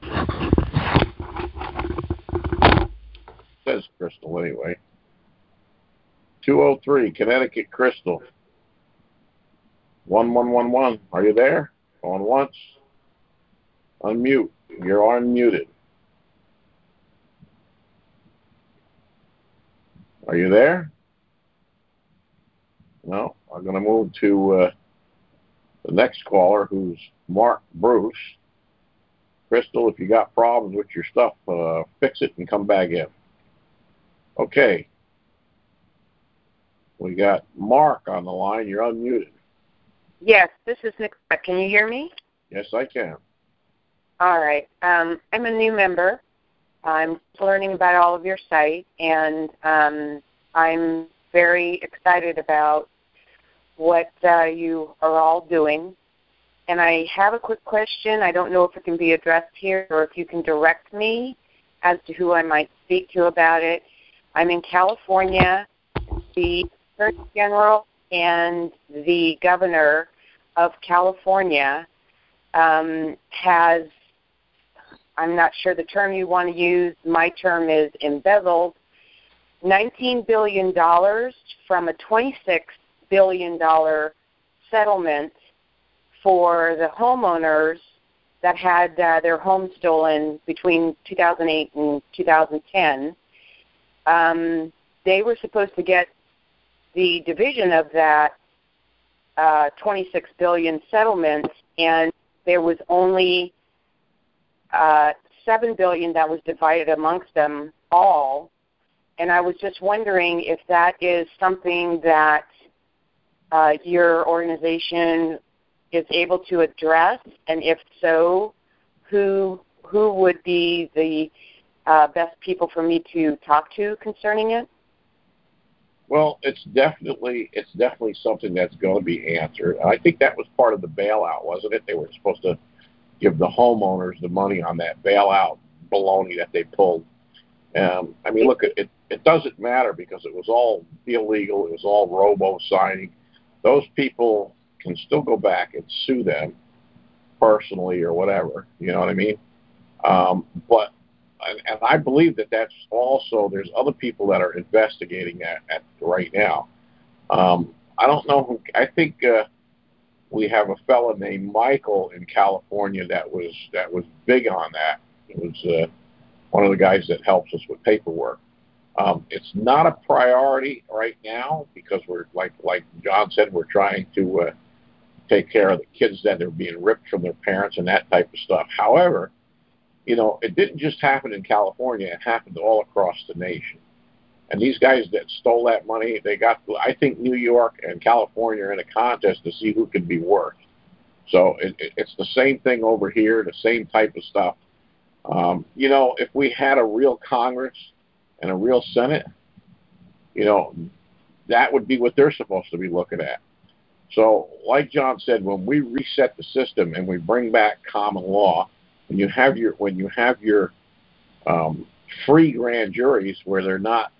Says Crystal anyway. 203, Connecticut Crystal. 1111. Are you there? Going once. Unmute. You're unmuted. Are you there? No. I'm going to move to the next caller, who's Mark Bruce. Crystal, if you got problems with your stuff, fix it and come back in. Okay. We got Mark on the line. You're unmuted. Yes, this is Nick. Can you hear me? Yes, I can. All right. I'm a new member. I'm learning about all of your site, and I'm very excited about what you are all doing. And I have a quick question. I don't know if it can be addressed here or if you can direct me as to who I might speak to about it. I'm in California. The Attorney General and the Governor of California has, I'm not sure the term you want to use, my term is embezzled, $19 billion from a $26 billion settlement for the homeowners that had their homes stolen between 2008 and 2010. They were supposed to get the division of that $26 billion settlement, and there was only $7 billion that was divided amongst them all. And I was just wondering if that is something that your organization is able to address, and if so, who would be the best people for me to talk to concerning it? Well, it's definitely something that's going to be answered. I think that was part of the bailout, wasn't it? They were supposed to give the homeowners the money on that bailout baloney that they pulled. I mean, look, it doesn't matter because it was all illegal. It was all robo-signing. Those people can still go back and sue them personally or whatever. You know what I mean? But I believe that that's also, there's other people that are investigating that at right now. I don't know who. I think we have a fella named Michael in California that was big on that. It was one of the guys that helps us with paperwork. It's not a priority right now because we're like John said, we're trying to take care of the kids that are being ripped from their parents and that type of stuff. However, you know, it didn't just happen in California. It happened all across the nation. And these guys that stole that money, I think New York and California are in a contest to see who can be worse. So it's the same thing over here, the same type of stuff. If we had a real Congress and a real Senate, that would be what they're supposed to be looking at. So, like John said, when we reset the system and we bring back common law, when you have your free grand juries where they're not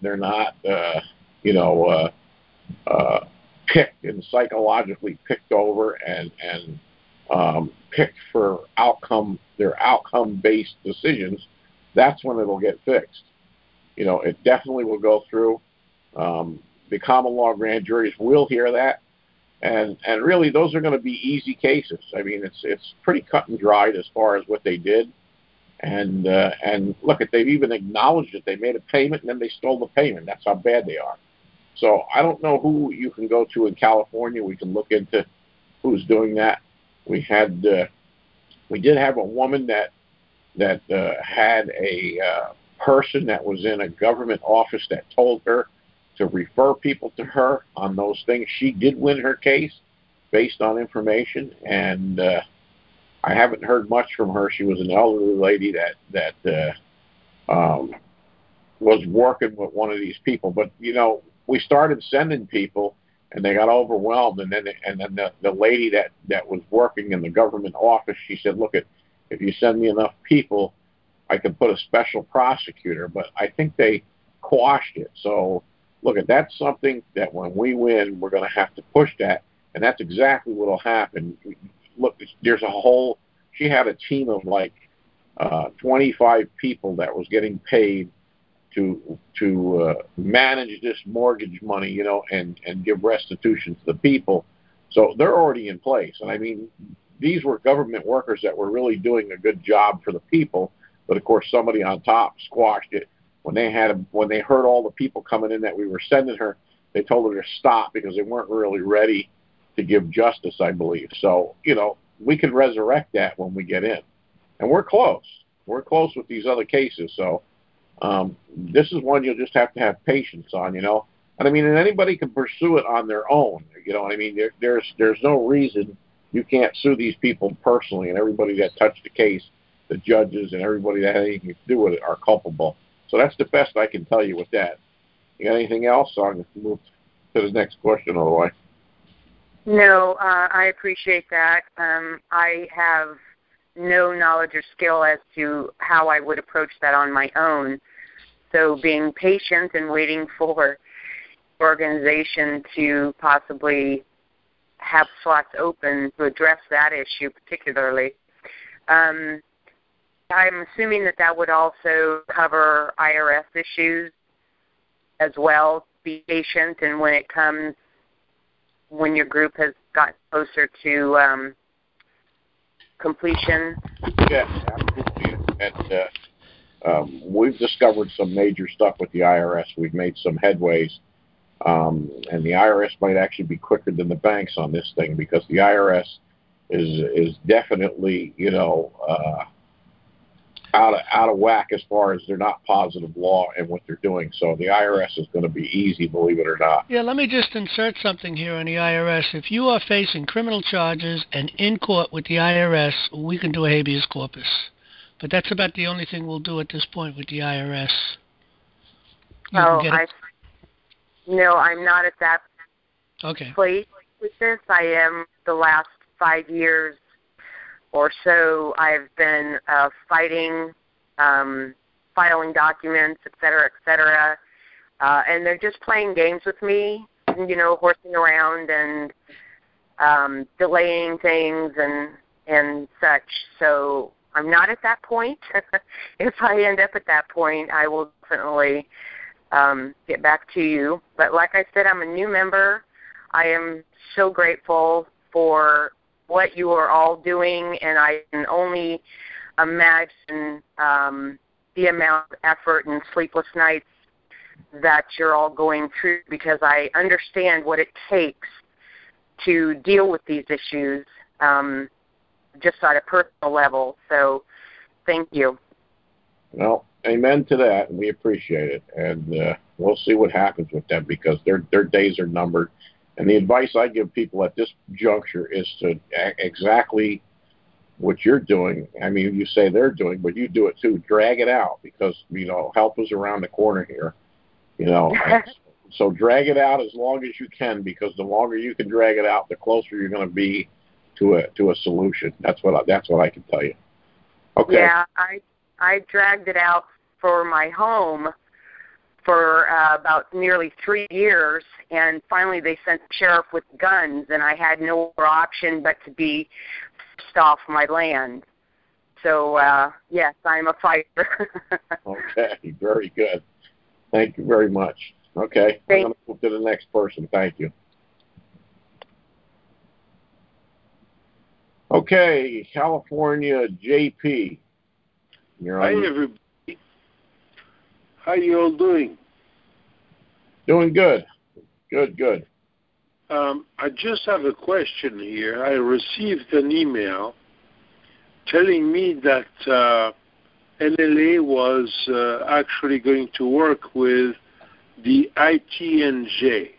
picked and psychologically picked over and picked for their outcome-based decisions, that's when it'll get fixed. It definitely will go through. The common law grand juries will hear that, and really those are going to be easy cases. I mean, it's pretty cut and dried as far as what they did, and look, they've even acknowledged it. They made a payment and then they stole the payment. That's how bad they are. So I don't know who you can go to in California. We can look into who's doing that. We did have a woman that had a person that was in a government office that told her to refer people to her on those things. She did win her case based on information, and I haven't heard much from her. She was an elderly lady that was working with one of these people. But we started sending people, and they got overwhelmed. And then the lady that was working in the government office, she said, "Look, if you send me enough people, I can put a special prosecutor." But I think they quashed it. So look, that's something that when we win, we're going to have to push that, and that's exactly what will happen. Look, she had a team of like 25 people that was getting paid to manage this mortgage money, and give restitution to the people. So they're already in place. And I mean, these were government workers that were really doing a good job for the people. But of course, somebody on top squashed it. When they heard all the people coming in that we were sending her, they told her to stop because they weren't really ready to give justice, I believe. So, we can resurrect that when we get in. And we're close. We're close with these other cases. So this is one you'll just have to have patience on, And I mean, and anybody can pursue it on their own. I mean, there's no reason you can't sue these people personally, and everybody that touched the case, the judges and everybody that had anything to do with it are culpable. So that's the best I can tell you with that. You got anything else? So I'm going to move to the next question otherwise. No, I appreciate that. I have no knowledge or skill as to how I would approach that on my own. So being patient and waiting for organization to possibly have slots open to address that issue particularly. I'm assuming that would also cover IRS issues as well. Be patient, and when your group has got closer to completion. Yes, absolutely. And we've discovered some major stuff with the IRS. We've made some headways. And the IRS might actually be quicker than the banks on this thing, because the IRS is definitely, out of whack as far as they're not positive law and what they're doing. So the IRS is going to be easy, believe it or not. Yeah, let me just insert something here on the IRS. If you are facing criminal charges and in court with the IRS, we can do a habeas corpus. But that's about the only thing we'll do at this point with the IRS. No, I'm not at that place with this. I am the last 5 years or so. I've been fighting, filing documents, et cetera, and they're just playing games with me, horsing around and delaying things and such. So I'm not at that point. If I end up at that point, I will definitely get back to you. But like I said, I'm a new member. I am so grateful for what you are all doing, and I can only imagine the amount of effort and sleepless nights that you're all going through, because I understand what it takes to deal with these issues just at a personal level. So thank you. Well, Amen to that, and we appreciate it. And we'll see what happens with them because their days are numbered. And the advice I give people at this juncture is to exactly what you're doing. I mean, you say they're doing, but you do it too. Drag it out because, help is around the corner here. So drag it out as long as you can because the longer you can drag it out, the closer you're going to be to a solution. That's what I can tell you. Okay. Yeah, I dragged it out for my home for about nearly 3 years, and finally they sent the sheriff with guns, and I had no other option but to be forced off my land. So, yes, I'm a fighter. Okay, very good. Thank you very much. Okay, I'm going to move to the next person. Thank you. Okay, California, JP. Hi, everybody. How you all doing? Doing good. Good. I just have a question here. I received an email telling me that NLA was actually going to work with the ITNJ.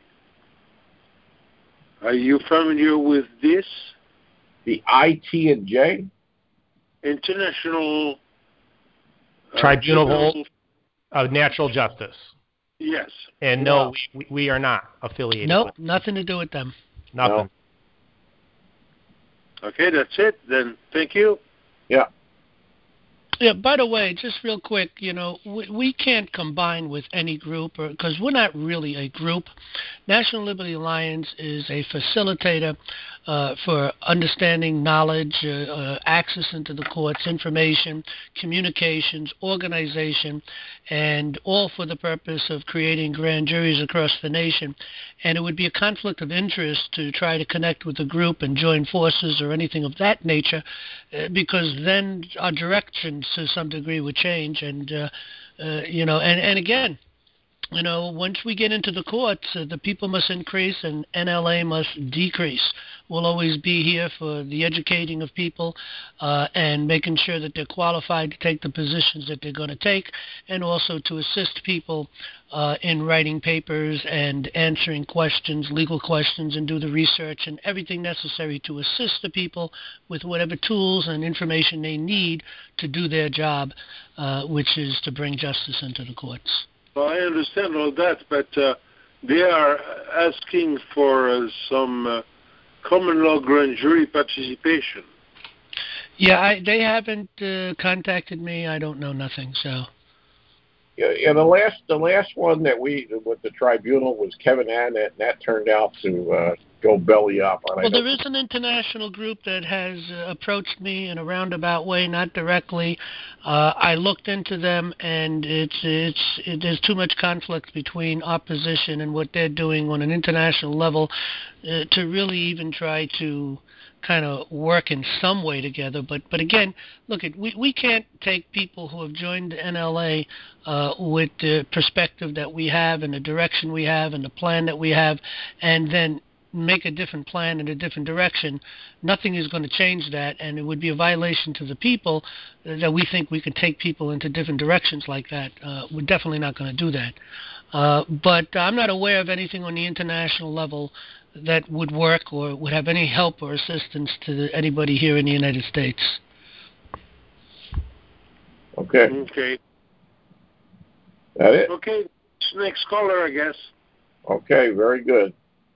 Are you familiar with this? The ITNJ? International Tribunal of Natural Justice. Yes. And no, we are not affiliated. Nope, with nothing to do with them. Nothing. No. Okay, that's it. Then thank you. Yeah. Yeah, by the way, just real quick, we can't combine with any group because we're not really a group. National Liberty Alliance is a facilitator for understanding, knowledge, access into the courts, information, communications, organization, and all for the purpose of creating grand juries across the nation. And it would be a conflict of interest to try to connect with a group and join forces or anything of that nature because then our directions to some degree would change. And, and again, once we get into the courts, the people must increase and NLA must decrease. We'll always be here for the educating of people and making sure that they're qualified to take the positions that they're going to take, and also to assist people in writing papers and answering questions, legal questions, and do the research and everything necessary to assist the people with whatever tools and information they need to do their job, which is to bring justice into the courts. Well, I understand all that, but they are asking for some common law grand jury participation. Yeah, they haven't contacted me. I don't know nothing. So. Yeah. The last one that we with the tribunal was Kevin Annett, and that turned out to go belly up. Well, there is an international group that has approached me in a roundabout way, not directly. I looked into them, and there's too much conflict between our position and what they're doing on an international level to really even try to kind of work in some way together. But again, look, we can't take people who have joined the NLA with the perspective that we have and the direction we have and the plan that we have, and then make a different plan in a different direction. Nothing is going to change that, and it would be a violation to the people that we think we can take people into different directions like that. We're definitely not going to do that. But I'm not aware of anything on the international level that would work or would have any help or assistance to anybody here in the United States. Okay. That it? Okay. Next caller, I guess. Okay, very good.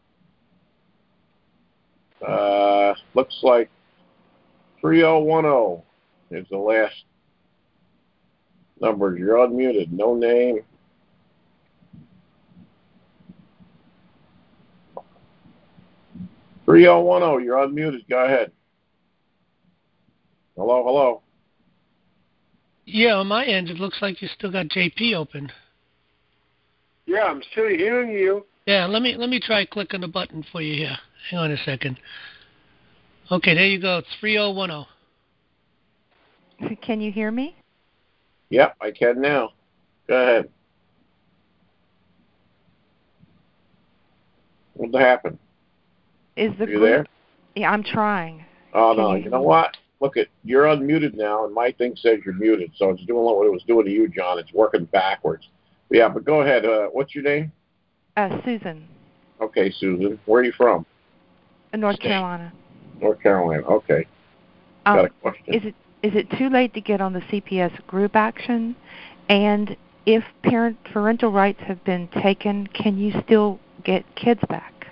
Looks like 3010 is the last number. You're unmuted. No name. You're unmuted. Go ahead. Hello. Yeah, on my end, it looks like you still got JP open. Yeah, I'm still hearing you. Yeah, let me try clicking the button for you here. Hang on a second. Okay, there you go. 3010. Can you hear me? Yep, I can now. Go ahead. What happened? Is the Are you group there? Yeah, I'm trying. Oh, no. You know what? Look, you're unmuted now, and my thing says you're muted, so it's doing what it was doing to you, John. It's working backwards. Yeah, but go ahead. What's your name? Susan. Okay, Susan. Where are you from? North Carolina. North Carolina. Okay. Got a question. Is it too late to get on the CPS group action? And if parental rights have been taken, can you still get kids back?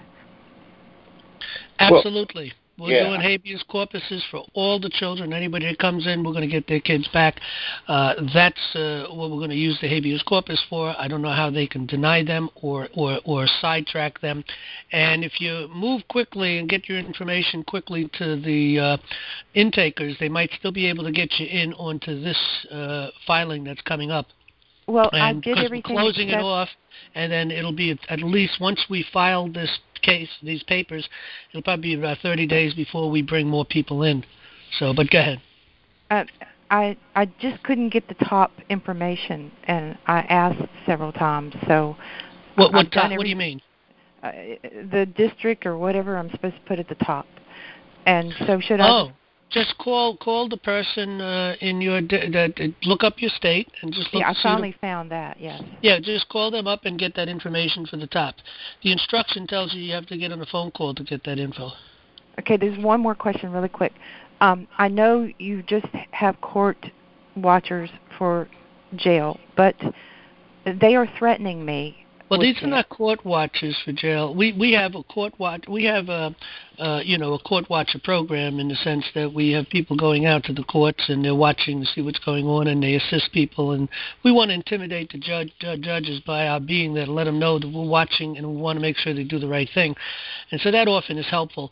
Absolutely. We're doing habeas corpuses for all the children. Anybody that comes in, we're going to get their kids back. That's what we're going to use the habeas corpus for. I don't know how they can deny them or sidetrack them. And if you move quickly and get your information quickly to the intakers, they might still be able to get you in onto this filing that's coming up. Well, and I did everything. We're closing it off, and then it'll be at least once we file this case, these papers, it'll probably be about 30 days before we bring more people in. So, but go ahead. I just couldn't get the top information, and I asked several times. So, what do you mean? The district or whatever I'm supposed to put at the top, and so should I? Just call the person in your look up your state and just look. Yeah, I finally found that. Yes. Yeah, just call them up and get that information for the top. The instruction tells you have to get on a phone call to get that info. Okay, there's one more question, really quick. I know you just have court watchers for jail, but they are threatening me. Well, these are not court watchers for jail. We have a court watch. We have a court watcher program in the sense that we have people going out to the courts and they're watching to see what's going on and they assist people. And we want to intimidate the judges by our being there to let them know that we're watching and we want to make sure they do the right thing. And so that often is helpful.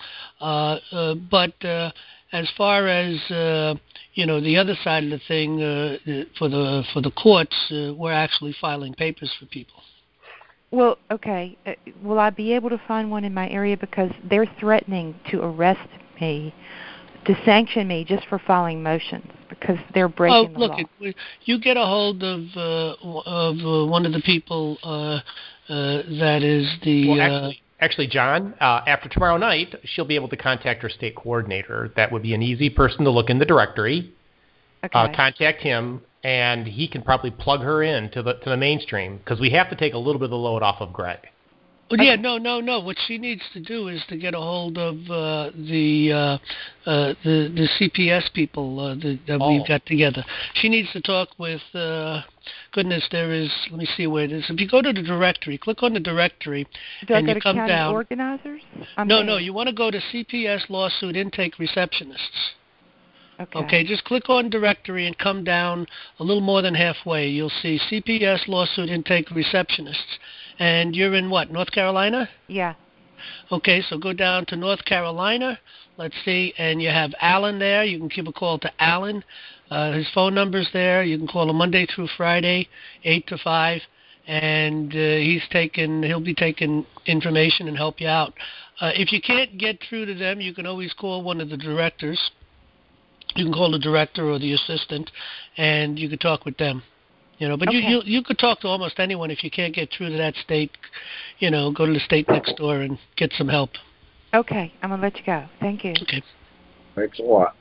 But as far as the other side of the thing for the courts, we're actually filing papers for people. Well, okay. Will I be able to find one in my area because they're threatening to arrest me, to sanction me just for filing motions because they're breaking the law? You get a hold of one of the people that is the. Well, actually, John, after tomorrow night, she'll be able to contact her state coordinator. That would be an easy person to look in the directory. Okay. Contact him, and he can probably plug her in to the mainstream because we have to take a little bit of the load off of Greg. Well, yeah, no. What she needs to do is to get a hold of the CPS people that we've got together. She needs to talk with. Goodness, there is. Let me see where it is. If you go to the directory, click on the directory, and you come down. Organizers? No. You want to go to CPS lawsuit intake receptionists. Okay, just click on directory and come down a little more than halfway. You'll see CPS lawsuit intake receptionists. And you're in what, North Carolina? Yeah. Okay, so go down to North Carolina. Let's see, and you have Alan there. You can give a call to Alan. His phone number's there. You can call him Monday through Friday, 8 to 5. And he'll be taking information and help you out. If you can't get through to them, you can always call one of the directors. You can call the director or the assistant, and you could talk with them. But okay. you could talk to almost anyone if you can't get through to that state. Go to the state next door and get some help. Okay, I'm gonna let you go. Thank you. Okay. Thanks a lot.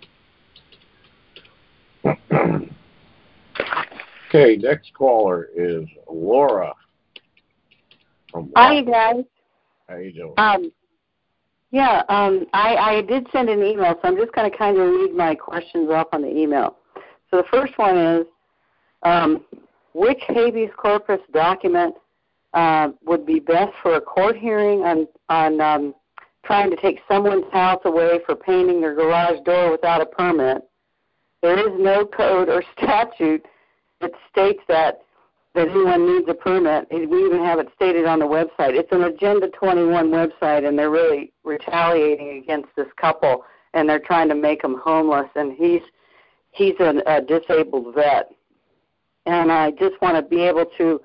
Okay, next caller is Laura. Hi, you guys. How you doing? I did send an email, so I'm just going to kind of read my questions off on the email. So the first one is, which habeas corpus document would be best for a court hearing on trying to take someone's house away for painting their garage door without a permit? There is no code or statute that states that anyone needs a permit. We even have it stated on the website. It's an Agenda 21 website, and they're really retaliating against this couple, and they're trying to make him homeless, and he's a disabled vet. And I just want to be able to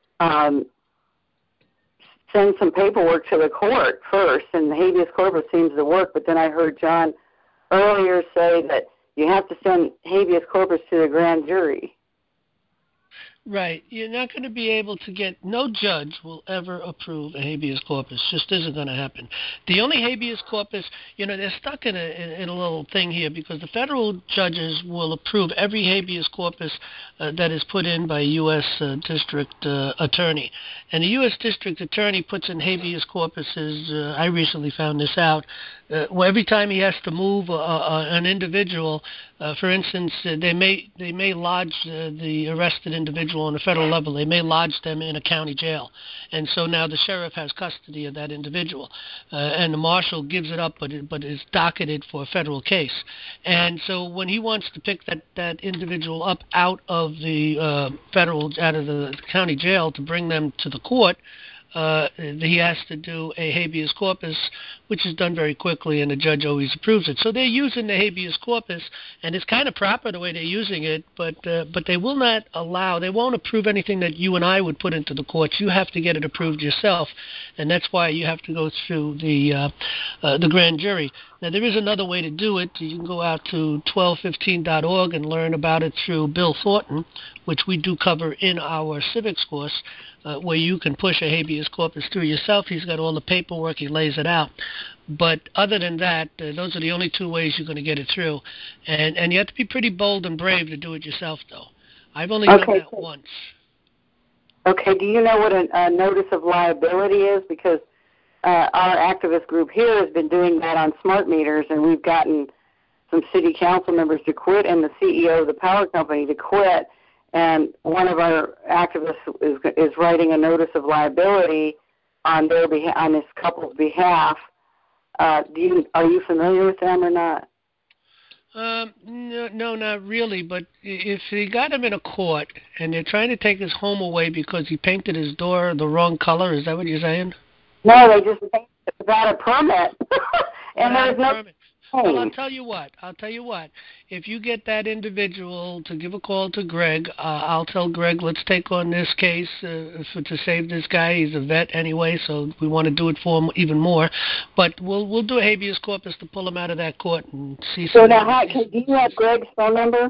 send some paperwork to the court first, and the habeas corpus seems to work, but then I heard John earlier say that you have to send habeas corpus to the grand jury. Right. You're not going to be able to get, no judge will ever approve a habeas corpus. Just isn't going to happen. The only habeas corpus, they're stuck in a little thing here because the federal judges will approve every habeas corpus that is put in by a U.S. District Attorney. And the U.S. District Attorney puts in habeas corpuses, I recently found this out, well, every time he has to move an individual, for instance, they may lodge the arrested individual on a federal level. They may lodge them in a county jail, and so now the sheriff has custody of that individual, and the marshal gives it up, but is docketed for a federal case. And so when he wants to pick that individual up out of the out of the county jail to bring them to the court, he has to do a habeas corpus, which is done very quickly, and the judge always approves it. So they're using the habeas corpus, and it's kind of proper the way they're using it, but they will not allow, they won't approve anything that you and I would put into the courts. You have to get it approved yourself, and that's why you have to go through the grand jury. Now, there is another way to do it. You can go out to 1215.org and learn about it through Bill Thornton, which we do cover in our civics course, where you can push a habeas corpus through yourself. He's got all the paperwork. He lays it out. But other than that, those are the only two ways you're going to get it through. And you have to be pretty bold and brave to do it yourself, though. I've only done that once. Okay. Do you know what a notice of liability is? Because our activist group here has been doing that on smart meters, and we've gotten some city council members to quit and the CEO of the power company to quit. And one of our activists is writing a notice of liability on this couple's behalf. Are you familiar with them or not? No, not really. But if they got him in a court and they're trying to take his home away because he painted his door the wrong color, is that what you're saying? No, they just painted it without a permit, and there's no permit. Well, I'll tell you what. If you get that individual to give a call to Greg, I'll tell Greg, let's take on this case to save this guy. He's a vet anyway, so we want to do it for him even more. But we'll do a habeas corpus to pull him out of that court and see. So now, do you have Greg's phone number?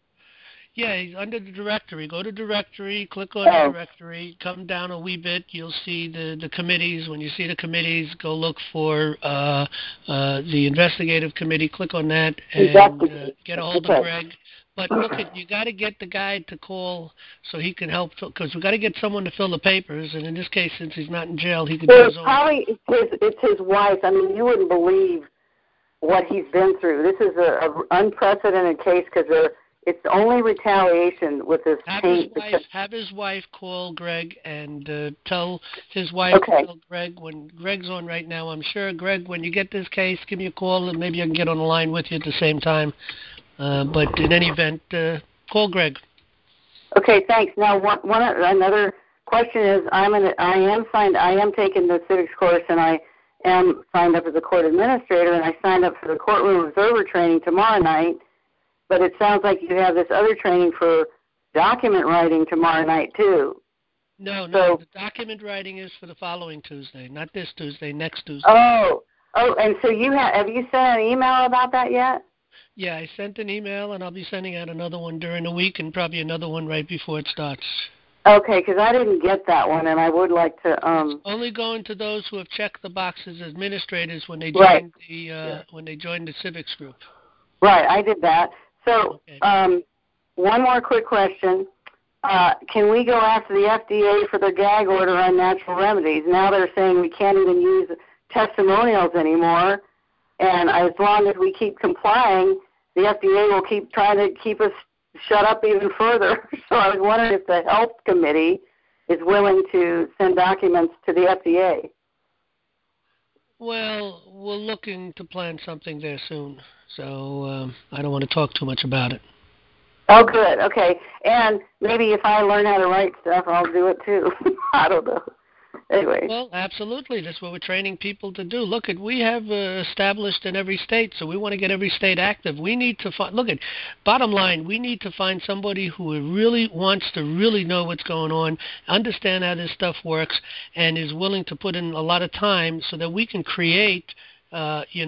Yeah, he's under the directory. Go to directory, click on the directory, come down a wee bit. You'll see the committees. When you see the committees, go look for the investigative committee. Click on that and get a hold of Greg. But look, you got to get the guy to call so he can help, because we got to get someone to fill the papers. And in this case, since he's not in jail, he can do his own. It's his wife. I mean, you wouldn't believe what he's been through. This is an unprecedented case because it's only retaliation with this paint. Have his wife call Greg and tell his wife to tell Greg when Greg's on right now. I'm sure, Greg, when you get this case, give me a call and maybe I can get on the line with you at the same time. But in any event, call Greg. Okay, thanks. Now, another question is, I am taking the civics course, and I am signed up as a court administrator, and I signed up for the courtroom observer training tomorrow night. But it sounds like you have this other training for document writing tomorrow night, too. No, the document writing is for the following Tuesday, not this Tuesday, next Tuesday. Oh, and so have you sent an email about that yet? Yeah, I sent an email, and I'll be sending out another one during the week and probably another one right before it starts. Okay, because I didn't get that one, and I would like to. It's only going to those who have checked the boxes as administrators when they joined when they joined the civics group. Right, I did that. So, one more quick question. Can we go after the FDA for their gag order on natural remedies? Now they're saying we can't even use testimonials anymore, and as long as we keep complying, the FDA will keep trying to keep us shut up even further. So I was wondering if the health committee is willing to send documents to the FDA. Well, we're looking to plan something there soon, so I don't want to talk too much about it. Oh, good. Okay. And maybe if I learn how to write stuff, I'll do it too. I don't know. Anyway. Well, absolutely. That's what we're training people to do. Look, we have established in every state, so we want to get every state active. We need to find, bottom line, we need to find somebody who really wants to really know what's going on, understand how this stuff works, and is willing to put in a lot of time so that we can create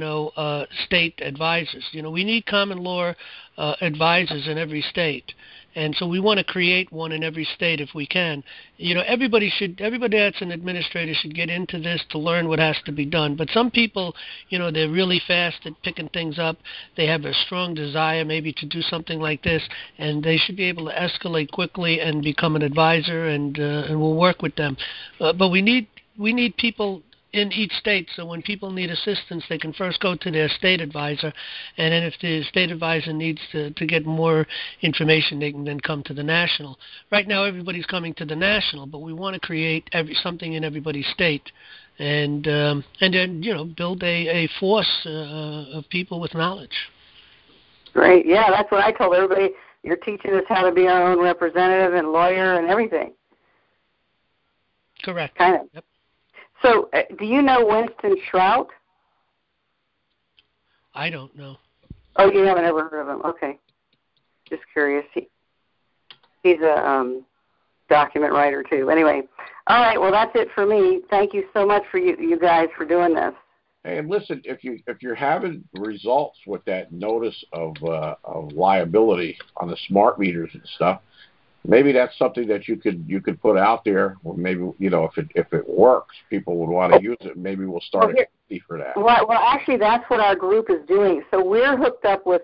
state advisors. We need common law advisors in every state. And so we want to create one in every state if we can. Everybody that's an administrator should get into this to learn what has to be done. But some people, they're really fast at picking things up. They have a strong desire maybe to do something like this, and they should be able to escalate quickly and become an advisor, and we'll work with them. But we need people in each state, so when people need assistance, they can first go to their state advisor, and then if the state advisor needs to get more information, they can then come to the national. Right now, everybody's coming to the national, but we want to create something in everybody's state, and then build a force of people with knowledge. Great, yeah, that's what I told everybody. You're teaching us how to be our own representative and lawyer and everything. Correct. Kind of. Yep. So, do you know Winston Shrout? I don't know. Oh, you haven't ever heard of him? Okay. Just curious. He's a document writer, too. Anyway, all right, well, that's it for me. Thank you so much for you guys for doing this. Hey, and listen, if you're having results with that notice of liability on the smart meters and stuff, maybe that's something that you could put out there, or maybe if it works, people would want to use it. Maybe we'll start a committee for that. Well, actually, that's what our group is doing. So we're hooked up with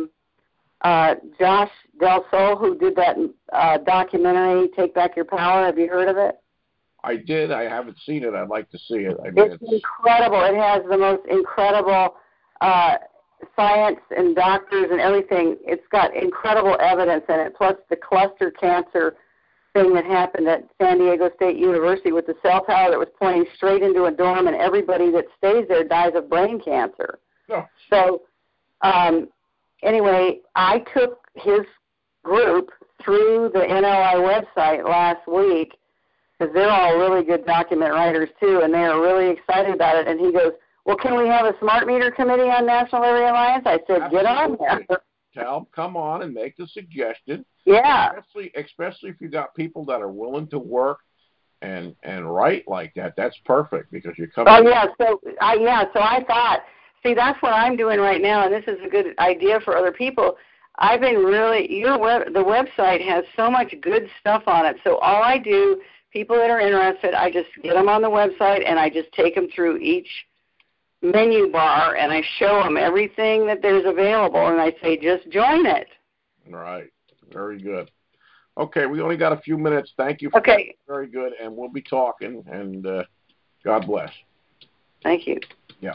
Josh Del Sol, who did that documentary, Take Back Your Power. Have you heard of it? I did. I haven't seen it. I'd like to see it. It's incredible. It has the most incredible science and doctors and everything. It's got incredible evidence in it, plus the cluster cancer thing that happened at San Diego State University with the cell tower that was pointing straight into a dorm, and everybody that stays there dies of brain cancer. Oh. So anyway, I took his group through the NLI website last week, because they're all really good document writers too, and they are really excited about it. And he goes, well, can we have a smart meter committee on National Area Alliance? I said, absolutely. Get on there. Tell, come on and make the suggestion. Yeah. Especially if you got people that are willing to work and write like that. That's perfect, because you're coming. Oh yeah. So I thought, see, that's what I'm doing right now, and this is a good idea for other people. I've been the website has so much good stuff on it. So all I do, people that are interested, I just get them on the website and I just take them through each menu bar, and I show them everything that there's available, and I say, just join it. Right. Very good. Okay, we only got a few minutes. Thank you for that. Very good, and we'll be talking, and God bless. Thank you. Yeah.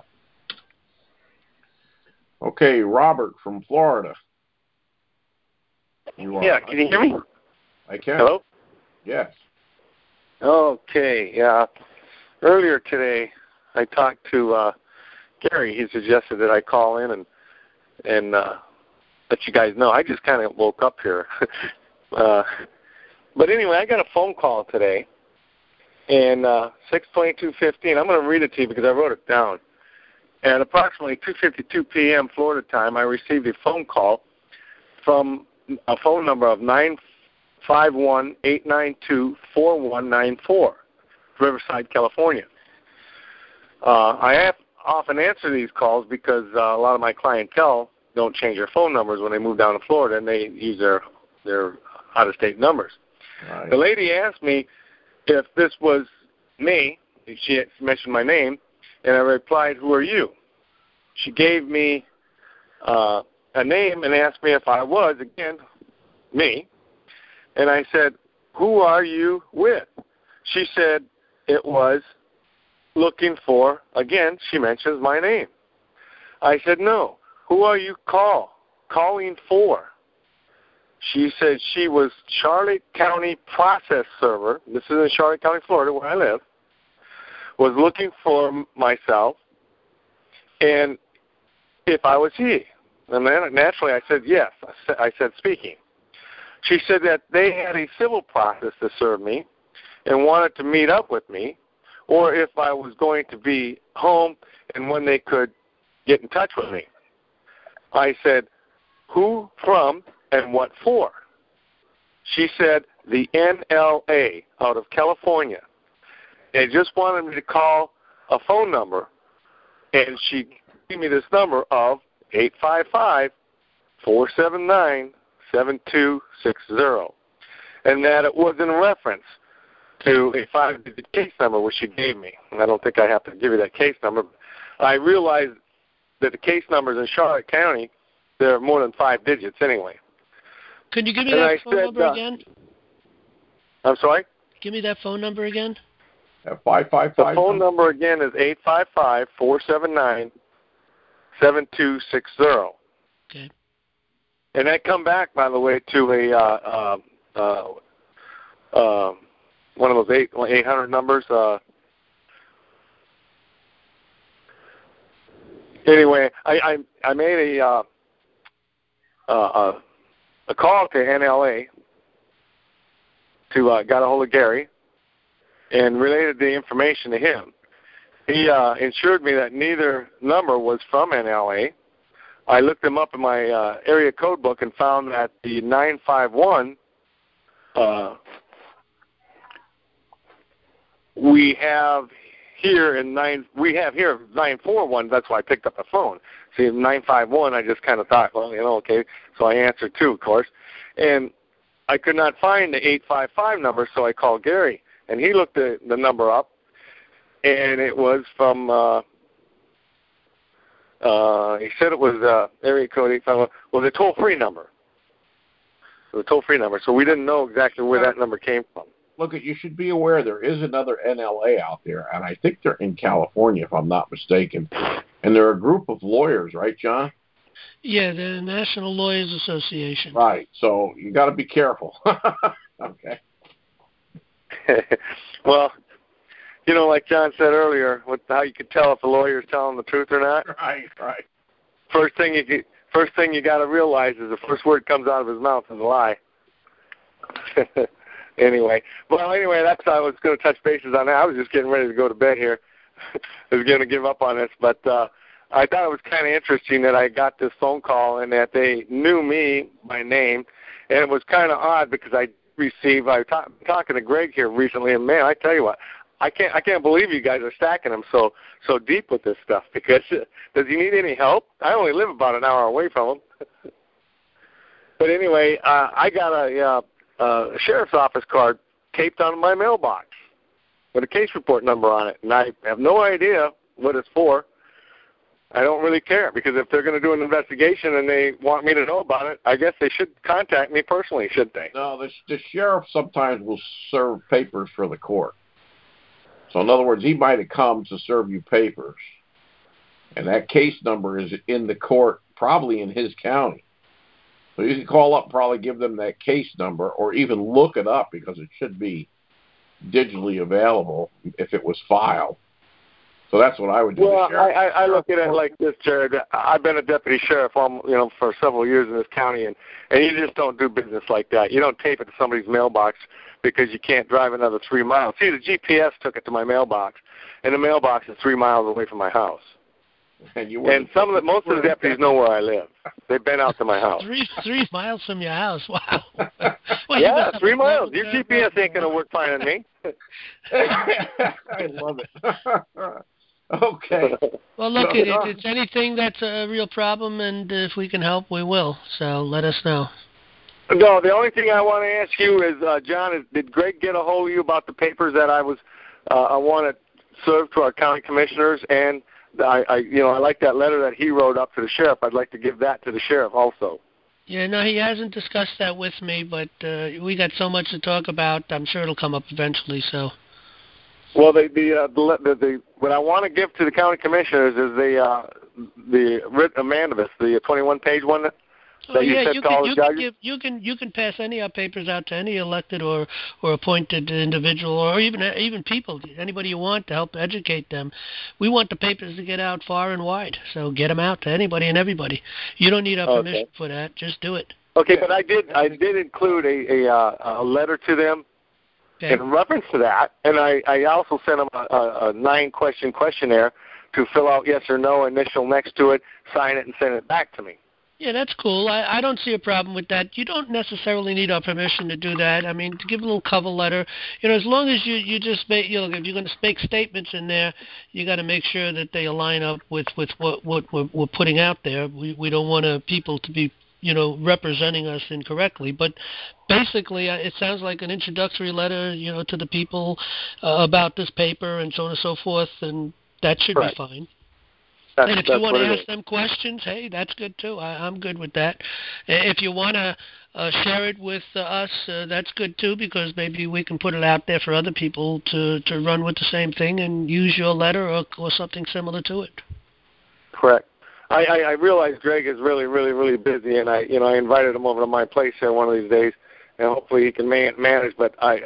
Okay, Robert from Florida. Yeah, can you hear me? I can. Hello? Yes. Okay, yeah. Earlier today, I talked to Gary. He suggested that I call in and let you guys know. I just kind of woke up here. But anyway, I got a phone call today, and 6/22/15. I'm going to read it to you because I wrote it down. At approximately 2:52 p.m. Florida time, I received a phone call from a phone number of 951-892-4194, Riverside, California. I often answer these calls because a lot of my clientele don't change their phone numbers when they move down to Florida, and they use their out-of-state numbers. Right. The lady asked me if this was me. She mentioned my name, and I replied, "Who are you?" She gave me a name and asked me if I was, again, me. And I said, "Who are you with?" She said it was looking for, again, she mentions my name. I said, "No. Who are you calling for?" She said she was Charlotte County Process Server. This is in Charlotte County, Florida, where I live. Was looking for myself, and if I was he. And then naturally I said yes. I said speaking. She said that they had a civil process to serve me and wanted to meet up with me, or if I was going to be home and when they could get in touch with me. I said, who from and what for? She said, the NLA out of California. They just wanted me to call a phone number, and she gave me this number of 855-479-6666. 7260, and that it was in reference to a 5-digit case number which she gave me. And I don't think I have to give you that case number. I realized that the case numbers in Charlotte County, they're more than 5 digits anyway. Could you give me that phone number again? I'm sorry? Give me that phone number again. 555. The phone number again is 855-479-7260. Okay. And that come back, by the way, to one of those 800 numbers. Anyway, I made a call to NLA to got a hold of Gary and related the information to him. He assured me that neither number was from NLA. I looked them up in my area code book and found that the 951 we have here 941. That's why I picked up the phone. See, 951. I just kind of thought, well, okay. So I answered too, of course, and I could not find the 855 number, so I called Gary, and he looked the number up, and it was from. He said it was area code 851. Well, the toll-free number. The toll-free number. So we didn't know exactly where that number came from. Look, you should be aware there is another NLA out there, and I think they're in California, if I'm not mistaken. And they're a group of lawyers, right, John? Yeah, the National Lawyers Association. Right. So you got to be careful. Okay. Well, like John said earlier, how you could tell if a lawyer is telling the truth or not. Right. First thing you got to realize is the first word comes out of his mouth is a lie. Anyway, that's how I was going to touch bases on that. I was just getting ready to go to bed here. I was going to give up on this, but I thought it was kind of interesting that I got this phone call and that they knew me by name, and it was kind of odd because I was talking to Greg here recently, and man, I tell you what, I can't believe you guys are stacking him so deep with this stuff. Because does he need any help? I only live about an hour away from him. But anyway, I got a sheriff's office card taped on my mailbox with a case report number on it, and I have no idea what it's for. I don't really care, because if they're going to do an investigation and they want me to know about it, I guess they should contact me personally, shouldn't they? No, the sheriff sometimes will serve papers for the court. So in other words, he might have come to serve you papers, and that case number is in the court, probably in his county. So you can call up, probably give them that case number, or even look it up, because it should be digitally available if it was filed. So that's what I would do. Well, I look at it like this, Jared. I've been a deputy sheriff, for several years in this county, and you just don't do business like that. You don't tape it to somebody's mailbox because you can't drive another 3 miles. See, the GPS took it to my mailbox, and the mailbox is 3 miles away from my house. And most of the deputies know where I live. They've been out to my house. 3 miles from your house. Wow. Well, yeah, 3 miles. Your GPS ain't going to work fine on me. I love it. Okay. Well, look, if it's anything that's a real problem, and if we can help, we will. So let us know. No, the only thing I want to ask you is, John, did Greg get a hold of you about the papers that I want to serve to our county commissioners? And I like that letter that he wrote up to the sheriff. I'd like to give that to the sheriff also. Yeah, no, he hasn't discussed that with me, but we got so much to talk about. I'm sure it'll come up eventually. So. Well, what I want to give to the county commissioners is the writ amendment, the 21-page one that you said to all the judges. You can pass any of our papers out to any elected or appointed individual, or even people, anybody you want, to help educate them. We want the papers to get out far and wide, so get them out to anybody and everybody. You don't need our permission for that. Just do it. Okay, but I did include a letter to them. Okay. In reference to that, and I also sent them a 9-question questionnaire to fill out yes or no, initial next to it, sign it, and send it back to me. Yeah, that's cool. I don't see a problem with that. You don't necessarily need our permission to do that. I mean, to give a little cover letter, as long as you just make, if you're going to make statements in there, you got to make sure that they align up with what we're putting out there. We don't want people to be representing us incorrectly. But basically, it sounds like an introductory letter, to the people about this paper and so on and so forth, and that should be fine. And if you want to ask them questions, hey, that's good too. I'm good with that. If you want to share it with us, that's good too, because maybe we can put it out there for other people to run with the same thing and use your letter or something similar to it. Correct. I realize Greg is really, really, really busy, and I invited him over to my place here one of these days, and hopefully he can manage. But I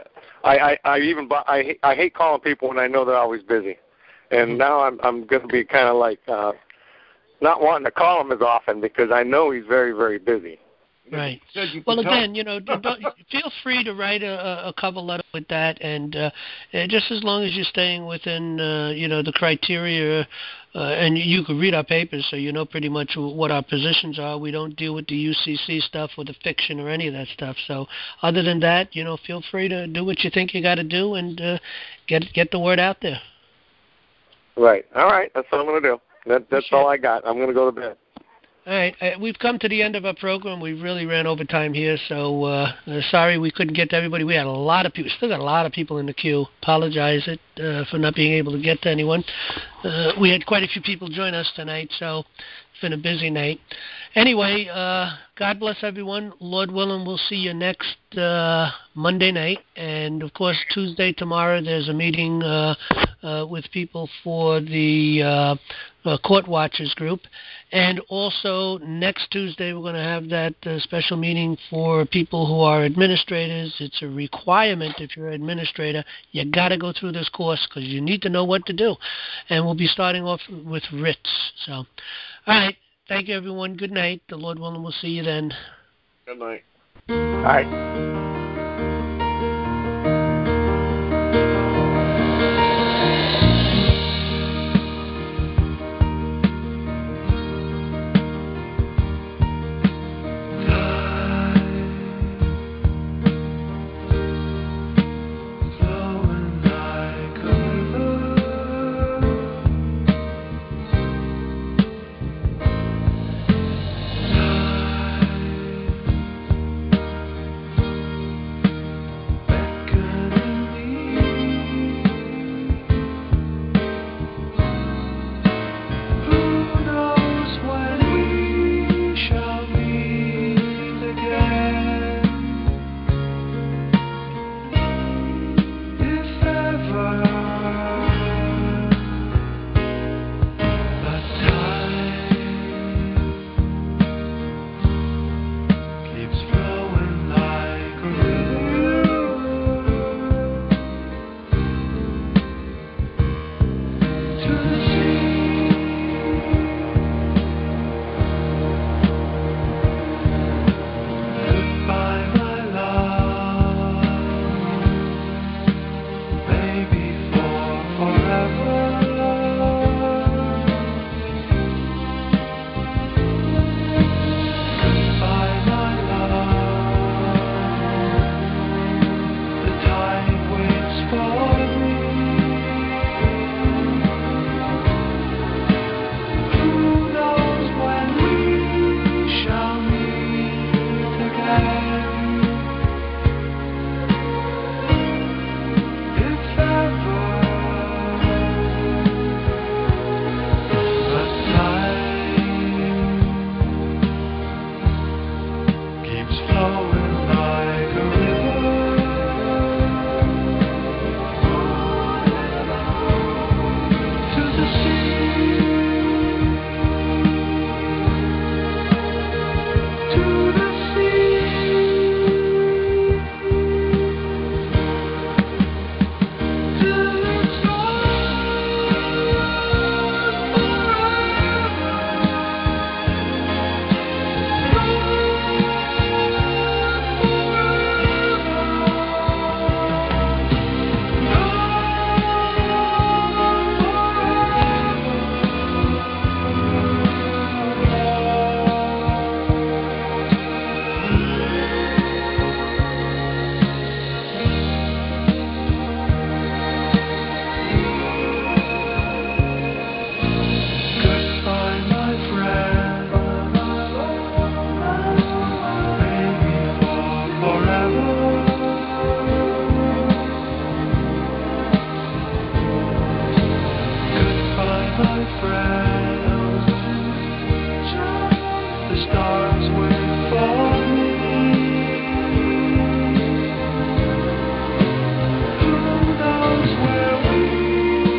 hate calling people when I know they're always busy. And now I'm going to be kind of like not wanting to call him as often because I know he's very, very busy. Right. Well, again, feel free to write a cover letter with that, and just as long as you're staying within, the criteria, and you can read our papers, so you know pretty much what our positions are. We don't deal with the UCC stuff or the fiction or any of that stuff. So other than that, feel free to do what you think you got to do and get the word out there. Right. All right. That's what I'm going to do. That's all I got. I'm going to go to bed. All right. We've come to the end of our program. We really ran over time here, so sorry we couldn't get to everybody. We had a lot of people. Still got a lot of people in the queue. Apologize for not being able to get to anyone. We had quite a few people join us tonight, so it's been a busy night. Anyway, God bless everyone. Lord willing, we'll see you next Monday night. And, of course, Tuesday, tomorrow, there's a meeting with people for the Court Watchers group. And also, next Tuesday, we're going to have that special meeting for people who are administrators. It's a requirement if you're an administrator. You got to go through this course because you need to know what to do. And we'll be starting off with writs. So, all right. Thank you, everyone. Good night. The Lord willing, we'll see you then. Good night. All right.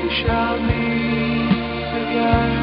shall meet again.